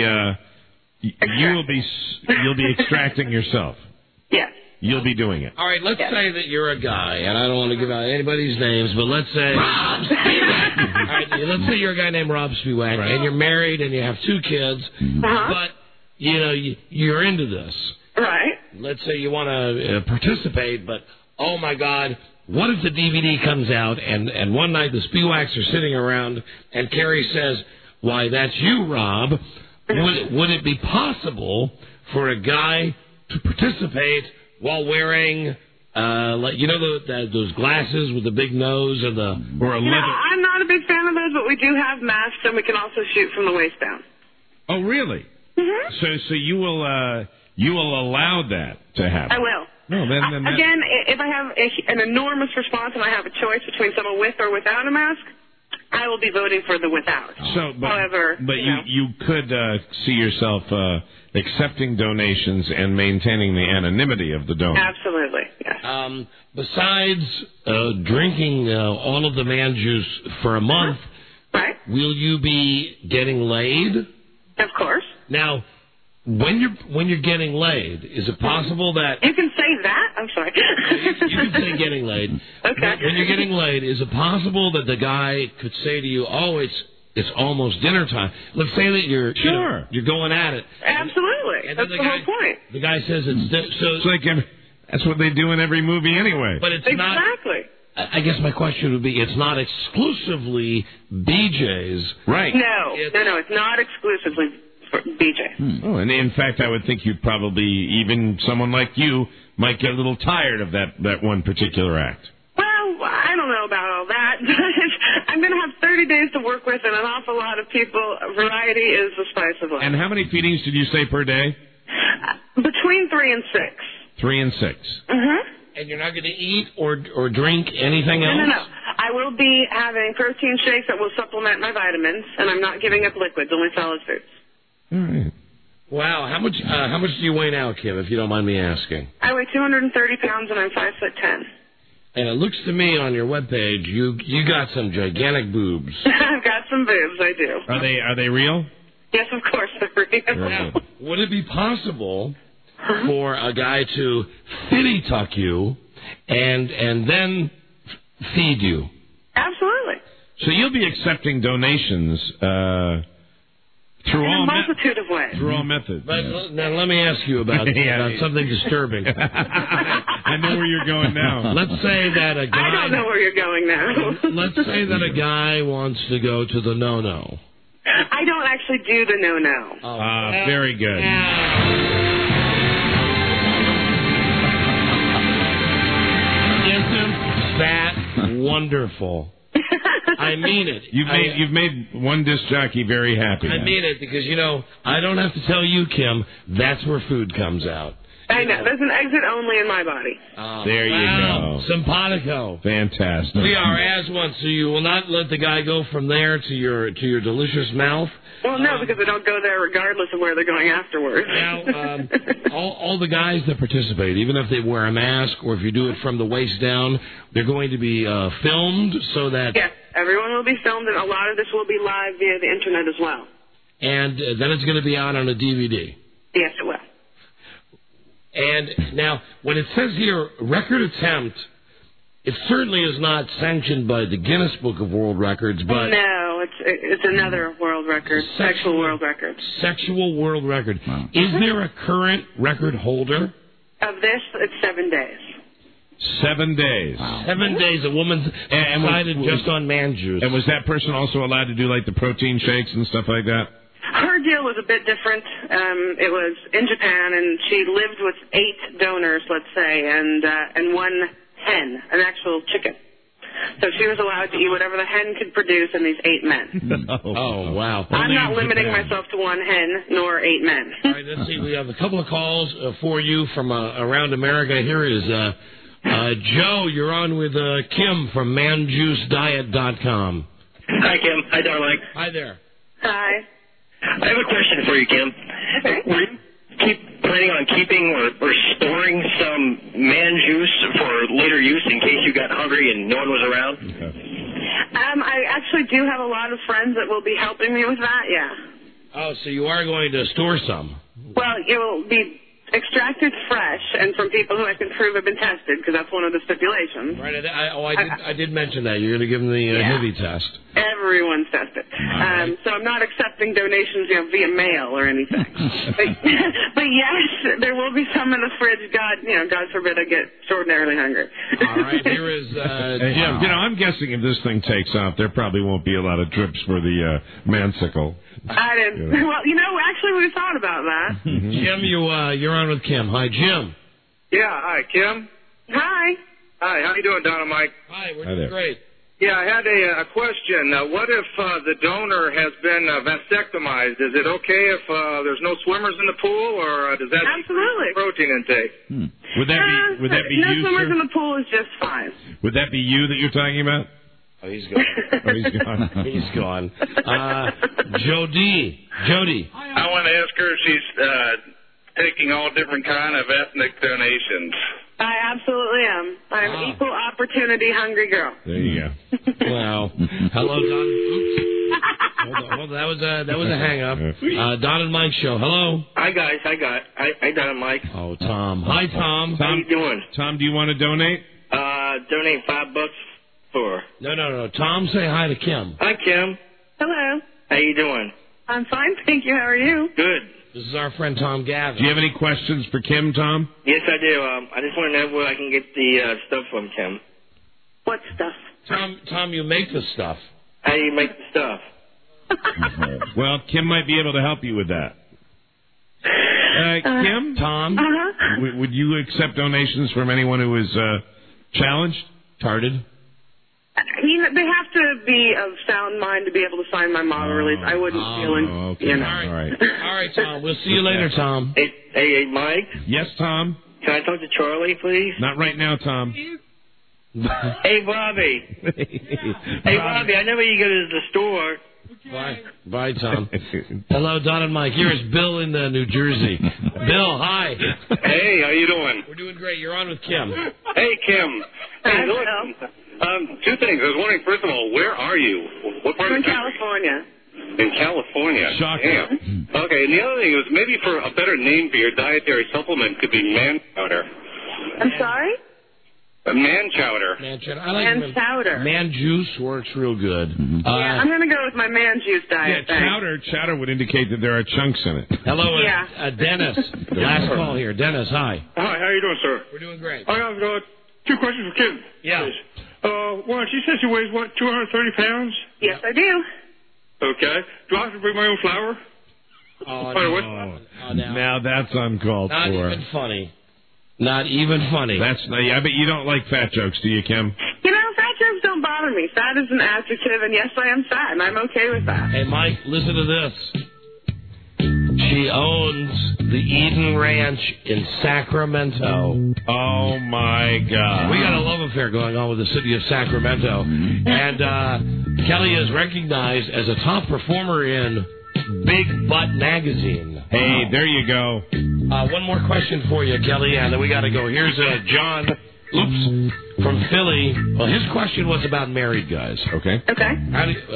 N: extracting yourself.
H: Yes.
N: You'll be doing it.
K: All right, let's say that you're a guy, and I don't want to give out anybody's names, but let's say... Rob Spiewak! All right, let's say you're a guy named Rob Spiewak, and you're married, and you have 2 kids, but, you're into this.
H: Right.
K: Let's say you want to participate, but, oh, my God, what if the DVD comes out, and one night the Spiewaks are sitting around, and Carrie says, why, that's you, Rob. Would it be possible for a guy to participate while wearing, those glasses with the big nose and or a leather?
H: I'm not a big fan of those, but we do have masks, and we can also shoot from the waist down.
N: Oh, really?
H: Mm-hmm.
N: So you will allow that to happen?
H: I will.
N: No, then
H: again, if I have an enormous response and I have a choice between someone with or without a mask, I will be voting for the without. However,
N: you could see yourself accepting donations and maintaining the anonymity of the donor.
H: Absolutely, yes.
K: Besides drinking all of the man juice for a month, will you be getting laid?
H: Of course.
K: Now, when you're getting laid, is it possible that...
H: You can say that? I'm sorry.
K: You can say getting laid.
H: Okay.
K: When you're getting laid, is it possible that the guy could say to you, oh, it's almost dinner time? Let's say that you're going at it.
H: Absolutely.
K: And
H: that's the whole point.
K: The guy says it's...
N: that's what they do in every movie anyway.
K: But it's
H: not...
K: Exactly. I guess my question would be, it's not exclusively BJ's.
N: Right.
H: No, it's not exclusively for BJ.
N: Oh, and in fact, I would think you'd probably, even someone like you, might get a little tired of that one particular act.
H: Well, I don't know about all that. I'm going to have 30 days to work with and an awful lot of people. Variety is the spice of life.
N: And how many feedings did you say per day?
H: Between 3 and 6.
N: 3 and 6.
H: Mm-hmm.
K: And you're not going to eat or drink anything else?
H: No. I will be having protein shakes that will supplement my vitamins, and I'm not giving up liquids, only solid foods.
N: All right.
K: Wow. How much do you weigh now, Kim, if you don't mind me asking?
H: I weigh 230 pounds, and I'm 5'10".
K: And it looks to me on your webpage you got some gigantic boobs.
H: I've got some boobs, I do.
N: Are they real?
H: Yes, of course they're real.
K: Now, would it be possible for a guy to fitty tuck you and then feed you?
H: Absolutely.
N: So you'll be accepting donations through
H: in a multitude of ways.
N: Through all methods.
K: But now let me ask you about something disturbing.
N: I know where you're going now.
K: Let's say that a guy...
H: I don't know where you're going now.
K: Let's say that a guy wants to go to the no-no.
H: I don't actually do the no-no.
N: Very good.
K: Isn't that wonderful? I mean it.
N: You've made one disc jockey very happy.
K: I mean it because, I don't have to tell you, Kim, that's where food comes out.
H: I know. There's an exit only in my body.
N: There you go.
K: Simpatico.
N: Fantastic.
K: We are as one, so you will not let the guy go from there to your delicious mouth?
H: Well, no, because they don't go there regardless of where they're going afterwards.
K: Now, all the guys that participate, even if they wear a mask or if you do it from the waist down, they're going to be filmed so that...
H: Yes, everyone will be filmed, and a lot of this will be live via the Internet as well.
K: And then it's going to be out on a DVD.
H: Yes, it will.
K: And now, when it says here, record attempt, it certainly is not sanctioned by the Guinness Book of World Records, but...
H: No, it's another world record, sexual world record.
K: Sexual world record. Wow. Is there a current record holder?
H: Of this, it's 7 days.
N: 7 days.
K: Wow. 7 days. A woman decided just on man juice.
N: And was that person also allowed to do like the protein shakes and stuff like that?
H: Her deal was a bit different. It was in Japan, and she lived with 8 donors, let's say, and 1 hen, an actual chicken. So she was allowed to eat whatever the hen could produce in these 8 men.
K: Oh, wow.
H: I'm not limiting myself to 1 hen nor 8 men.
K: All right, let's see. We have a couple of calls for you from around America. Here is Joe. You're on with Kim from manjuicediet.com.
D: Hi, Kim. Hi, darling.
K: Hi there.
H: Hi.
D: I have a question for you, Kim.
H: Okay.
D: Were you planning on keeping or storing some man juice for later use in case you got hungry and no one was around?
H: I actually do have a lot of friends that will be helping me with that, yeah.
K: Oh, so you are going to store some?
H: Well, it will be extracted fresh and from people who I can prove have been tested, because that's one of the stipulations.
K: Right. I did mention that. You're going to give them the heavy test.
H: Everyone's tested. So I'm not accepting donations, via mail or anything. but yes, there will be some in the fridge. God forbid I get extraordinarily hungry.
K: All right. Here is
N: Jim. I'm guessing if this thing takes off, there probably won't be a lot of trips for the mansicle.
H: I didn't. Well, actually, we thought about that.
K: Jim, you're on with Kim. Hi, Jim.
C: Yeah, hi, Kim.
H: Hi.
C: Hi, how you doing, Don and Mike?
K: Hi, we're doing great.
C: Yeah, I had a question. What if the donor has been vasectomized? Is it okay if there's no swimmers in the pool, or does that
H: Absolutely.
C: Protein intake?
N: Would that be
H: no
N: you,
H: swimmers
N: sir?
H: in the pool is just fine.
N: Would that be you that you're talking about?
K: Oh, he's gone. He's gone. Jody.
C: I want to ask her if she's taking all different kind of ethnic donations.
H: I absolutely am. I'm an equal opportunity hungry girl.
N: There you go.
K: Wow. Hello, Don. Oops. Hold on. That was a hang up. Don and Mike show. Hello.
D: Hi, guys. Hi, Don and Mike.
K: Oh, Tom. Hi, Tom.
D: How you doing?
N: Tom, do you want to donate?
D: Donate $5 for.
K: No. Tom, say hi to Kim.
D: Hi, Kim.
H: Hello.
D: How you doing?
H: I'm fine, thank you. How are you?
D: Good.
K: This is our friend Tom Gavin.
N: Do you have any questions for Kim, Tom?
D: Yes, I do. I just want to know where I can get the stuff from, Kim.
H: What stuff?
K: Tom, you make the stuff.
D: How do you make the stuff?
N: Well, Kim might be able to help you with that. Kim?
K: Tom?
H: Uh-huh.
N: Would you accept donations from anyone who is challenged? Tarded?
H: They have to be of sound mind to be able to sign my model release. I wouldn't feel
N: okay.
K: All right, Tom. We'll see you later, Tom.
D: Hey, Mike?
N: Yes, Tom?
D: Can I talk to Charlie, please?
N: Not right now, Tom.
D: Hey, Bobby. Hey, Bobby, I know where you go to the store.
K: Bye, Tom. Hello, Don and Mike. Here is Bill in New Jersey. Bill, hi.
C: Hey, how you doing?
K: We're doing great. You're on with Kim.
C: Hey, Kim. Hey, look. 2 things. I was wondering, first of all, where are you? What part
H: I'm
C: of
H: in California.
C: In California.
N: Shocking.
C: Damn. Okay, and the other thing was maybe for a better name for your dietary supplement could be man chowder.
H: I'm sorry?
C: Man chowder.
K: Man chowder. I like
H: man chowder.
K: Man juice works real good.
H: Yeah, I'm going to go with my man juice diet.
N: Yeah, chowder would indicate that there are chunks in it.
K: Hello, Dennis. Last call here. Dennis, hi.
S: Hi, how you doing, sir?
K: We're doing great.
S: I have 2 questions for Kim.
K: Yeah.
S: Please. One, she says she weighs, 230 pounds?
H: Yes, I do.
S: Okay. Do I have to bring my own flour?
K: Oh,
N: no. Now that's uncalled
K: Not
N: for.
K: Not even funny. Not even funny.
N: I bet you don't like fat jokes, do you, Kim?
H: Fat jokes don't bother me. Fat is an adjective, and yes, I am fat, and I'm okay with that.
K: Hey, Mike, listen to this. She owns the Eden Ranch in Sacramento.
N: Oh, my God.
K: We got a love affair going on with the city of Sacramento. And Kelly is recognized as a top performer in Big Butt Magazine.
N: Hey, there you go.
K: One more question for you, Kelly, and then we got to go. Here's John from Philly. Well, his question was about married guys.
N: Okay.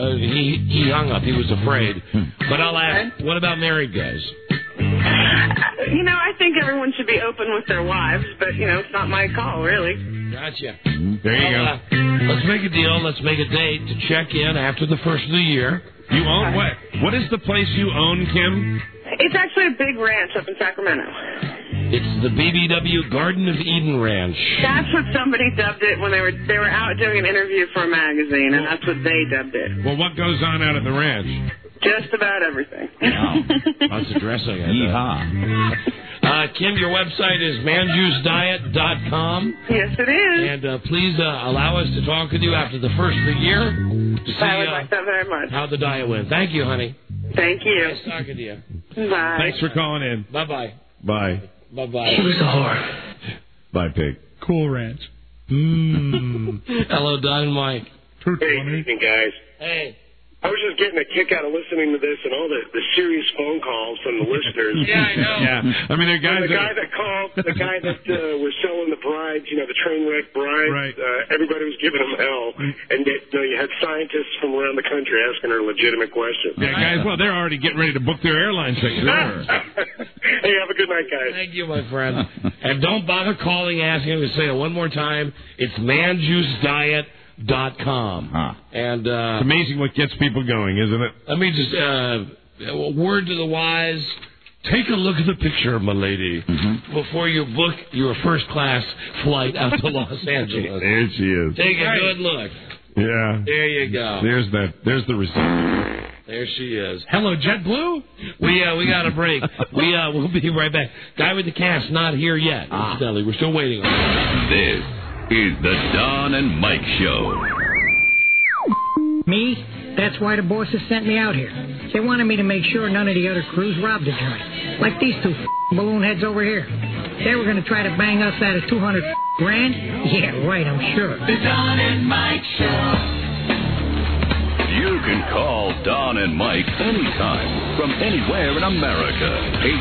K: He hung up. He was afraid. But I'll ask, what about married guys?
H: You know, I think everyone should be open with their wives, but, it's not my call, really.
K: Gotcha.
N: There you go.
K: Let's make a deal. Let's make a date to check in after the first of the year.
N: You own what? What is the place you own, Kim?
H: It's actually a big ranch up in Sacramento.
K: It's the BBW Garden of Eden Ranch.
H: That's what somebody dubbed it when they were out doing an interview for a magazine, and that's what they dubbed it.
N: Well, what goes on out at the ranch?
H: Just about everything.
K: Wow. Lots of dressing.
R: Yeehaw.
K: Kim, your website is manjuicediet.com.
H: Yes, it is.
K: And please allow us to talk with you after the first of the year to see
H: I would like that very much.
K: how the diet went. Thank you, honey.
H: Thank you.
K: Nice talking to you.
H: Bye.
N: Thanks for calling in.
K: Bye-bye.
N: Bye.
K: Bye-bye.
V: She was a whore.
N: Bye, Pig.
L: Cool Ranch.
K: Hello, Don and Mike.
I: Hey, good evening, guys.
K: Hey.
I: I was just getting a kick out of listening to this and all the serious phone calls from the listeners.
K: Yeah, I know.
N: Yeah, I mean, there are guys.
I: The guy that called, the guy that was selling the brides, the train wreck brides.
N: Right.
I: Everybody was giving him hell, and yet, you had scientists from around the country asking her legitimate questions.
N: Yeah, guys. Well, they're already getting ready to book their airline tickets.
I: Hey, have a good night, guys.
K: Thank you, my friend. And don't bother calling, asking him to say it one more time. It's manjuicediet.com. And
N: it's amazing what gets people going, isn't it?
K: Let me just a word to the wise. Take a look at the picture, my lady, before you book your first class flight out to Los Angeles.
N: There she is.
K: Take a good look.
N: Yeah.
K: There you go.
N: There's the receipt.
K: There she is.
L: Hello, JetBlue.
K: We got a break. We'll be right back. Guy with the cast not here yet. Incidentally, we're still waiting on him.
B: This is the Don and Mike Show.
M: Me? That's why the bosses sent me out here. They wanted me to make sure none of the other crews robbed the joint. Like these two balloon heads over here. They were going to try to bang us out of $200 grand? Yeah, right, I'm sure.
B: The Don and Mike Show. You can call Don and Mike anytime from anywhere in America.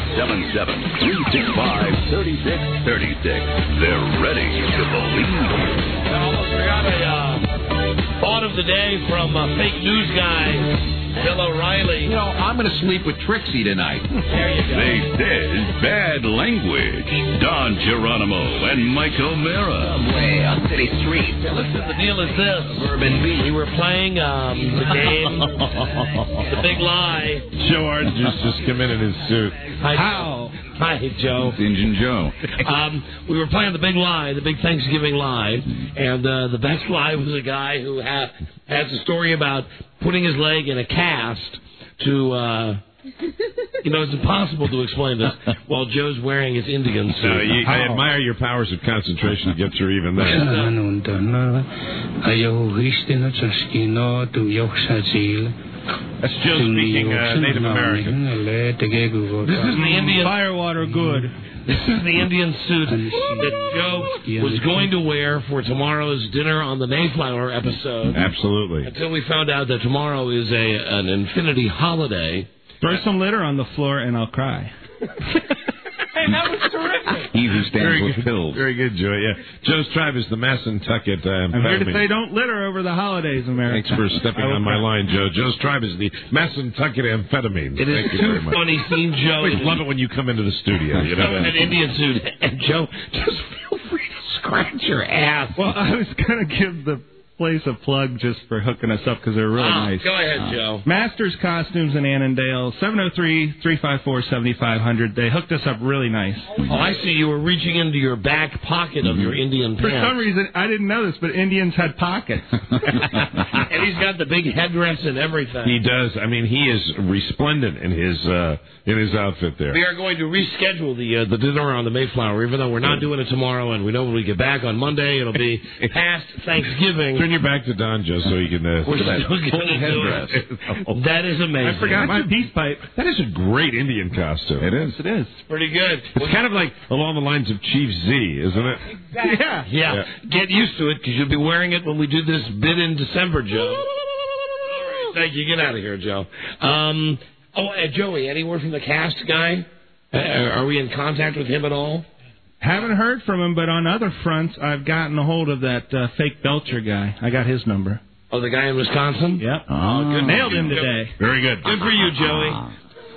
B: 877-365-3636. They're ready to believe you.
K: I almost forgot a thought of the day from fake news guy Bill O'Reilly.
R: I'm going to sleep with Trixie tonight.
K: There you go.
B: They said bad language. Don Geronimo and Mike O'Mara.
V: Way on city streets.
K: Listen, the deal is this.
V: Urban beat.
K: We were playing the game, The Big Lie.
N: Joe Arden just come in his suit.
K: How? Hi, Joe.
R: It's Injun Joe.
K: We were playing The Big Lie, the big Thanksgiving lie, and the best lie was a guy who has a story about putting his leg in a cast to, it's impossible to explain this while Joe's wearing his Indian suit.
N: No, I admire your powers of concentration to get through even that. That's Joe speaking Native American.
K: This is the Indian
L: Firewater good.
K: This is the Indian suit that Joe was going to wear for tomorrow's dinner on the Mayflower episode.
N: Absolutely.
K: Until we found out that tomorrow is an infinity holiday.
L: Throw some litter on the floor and I'll cry.
K: Hey, that was terrific.
R: He who stands with pills.
N: Very good, Joe. Yeah, Joe's tribe is the Massantucket.
L: I'm here to say don't litter over the holidays, America.
N: Thanks for stepping on my line, Joe. Joe's tribe is the Massantucket amphetamines.
K: It is
N: Thank you
K: too
N: very much.
K: funny seeing Joe.
N: I always love it when you come into the studio. You know
K: in an Indian suit, and Joe, just feel free to scratch your ass.
L: Well, I was going to give the place a plug just for hooking us up because they're really nice.
K: Go ahead, Joe.
L: Masters Costumes in Annandale, 703-354-7500. They hooked us up really nice.
K: Oh, I see. You were reaching into your back pocket of your Indian pants.
L: For some reason, I didn't know this, but Indians had pockets.
K: And he's got the big headdress and everything.
N: He does. I mean, he is resplendent in his outfit there.
K: We are going to reschedule the dinner on the Mayflower, even though we're not doing it tomorrow, and we know when we get back on Monday, it'll be past Thanksgiving.
N: Turn your back to Don, Joe, so you can...
K: We're still going to do it. That is amazing.
L: I forgot my peace pipe.
N: That is a great Indian costume.
R: It is.
L: It is.
K: Pretty good.
N: It's kind of like along the lines of Chief Z, isn't it?
K: Exactly. Yeah. Get used to it, because you'll be wearing it when we do this bit in December, Joe. All right, thank you. Get out of here, Joe. Joey, any word from the cast guy? Are we in contact with him at all?
L: Haven't heard from him, but on other fronts, I've gotten a hold of that fake Belcher guy. I got his number.
K: Oh, the guy in Wisconsin?
L: Yep.
K: Oh, good.
L: Nailed him today.
N: Very good.
K: Good for you, Joey.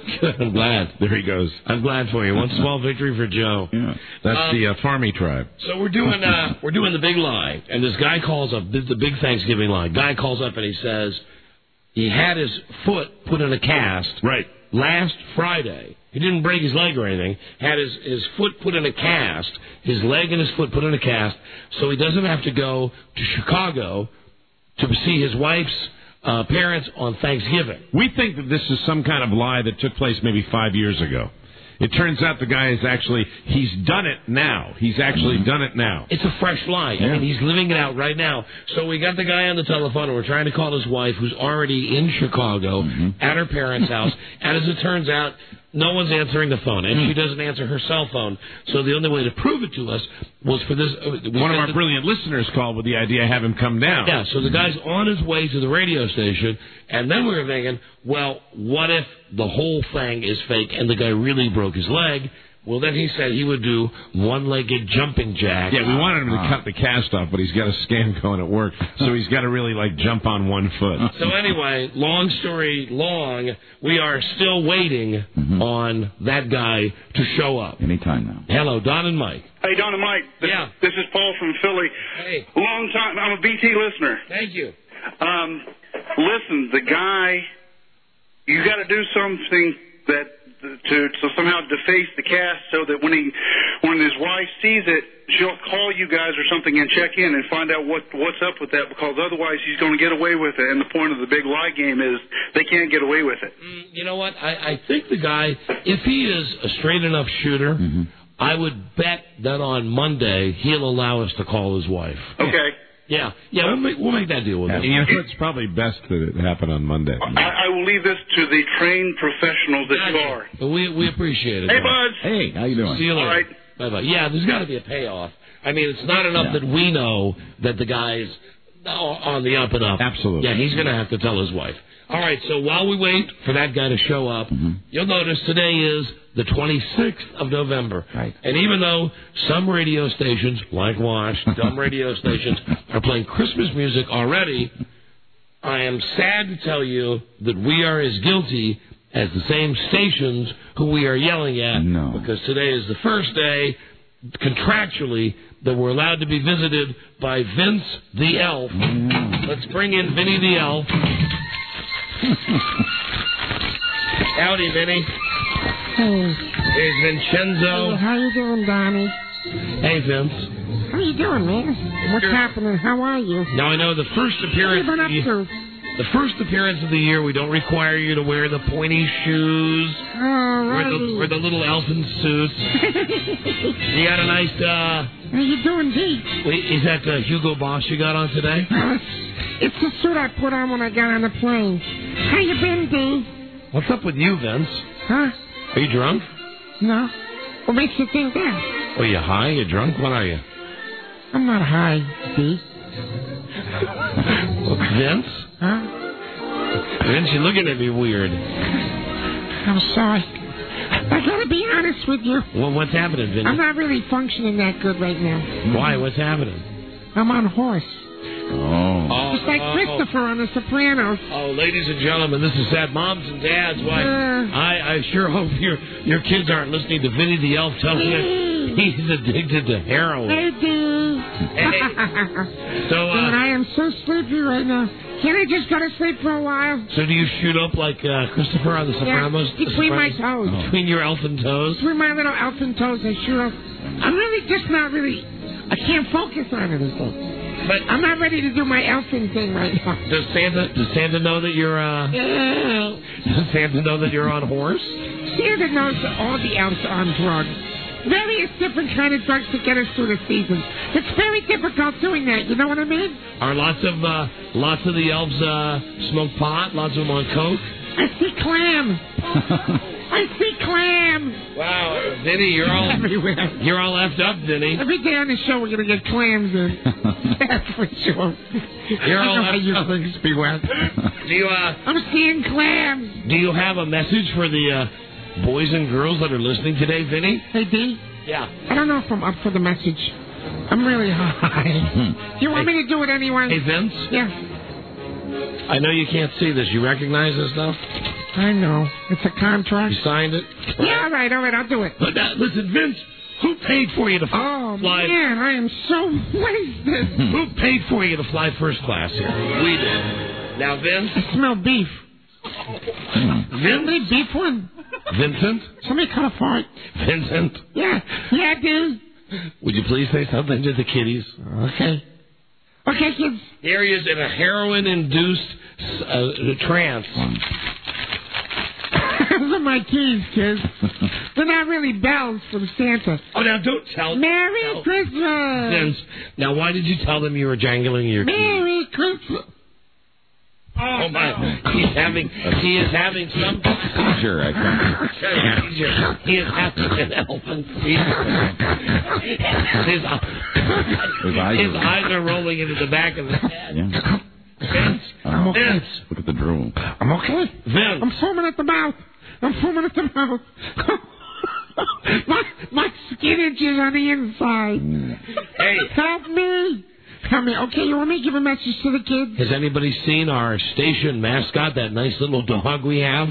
K: Good. I'm glad.
N: There he goes.
K: I'm glad for you. One small victory for Joe.
N: Yeah. That's the Farmy tribe.
K: So we're doing the big lie, and this guy calls up, the big Thanksgiving lie. Guy calls up and he says he had his foot put in a cast.
N: Right.
K: Last Friday. He didn't break his leg or anything. Had his foot put in a cast, his leg and his foot put in a cast, so he doesn't have to go to Chicago to see his wife's parents on Thanksgiving.
N: We think that this is some kind of lie that took place maybe 5 years ago. It turns out the guy is he's done it now. He's actually done it now.
K: It's a fresh lie.
N: Yeah.
K: I mean, he's living it out right now. So we got the guy on the telephone, and we're trying to call his wife, who's already in Chicago, at her parents' house. And as it turns out, no one's answering the phone, and she doesn't answer her cell phone. So the only way to prove it to us was for this.
N: One of our brilliant listeners called with the idea, have him come down.
K: Yeah, so the guy's on his way to the radio station, and then we were thinking, well, what if the whole thing is fake and the guy really broke his leg? Well, then he said he would do one-legged jumping jack.
N: Yeah, we wanted him to cut the cast off, but he's got a scam going at work, so he's got to really, jump on one foot.
K: So anyway, long story long, we are still waiting on that guy to show up.
R: Anytime now.
K: Hello, Don and Mike.
O: Hey, Don and Mike. This is Paul from Philly.
K: Hey.
O: Long time. I'm a BT listener.
K: Thank you.
O: Listen, the guy, you got to do something to somehow deface the cast so that when his wife sees it, she'll call you guys or something and check in and find out what's up with that, because otherwise he's going to get away with it. And the point of the big lie game is they can't get away with it.
K: You know what? I think the guy, if he is a straight enough shooter, I would bet that on Monday he'll allow us to call his wife.
O: Okay.
K: Yeah, we'll make that deal with him.
N: It's probably best that it happen on Monday.
O: I will leave this to the trained professionals that you are.
K: But we appreciate it.
O: Hey, buds.
R: Hey, how you doing?
K: See you later.
O: All right.
K: Bye-bye. Yeah, there's got to be a payoff. I mean, it's not enough that we know that the guy's on the up and up.
N: Absolutely.
K: Yeah, he's going to have to tell his wife. All right, so while we wait for that guy to show up, you'll notice today is the 26th of November.
R: Right.
K: And even though some radio stations, like Wash, dumb radio stations, are playing Christmas music already, I am sad to tell you that we are as guilty as the same stations who we are yelling at.
R: No.
K: Because today is the first day, contractually, that we're allowed to be visited by Vince the Elf. Let's bring in Vinny the Elf. Howdy, Vinny.
T: Hey.
K: Here's Vincenzo.
T: Hey, how you doing, Donnie?
K: Hey, Vince.
T: How you doing, man? What's happening? How are you?
K: Now, I know the first appearance...
T: What have you been up to?
K: The first appearance of the year, we don't require you to wear the pointy shoes or the little elfin suits. You got a nice...
T: How you doing, D?
K: Wait, is that Hugo Boss you got on today?
T: It's the suit I put on when I got on the plane. How you been, D?
K: What's up with you, Vince?
T: Huh?
K: Are you drunk?
T: No. What makes you think that?
K: Are you high? You drunk? What are you?
T: I'm not high, D.
K: Vince?
T: Huh?
K: Vince, you're looking at me weird.
T: I'm sorry. I gotta be honest with you.
K: Well, what's happening, Vince?
T: I'm not really functioning that good right now.
K: Why? What's happening?
T: I'm on a horse.
R: Oh.
T: Just like Christopher on The Sopranos.
K: Oh, ladies and gentlemen, this is Sad Moms and Dads. Why, I sure hope your kids aren't listening to Vinny the Elf telling you he's addicted to heroin.
T: Hey, D.
K: Hey. So,
T: Man, I am so sleepy right now. Can I just go to sleep for a while?
K: So do you shoot up like Christopher on The Sopranos?
T: Yeah, between my toes.
K: Oh. Between your elfin toes?
T: Between my little elfin toes, I shoot up. I'm really just not really... I can't focus on anything. But I'm not ready to do my elfin thing right now.
K: Does Santa know that you're Does Santa know that you're on horse?
T: Santa knows that all the elves are on drugs. Various different kind of drugs to get us through the season. It's very difficult doing that. You know what I mean?
K: Are lots of the elves smoke pot? Lots of them on coke?
T: I see clam. I see clam.
K: Wow, Vinny, you're all
T: everywhere.
K: You're all effed up, Vinny.
T: Every day on the show, we're gonna get clams in. That's for sure.
K: You're all
T: effed up. Things be wet.
K: Do you?
T: I'm seeing clams.
K: Do you have a message for the boys and girls that are listening today, Vinny?
T: Hey, D.
K: Yeah.
T: I don't know if I'm up for the message. I'm really high. Do you want me to do it anyway?
K: Hey, Vince.
T: Yeah.
K: I know you can't see this. You recognize this stuff?
T: I know. It's a contract.
K: You signed it?
T: Yeah, all right, I'll do it.
K: But listen, Vince, who paid for you to fly?
T: Oh, man, I am so wasted.
K: Who paid for you to fly first class here? We did. Now, Vince?
T: I smell beef.
K: Vince?
T: Beef one.
K: Vincent?
T: Somebody cut a fart.
K: Vincent?
T: Yeah, dude.
K: Would you please say something to the kiddies?
T: Okay. Okay, kids.
K: Here he is in a heroin-induced trance.
T: Those are my keys, kids. They're not really bells from Santa.
K: Oh, now don't tell.
T: Merry Christmas.
K: Vince, now why did you tell them you were jangling your keys?
T: Merry Christmas.
K: Oh my! He is having some
R: seizure, I think.
K: Seizure. He is having an elephant seizure. His eyes are rolling into the back of his head.
R: Yeah.
K: Vince, Vince,
R: look at the drool.
T: I'm okay.
K: Vince,
T: I'm foaming at the mouth. my skin itches on the inside.
K: Hey,
T: help me. Okay, you want me to give a message to the kids?
K: Has anybody seen our station mascot, that nice little dog we have?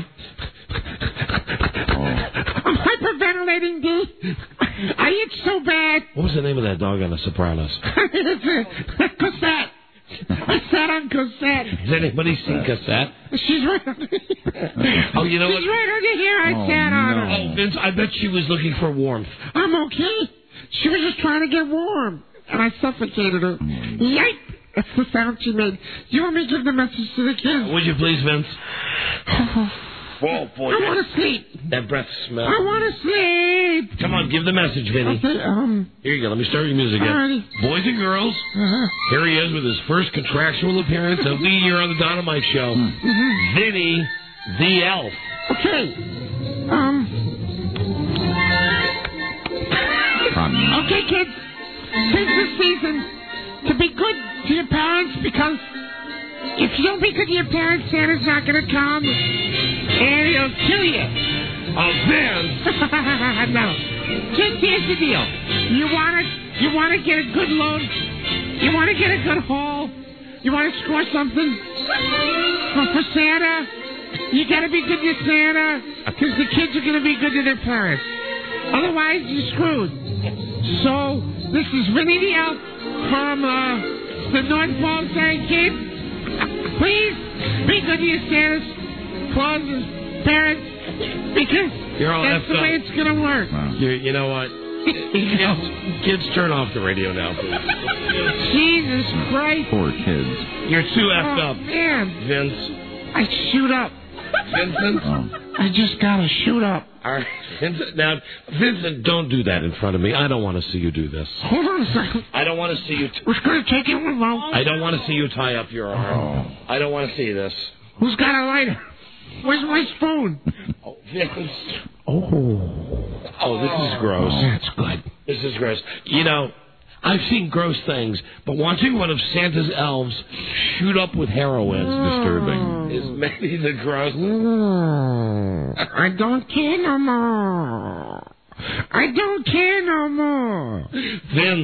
T: I'm hyperventilating, D. I itch so bad.
K: What was the name of that dog on The Sopranos?
T: Cosette. I sat on Cosette.
K: Has anybody seen Cosette?
T: She's right under here.
K: Oh, you know what?
T: She's right under here. I sat on her.
K: Oh, Vince, I bet she was looking for warmth.
T: I'm okay. She was just trying to get warm. And I suffocated her. Yipe! That's the sound she made. You want me to give the message to the kids?
K: Would you please, Vince? Oh, boy.
T: I want to sleep.
K: That breath smell.
T: I want to sleep.
K: Come on, give the message, Vinny.
T: Okay,
K: Here you go. Let me start your music again.
T: Alrighty.
K: Boys and girls, here he is with his first contractual appearance of the year on the Dynamite Show. Vinny the Elf.
T: Okay. Okay, kids. Tis the season to be good to your parents, because if you don't be good to your parents, Santa's not going to come and he'll kill you.
K: Oh, Vince.
T: No. Just here's the deal. You want to get a good load? You want to get a good haul? You want to score something for Santa? You got to be good to Santa, because the kids are going to be good to their parents. Otherwise, you're screwed. So, this is Vinny the Elf from the North Pole saying, kids, please be good to your Santa's, Claus's parents, because that's the way it's going to work.
K: Wow. You know what? Kids, turn off the radio now, please.
T: Jesus Christ.
R: Poor kids.
K: You're too effed up.
T: Man.
K: Vince.
T: I shoot up.
K: Vincent?
T: I just got to shoot up.
K: All right. Vincent, don't do that in front of me. I don't want to see you do this.
T: Hold on a second.
K: I don't want to see you...
T: Who's going to take it alone?
K: I don't want to see you tie up your arm. I don't want to see this.
T: Who's got a lighter? Where's my spoon?
K: Oh, Vince.
T: Oh,
K: this is gross.
T: That's good.
K: This is gross. You know, I've seen gross things, but watching one of Santa's elves shoot up with heroin
R: disturbing.
K: Is maybe the gross.
T: I don't care no more. I don't care no more.
K: Vince.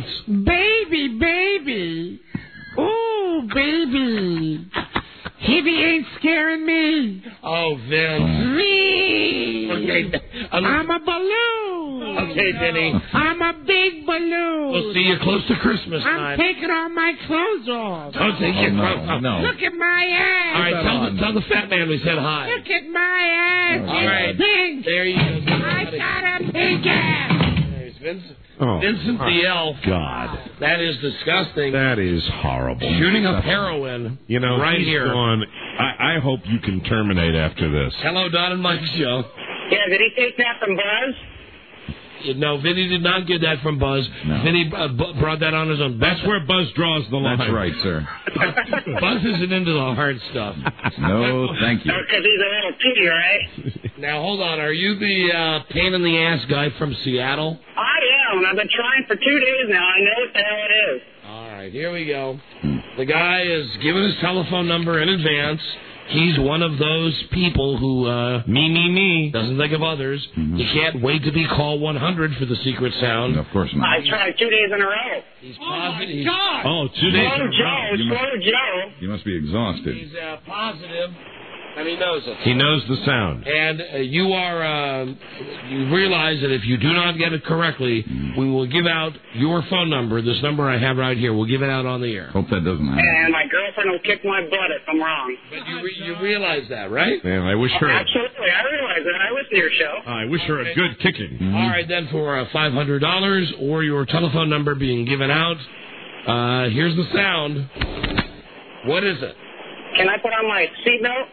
T: Baby. Ooh, baby. Heavy ain't scaring me.
K: Oh, Vince.
T: Me.
K: Okay.
T: I'm a balloon.
K: Okay, Vinny.
T: I'm a big balloon.
K: We'll see you close to Christmas time.
T: I'm taking all my clothes off.
K: Don't take your clothes off.
R: No.
T: Look at my ass.
K: All right, tell the fat man we said hi.
T: Look at my ass.
K: All right.
T: It's pink.
K: There you go.
T: I got a pink ass.
K: There's Vincent.
R: Oh,
K: Vincent the Elf.
R: God.
K: That is disgusting.
N: That is horrible.
K: Shooting up heroin.
N: You know,
K: right
N: he's
K: here.
N: Gone. I hope you can terminate after this.
K: Hello, Don and Mike Show.
D: Yeah, did he take that from Buzz?
K: No, Vinny did not get that from Buzz.
R: No.
K: Vinny brought that on his own.
N: That's where Buzz draws the line.
R: That's right, sir.
K: Buzz isn't into the hard stuff.
R: No, thank you.
D: Because he's a little piggy, right?
K: Now, hold on. Are you the pain in the ass guy from Seattle?
D: I am. I've been trying for 2 days now. I know what the hell it is.
K: All right, here we go. The guy is given his telephone number in advance. He's one of those people who, me, doesn't think of others.
R: Mm-hmm.
K: He can't wait to be call 100 for the secret sound.
R: No, of course not.
D: I tried 2 days in a row.
K: He's positive.
T: Oh, my God.
N: Oh, 2 days.
D: Slow Joe.
R: You must be exhausted.
K: He's positive. And he knows it.
N: He knows the sound.
K: And you realize that if you do not get it correctly, we will give out your phone number, this number I have right here. We'll give it out on the air.
R: Hope that doesn't happen.
H: And my girlfriend will kick my butt if I'm wrong.
K: But you realize that, right?
N: Man, I wish her.
H: Absolutely, I realize that. I listen to your show.
N: I wish her a good kicking.
K: All right, then, for $500 or your telephone number being given out, here's the sound. What is it?
H: Can I put on my seatbelt?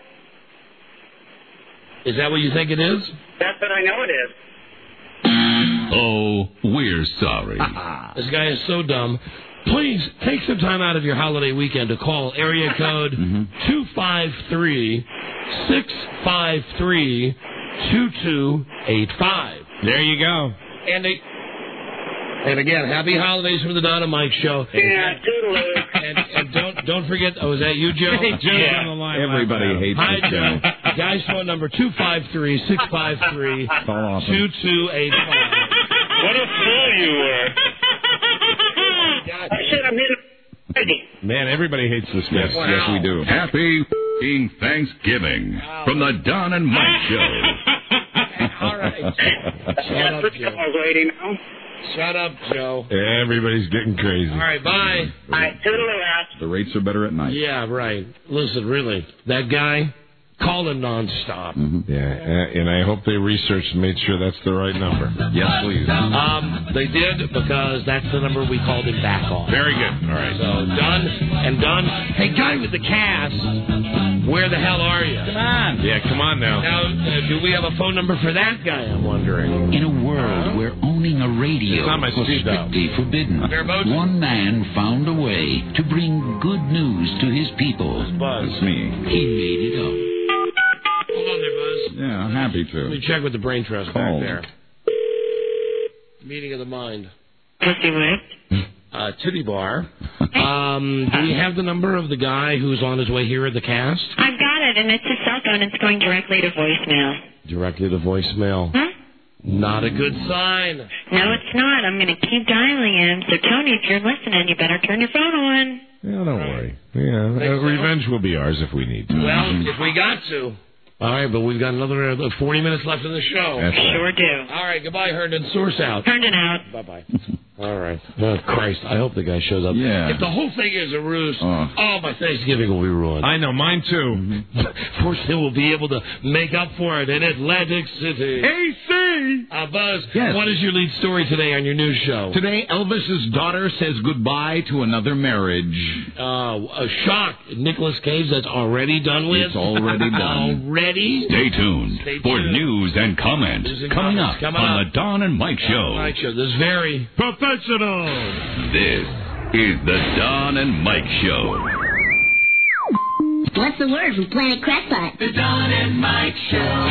K: Is that what you think it is?
H: That's what I know it is.
B: Oh, we're sorry.
K: This guy is so dumb. Please take some time out of your holiday weekend to call area code 253-653-2285.
N: There you go.
K: And again, happy holidays from the Don and Mike Show.
H: Yeah, toodaloo.
K: And don't forget, is that you, Joe?
N: Hey, Joe's on the line.
R: Everybody hates
K: Hi,
R: this
K: Joe.
R: guy.
K: Guy's phone number 253-653-2285.
H: What a fool you were. I should have been ready.
N: Man, everybody hates this guy.
R: Yes, we do.
B: Happy f***ing Thanksgiving from the Don and Mike Show.
K: All right. Shut up, Joe. Shut up, Joe.
N: Everybody's getting crazy.
K: All right, bye.
H: All right, toodaloo, ass.
R: The rates are better at night.
K: Yeah, right. Listen, really, that guy, call him nonstop.
N: Yeah, and I hope they researched and made sure that's the right number.
R: Yes, please.
K: They did, because that's the number we called him back on.
N: Very good. All right.
K: So, done. Hey, guy with the cast, where the hell are you?
R: Come on.
N: Yeah, come on now.
K: Now, do we have a phone number for that guy, I'm wondering?
V: In a world where owning a radio
N: It's not my
V: was
N: seatbelt.
V: strictly forbidden, one man found a way to bring good news to his people.
K: Buzz.
R: It's me.
V: He made it up.
K: Hold on there, Buzz.
R: Yeah, I'm happy
K: Let
R: to.
K: me check with the brain trust
R: Call.
K: back there. Meeting of the mind.
H: Pussy whipped.
K: Titty bar. Do we have the number of the guy who's on his way here at the cast?
Q: I've got it, and it's his cell phone. It's going directly to voicemail.
K: Directly to voicemail.
Q: Huh?
K: Not a good sign.
Q: No, it's not. I'm going to keep dialing him. So, Tony, if you're listening, you better turn your phone on.
N: Yeah, don't worry. Yeah, revenge will be ours if we need to.
K: Well, if we got to. All right, but we've got another 40 minutes left in the show.
N: That's right.
Q: Sure do.
K: All right, goodbye, Herndon. Source out.
Q: Herndon out.
K: Bye-bye. All right. Oh, Christ, I hope the guy shows up.
R: Yeah.
K: If the whole thing is a ruse, my Thanksgiving will be ruined.
N: I know, mine too.
K: Fortunately, we'll be able to make up for it in Atlantic City.
R: AC!
K: Buzz,
R: Yes.
K: what is your lead story today on your news show?
R: Today, Elvis's daughter says goodbye to another marriage.
K: A shock. Nicolas Cage, that's already done with?
R: It's already done.
K: Already?
B: Stay tuned for news and comments coming up on the Don and Mike Show.
K: Mike Show. This is very
N: professional.
B: This is the Don and Mike Show.
U: What's the word from Planet Crackpot?
V: The Don and Mike Show.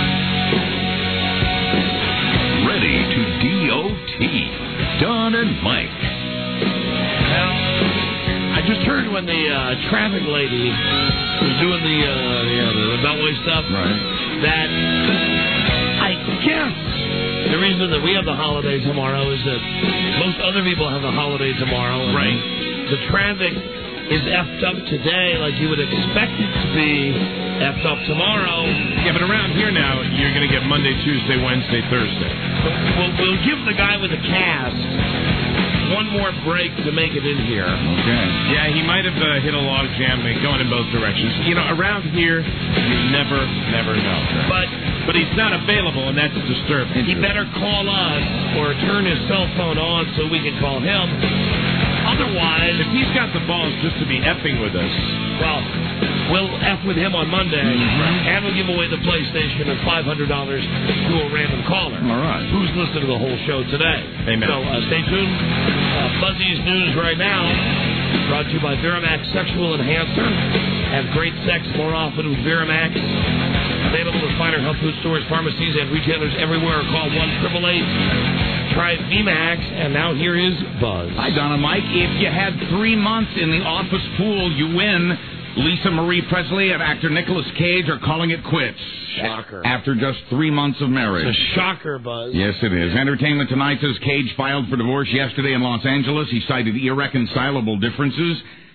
B: Ready to DOT. Don and Mike.
K: Well, I just heard when the traffic lady was doing the Beltway stuff, that I guess the reason that we have the holiday tomorrow is that most other people have the holiday tomorrow. And the traffic is effed up today like you would expect it to be effed up tomorrow.
N: Yeah, but around here now, you're going to get Monday, Tuesday, Wednesday, Thursday.
K: We'll give the guy with the cast one more break to make it in here.
R: Okay.
N: Yeah, he might have hit a log jam going in both directions. You know, around here, you never know. But he's not available, and that's disturbing.
K: He better call us or turn his cell phone on so we can call him. Otherwise,
N: if he's got the balls just to be effing with us,
K: well, we'll F with him on Monday, and we'll give away the PlayStation and $500 to a random caller.
R: All right.
K: Who's listening to the whole show today.
N: Amen.
K: So stay tuned. Buzzy's News right now, brought to you by Veramax Sexual Enhancer. Have great sex more often with Veramax. Available at finer health food stores, pharmacies, and retailers everywhere. Call 1-888-TRY VMAX. And now here is Buzz.
R: Hi, Donna Mike. If you had 3 months in the office pool, you win. Lisa Marie Presley and actor Nicolas Cage are calling it quits.
K: Shocker.
R: After just 3 months of marriage.
K: It's a shocker, Buzz.
R: Yes, it is. Entertainment Tonight says Cage filed for divorce yesterday in Los Angeles. He cited irreconcilable differences.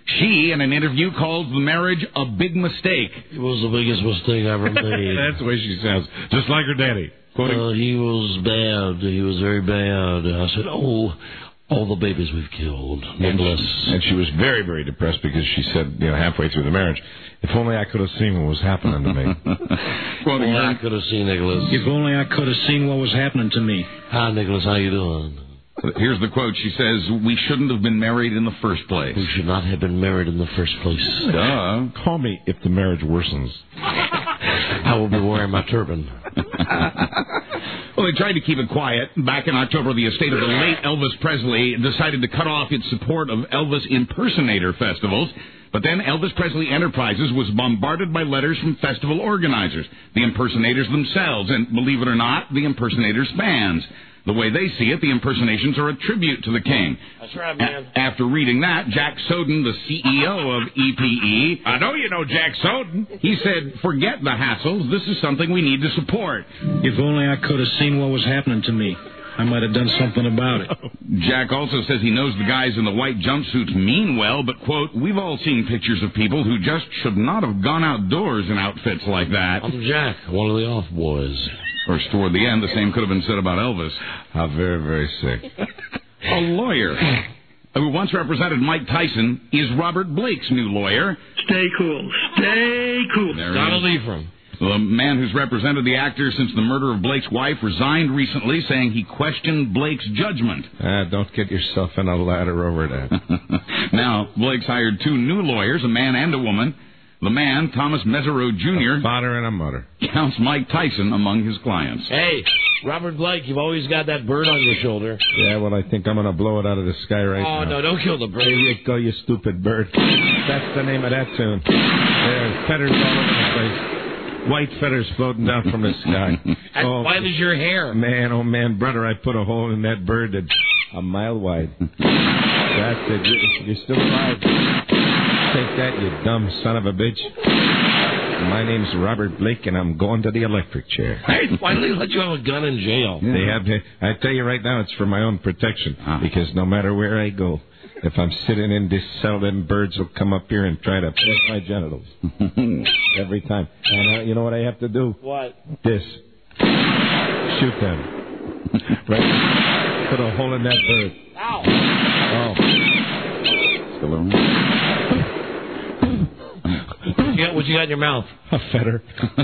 R: She, in an interview, called the marriage a big mistake.
K: It was the biggest mistake I ever made.
N: That's the way she sounds. Just like her daddy.
K: He was bad. He was very bad. I said, oh, all the babies we've killed. Nicholas.
N: And she was very, very depressed because she said, halfway through the marriage, if only I could have seen what was happening to me.
K: If only I could have seen Nicholas.
A: If only I could have seen what was happening to me.
K: Hi, Nicholas. How you doing?
R: Here's the quote. She says, "We shouldn't have been married in the first place."
K: We should not have been married in the first place.
R: Duh.
N: Call me if the marriage worsens.
K: I will be wearing my turban.
R: Well, they tried to keep it quiet. Back in October, the estate of the late Elvis Presley decided to cut off its support of Elvis impersonator festivals. But then Elvis Presley Enterprises was bombarded by letters from festival organizers, the impersonators themselves, and, believe it or not, the impersonators' fans. The way they see it, the impersonations are a tribute to the king.
K: That's right, man.
R: After reading that, Jack Soden, the CEO of EPE...
N: I know you know Jack Soden.
R: He said, forget the hassles. This is something we need to support.
A: If only I could have seen what was happening to me. I might have done something about it.
R: Jack also says he knows the guys in the white jumpsuits mean well, but, quote, we've all seen pictures of people who just should not have gone outdoors in outfits like that.
K: I'm Jack, one of the off boys.
R: Of course, toward the end, the same could have been said about Elvis.
N: How very, very sick.
R: A lawyer who once represented Mike Tyson is Robert Blake's new lawyer.
A: Stay cool. Stay cool.
K: Donald Ephraim.
R: The man who's represented the actor since the murder of Blake's wife resigned recently, saying he questioned Blake's judgment.
N: Don't get yourself in a ladder over that.
R: Now, Blake's hired 2 new lawyers, a man and a woman. The man, Thomas Mesereau Jr.,
N: a father and a mother,
R: counts Mike Tyson among his clients.
K: Hey, Robert Blake, you've always got that bird on your shoulder.
N: Yeah, well, I think I'm going to blow it out of the sky right now.
K: Oh, no, don't kill the bird.
N: There you go, you stupid bird. That's the name of that tune. There's feathers all over the place. White feathers floating down from the sky.
K: And white is your hair.
N: Man, oh man, brother, I put a hole in that bird that's a mile wide. That's it. You're still alive. Take that, you dumb son of a bitch. My name's Robert Blake, and I'm going to the electric chair.
K: Hey, why do they let you have a gun in jail?
N: They have to. I tell you right now, it's for my own protection. Because no matter where I go, if I'm sitting in this cell, them birds will come up here and try to press my genitals. Every time. And you know what I have to do?
K: What?
N: This. Shoot them. Right? Put a hole in that bird.
K: Ow.
R: Oh. Still around?
K: What you got in your mouth?
N: A feather.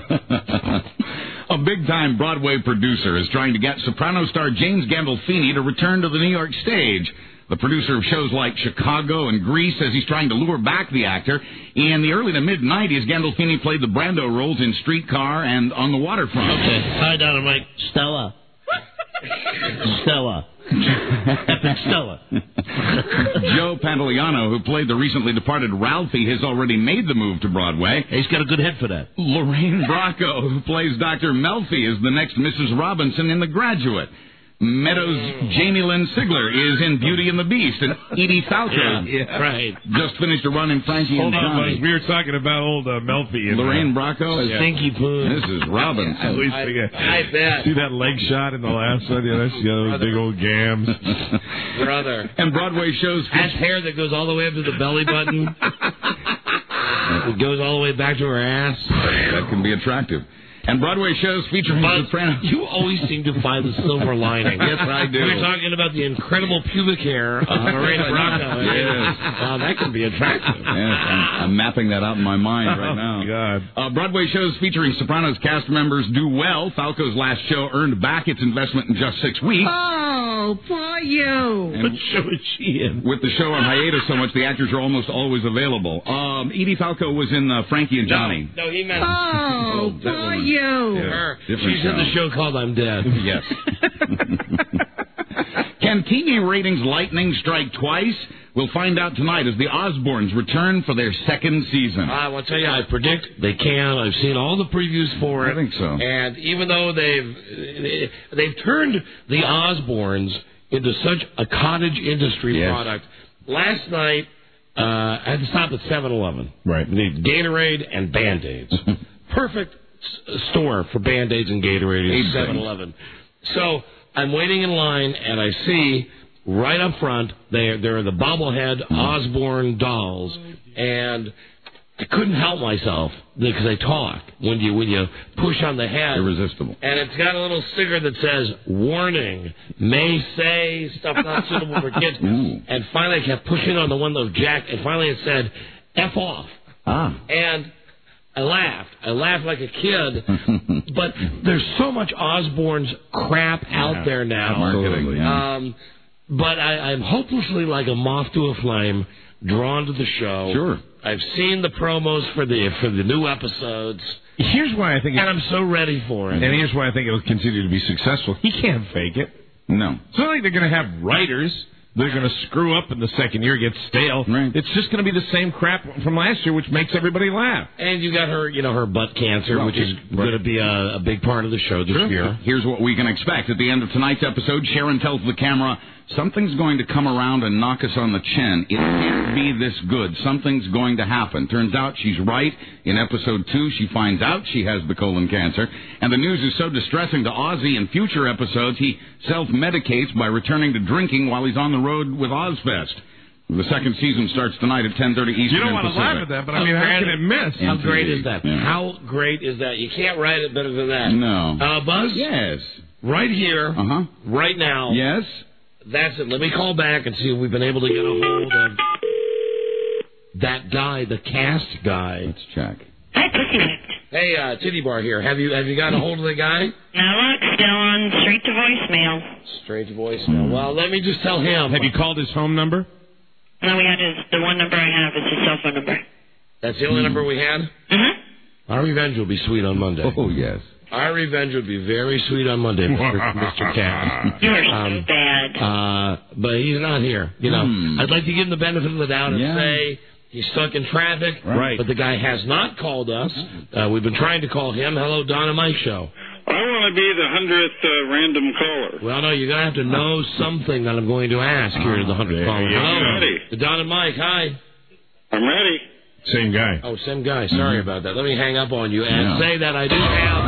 R: A big-time Broadway producer is trying to get soprano star James Gandolfini to return to the New York stage. The producer of shows like Chicago and Grease says he's trying to lure back the actor. In the early to mid-'90s, Gandolfini played the Brando roles in Streetcar and On the Waterfront.
K: Okay, hi, Dynamite. Stella. Stella. Epic Stella.
R: Joe Pantoliano, who played the recently departed Ralphie, has already made the move to Broadway.
K: He's got a good head for that.
R: Lorraine Bracco, who plays Dr. Melfi, is the next Mrs. Robinson in The Graduate. Meadows' Jamie Lynn Sigler is in Beauty and the Beast, and Edie Falco
K: right.
R: just finished a run in Frankie and Johnny.
N: We were talking about old Melfi and
R: Lorraine Bracco.
K: Stinky Poo.
R: This is Robinson.
N: I always forget.
K: I bet.
N: See that leg shot in the last one? Yeah, that's those big old gams.
K: Brother.
R: And Broadway shows.
K: Has hair that goes all the way up to the belly button. It goes all the way back to her ass.
R: That can be attractive. And Broadway shows featuring soprano.
K: You always seem to find the silver lining.
R: Yes, I do.
K: We're talking about the incredible pubic hair of Lorraine Bracco.
R: Yes.
K: That can be attractive.
R: Yes, I'm mapping that out in my mind right now.
N: God.
R: Broadway shows featuring Sopranos cast members do well. Falco's last show earned back its investment in just 6 weeks.
M: Oh, poor you.
R: And
K: what show is she in?
R: With the show on hiatus so much, the actors are almost always available. Edie Falco was in Frankie and Johnny.
K: No, he meant...
M: Oh, poor you.
K: Her. She's in the show called I'm Dead.
R: Yes. Can TV ratings lightning strike twice? We'll find out tonight as the Osbournes return for their 2nd season.
K: I will tell you, I predict they can. I've seen all the previews for it.
R: I think so.
K: And even though they've turned the Osbournes into such a cottage industry product, last night I had to stop at 7-Eleven.
N: Right.
K: We need Gatorade and Band-Aids. Perfect store for Band-Aids and Gatorade is 7-Eleven. So I'm waiting in line, and I see right up front. They're the bobblehead Osborne dolls, and I couldn't help myself because they talk when you push on the head.
R: Irresistible.
K: And it's got a little sticker that says, warning, may say stuff not suitable for kids. And finally I kept pushing on the one of Jack, and finally it said, F off. And I laughed. I laughed like a kid. But there's so much Osborne's crap out there now.
R: Absolutely.
K: But I'm hopelessly like a moth to a flame, drawn to the show.
R: Sure.
K: I've seen the promos for the new episodes.
N: Here's why I think...
K: And I'm so ready for it.
N: And here's why I think it'll continue to be successful. He can't fake it.
R: No.
N: It's not like they're going to have writers. They're going to screw up in the second year, get stale.
R: Right.
N: It's just going to be the same crap from last year, which makes everybody laugh.
K: And you got her, her butt cancer, which is going to be a big part of the show this year.
R: Here's what we can expect. At the end of tonight's episode, Sharon tells the camera, something's going to come around and knock us on the chin. It can't be this good. Something's going to happen. Turns out she's right. In episode 2, she finds out she has the colon cancer. And the news is so distressing to Ozzy in future episodes, he self-medicates by returning to drinking while he's on the road with Ozfest. The second season starts tonight at 10:30 Eastern.
N: You don't want to laugh at that, but I mean, how can it miss?
K: How great is that? Yeah. How great is that? You can't write it better than that.
R: No.
K: Buzz?
R: Yes.
K: Right here, right now.
R: Yes.
K: That's it. Let me call back and see if we've been able to get a hold of that guy, the cast guy.
R: Let's check.
Q: Hi, Pussy Whipped.
K: Hey, Titty Bar here. Have you got a hold of the guy?
Q: No luck. Still on straight to voicemail.
K: Straight to voicemail. Well, let me just tell him.
N: Have you called his home number?
Q: No, we had the one number I have is his cell phone number.
K: That's the only number we had?
Q: Mm-hmm.
K: Our revenge will be sweet on Monday.
R: Oh, yes.
K: Our revenge would be very sweet on Monday, Mr. Cat.
Q: You are so bad.
K: But he's not here. I'd like to give him the benefit of the doubt and say he's stuck in traffic.
N: Right.
K: But the guy has not called us. We've been trying to call him. Hello, Don and Mike Show.
J: I want to be the 100th random caller.
K: Well, no, you're going to have to know something that I'm going to ask here to the 100th caller. Hello.
J: Ready.
K: Don and Mike, hi.
J: I'm ready.
N: Same guy.
K: Oh, same guy. Sorry about that. Let me hang up on you and say that I do have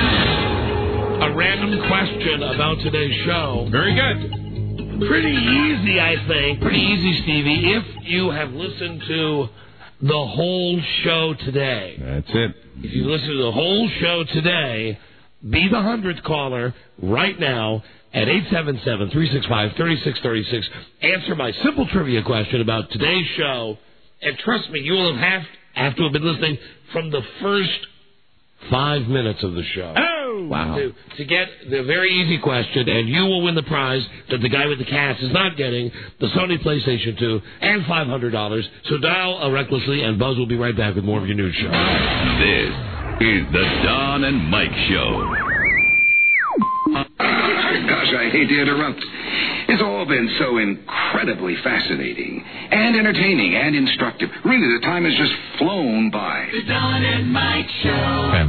K: a random question about today's show.
N: Very good.
K: Pretty easy, I think. Pretty easy, Stevie, if you have listened to the whole show today.
N: That's it.
K: If you listen to the whole show today, be the 100th caller right now at 877-365-3636. Answer my simple trivia question about today's show. And trust me, you will have to have been listening from the first 5 minutes of the show.
N: Oh!
R: Wow.
K: To get the very easy question, and you will win the prize that the guy with the cast is not getting, the Sony PlayStation 2, and $500. So dial recklessly, and Buzz will be right back with more of your news show.
B: This is the Don and Mike Show.
P: Gosh, I hate to interrupt. It's all been so incredibly fascinating and entertaining and instructive. Really, the time has just flown by.
G: The Don and Mike Show.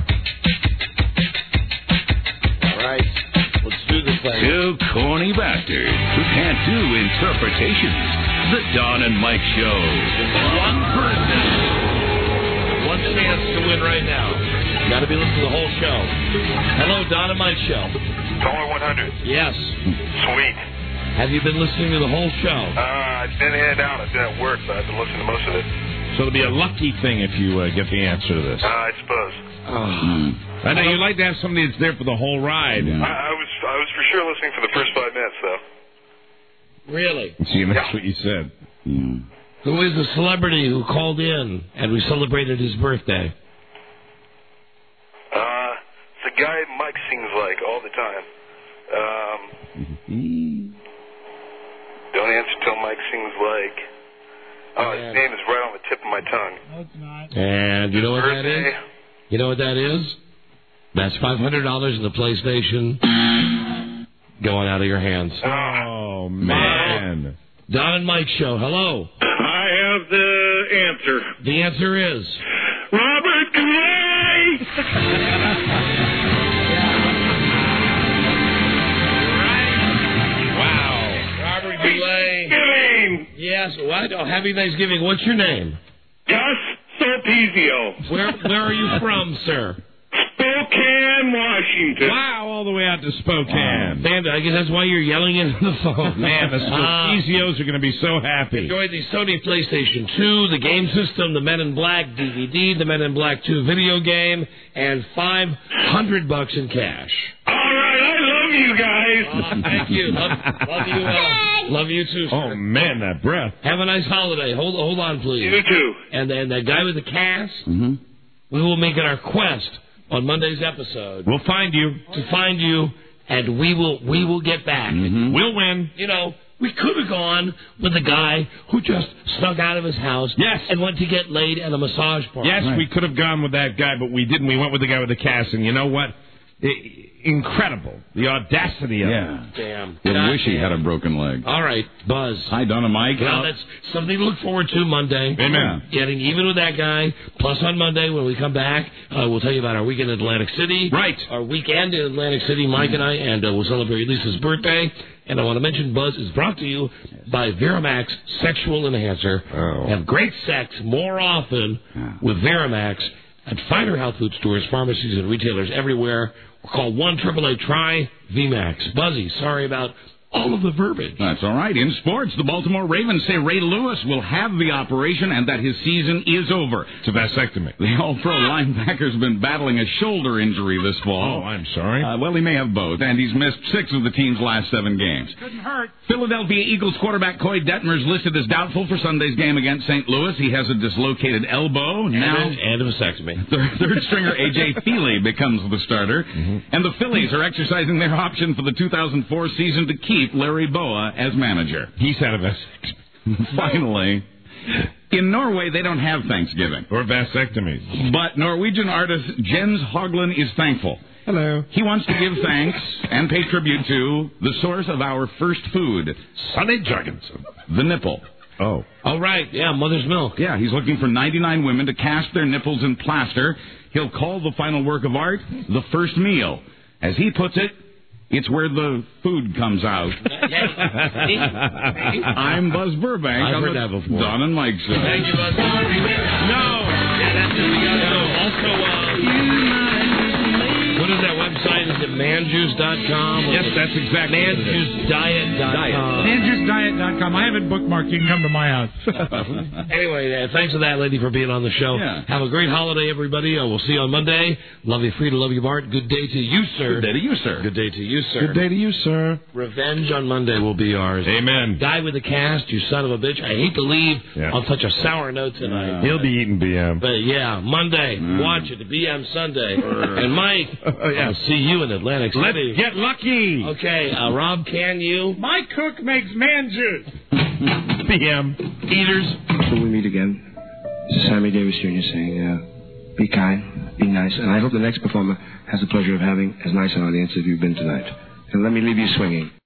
K: All right, let's do this thing.
B: Two corny bastards who can't do interpretations. The Don and Mike Show.
K: One person, one chance to win right now. Got to be listening to the whole show. Hello, Don and Mike Show.
F: Caller 100.
K: Yes.
F: Sweet.
K: Have you been listening to the whole show?
F: I've been in and out. I've been at work, but I've been listening to most of it.
N: So it'll be a lucky thing if you get the answer to this.
F: I suppose.
N: I know you like to have somebody that's there for the whole ride.
F: I was for sure listening for the first 5 minutes, though.
K: Really?
N: See, that's what you said.
K: Who is the celebrity who called in and we celebrated his birthday?
F: It's a guy Mike sings like all the time. Don't answer till Mike sings like. Oh, his name is right on the tip of my tongue.
E: No, it's not.
K: And you know what that is? You know what that is? That's $500 in the PlayStation going out of your hands.
N: Oh, man.
K: Don and Mike Show, hello.
J: I have the answer.
K: The answer is...
J: Robert Gray!
K: Robert Goulet. Yes, what? Oh, happy Thanksgiving. What's your name?
J: Gus Sulpizio.
K: Where are you from, sir?
J: Spokane, Washington.
N: Wow, all the way out to Spokane.
K: Fanda, I guess that's why you're yelling into the phone.
N: Man, the Spokesios are going to be so happy.
K: Enjoy the Sony PlayStation 2, the game system, the Men in Black DVD, the Men in Black 2 video game, and $500 in cash.
J: All right, I love you guys.
K: Thank you. Love you. Love you too, sir.
N: Oh, man, that breath.
K: Have a nice holiday. Hold on, please.
J: You too.
K: And then that guy with the cast, we will make it our quest on Monday's episode.
N: We'll find you.
K: To find you, and we will get back.
N: We'll win.
K: You know, we could have gone with the guy who just snuck out of his house and went to get laid at a massage parlor.
N: Yes, we could have gone with that guy, but we didn't. We went with the guy with the cast, and you know what? Incredible. The audacity of it.
K: Damn.
R: I wish he had a broken leg.
K: All right, Buzz.
R: Hi, Donna Mike.
K: Well, that's something to look forward to Monday.
N: Amen.
K: Getting even with that guy. Plus on Monday when we come back, we'll tell you about our weekend in Atlantic City.
N: Right.
K: Our weekend in Atlantic City, Mike and I, and we'll celebrate Lisa's birthday. And I want to mention Buzz is brought to you by Veramax Sexual Enhancer. Have great sex more often with Veramax at finer health food stores, pharmacies, and retailers everywhere. Call 1-888-TRY-VMAX. Buzzy, sorry about all of the verbiage.
R: That's all right. In sports, the Baltimore Ravens say Ray Lewis will have the operation and that his season is over.
N: It's a vasectomy.
R: The all-pro linebacker's been battling a shoulder injury this fall.
N: Oh, I'm sorry.
R: Well, he may have both, and he's missed 6 of the team's last 7 games.
L: Couldn't hurt.
R: Philadelphia Eagles quarterback Coy Detmer's listed as doubtful for Sunday's game against St. Louis. He has a dislocated elbow.
K: And a vasectomy.
R: Third stringer A.J. Feely becomes the starter. And the Phillies are exercising their option for the 2004 season to keep Larry Boa as manager.
N: He's had a vasectomy.
R: Finally. In Norway, they don't have Thanksgiving.
N: Or vasectomies.
R: But Norwegian artist Jens Hogland is thankful.
N: Hello.
R: He wants to give thanks and pay tribute to the source of our first food,
N: Sonny Jorgensen.
R: The nipple.
N: Oh.
K: Oh, right. Yeah, mother's milk.
R: Yeah, he's looking for 99 women to cast their nipples in plaster. He'll call the final work of art the first meal. As he puts it, it's where the food comes out. I'm Buzz Burbank.
K: I've heard that before.
R: Don and Mike show.
K: Thank you, Buzz. No. Yeah, that's it. We got to go. What is that website? Is it manjuice.com?
N: Yes, that's exactly
K: manjuicediet.com.
L: Manjuicediet.com. I have it bookmarked. You can come to my house.
K: Anyway, thanks to that lady for being on the show.
R: Yeah.
K: Have a great holiday, everybody. We'll see you on Monday. Love you, Frida. Love you, Bart. Good day to you, sir.
R: Good day to you, sir.
K: Good day to you, sir.
N: Good day to you, sir.
K: Revenge on Monday will be ours.
N: Amen.
K: Guy with the cast, you son of a bitch. I hate to leave on such a sour note tonight.
N: He'll be eating BM.
K: But yeah, Monday, watch it. BM Sunday. And Mike, I'll see you in Atlantic City.
N: Let's get lucky.
K: Okay, Rob, can you?
L: My cook makes man juice.
N: BM.
K: Eaters.
C: Till we meet again, this is Sammy Davis Jr. saying, be kind, be nice, and I hope the next performer has the pleasure of having as nice an audience as you've been tonight. And let me leave you swinging.